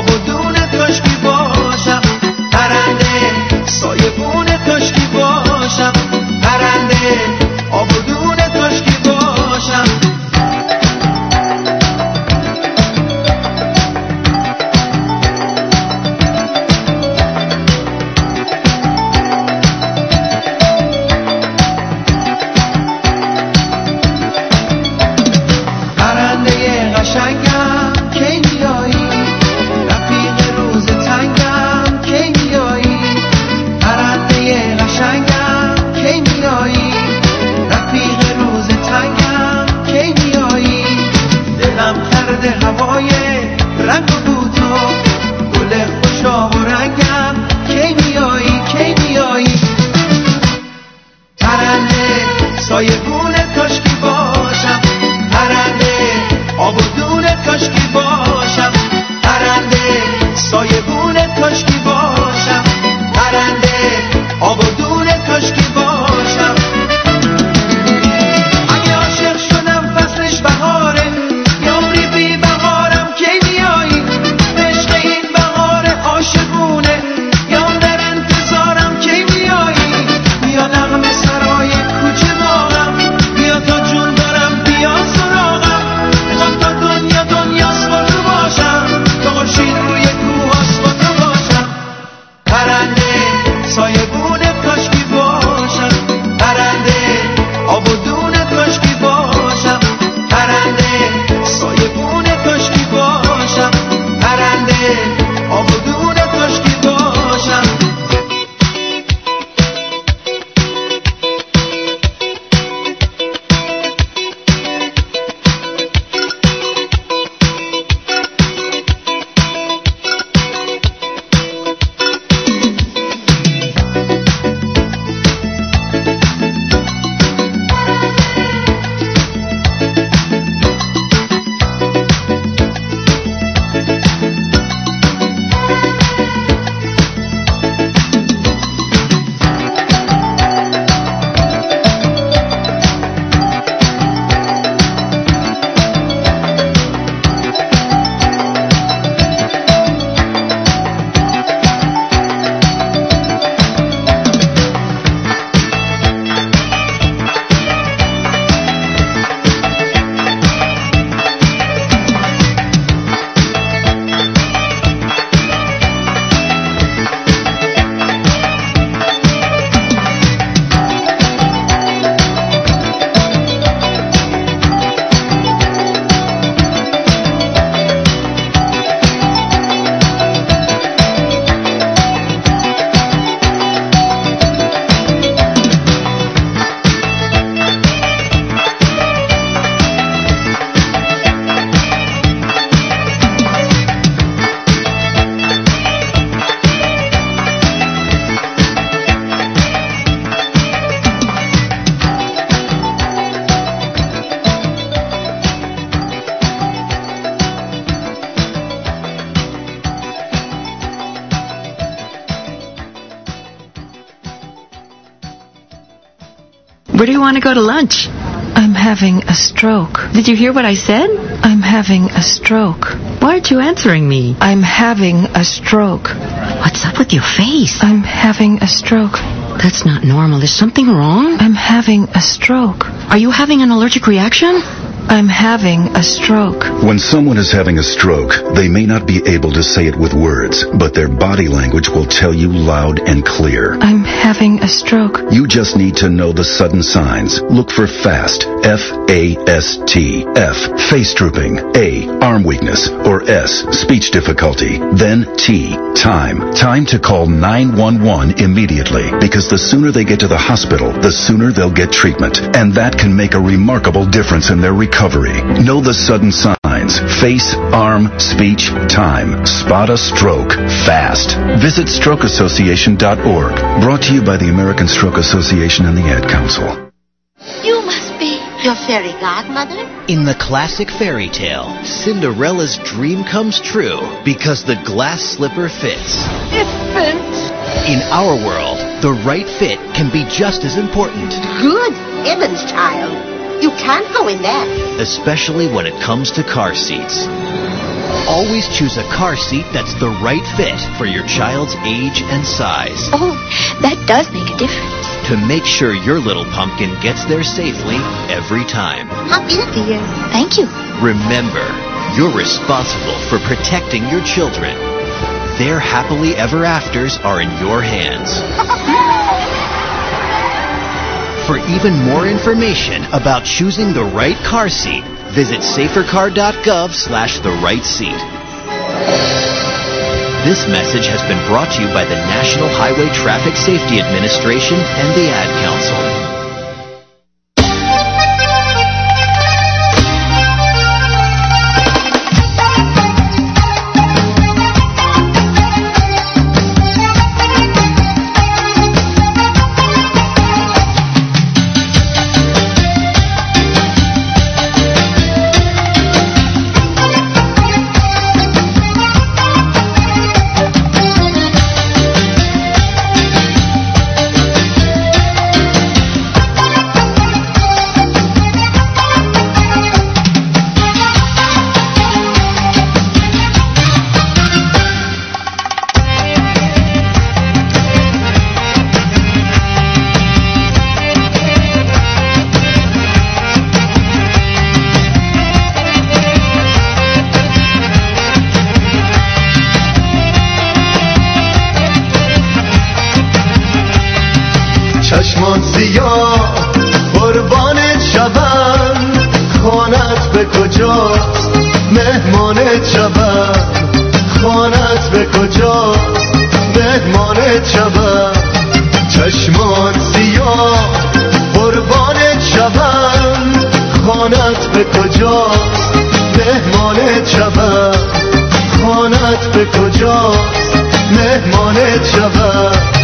آب و دونه کاشکی باشم، پرنده سایبون کاشکی باشم، پرنده آب و دونه کاشکی باشم. هوای رنگ و بوتو گل خوشا و رنگم کی میایی کی میایی، پرنده سایبونه کاشکی باشم، پرنده آب و دونه کاشکی باشم، پرنده سایبونه کاشکی باشم، پرنده آب و دونه کاشکی باشم. اگه عاشق شدم فصلش بهاره، Where do you want to go to lunch? I'm having a stroke. Did you hear what I said? I'm having a stroke. Why aren't you answering me? I'm having a stroke. What's up with your face? I'm having a stroke. That's not normal. Is something wrong? I'm having a stroke. Are you having an allergic reaction? I'm having a stroke. When someone is having a stroke, they may not be able to say it with words, but their body language will tell you loud and clear. I'm having a stroke. You just need to know the sudden signs. Look for FAST, F A S T. F, face drooping. A, arm weakness. Or S, speech difficulty. Then T, time. Time to call nine one one immediately, because the sooner they get to the hospital, the sooner they'll get treatment. And that can make a remarkable difference in their recovery. Know the sudden signs. Face, arm, speech, time. Spot a stroke fast. Visit stroke association dot org. Brought to you by the American Stroke Association and the Ad Council. You must be your fairy godmother? In the classic fairy tale, Cinderella's dream comes true because the glass slipper fits. It fits. In our world, the right fit can be just as important. Good heavens, child. You can't go in that. Especially when it comes to car seats. always choose a car seat that's the right fit for your child's age and size. Oh, that does make a difference. To make sure your little pumpkin gets there safely every time. How is it, dear? Thank you. Remember, you're responsible for protecting your children. Their happily ever afters are in your hands. For even more information about choosing the right car seat, visit safercar.gov slash the right seat. This message has been brought to you by the National Highway Traffic Safety Administration and the Ad Council. چشمان سیاه قربانت شوم خانت به کجاست مهمانت شوم خانت به کجاست مهمانت شوم چشمان سیاه قربانت شوم خانت به کجاست مهمانت شوم خانت به کجاست مهمانت شوم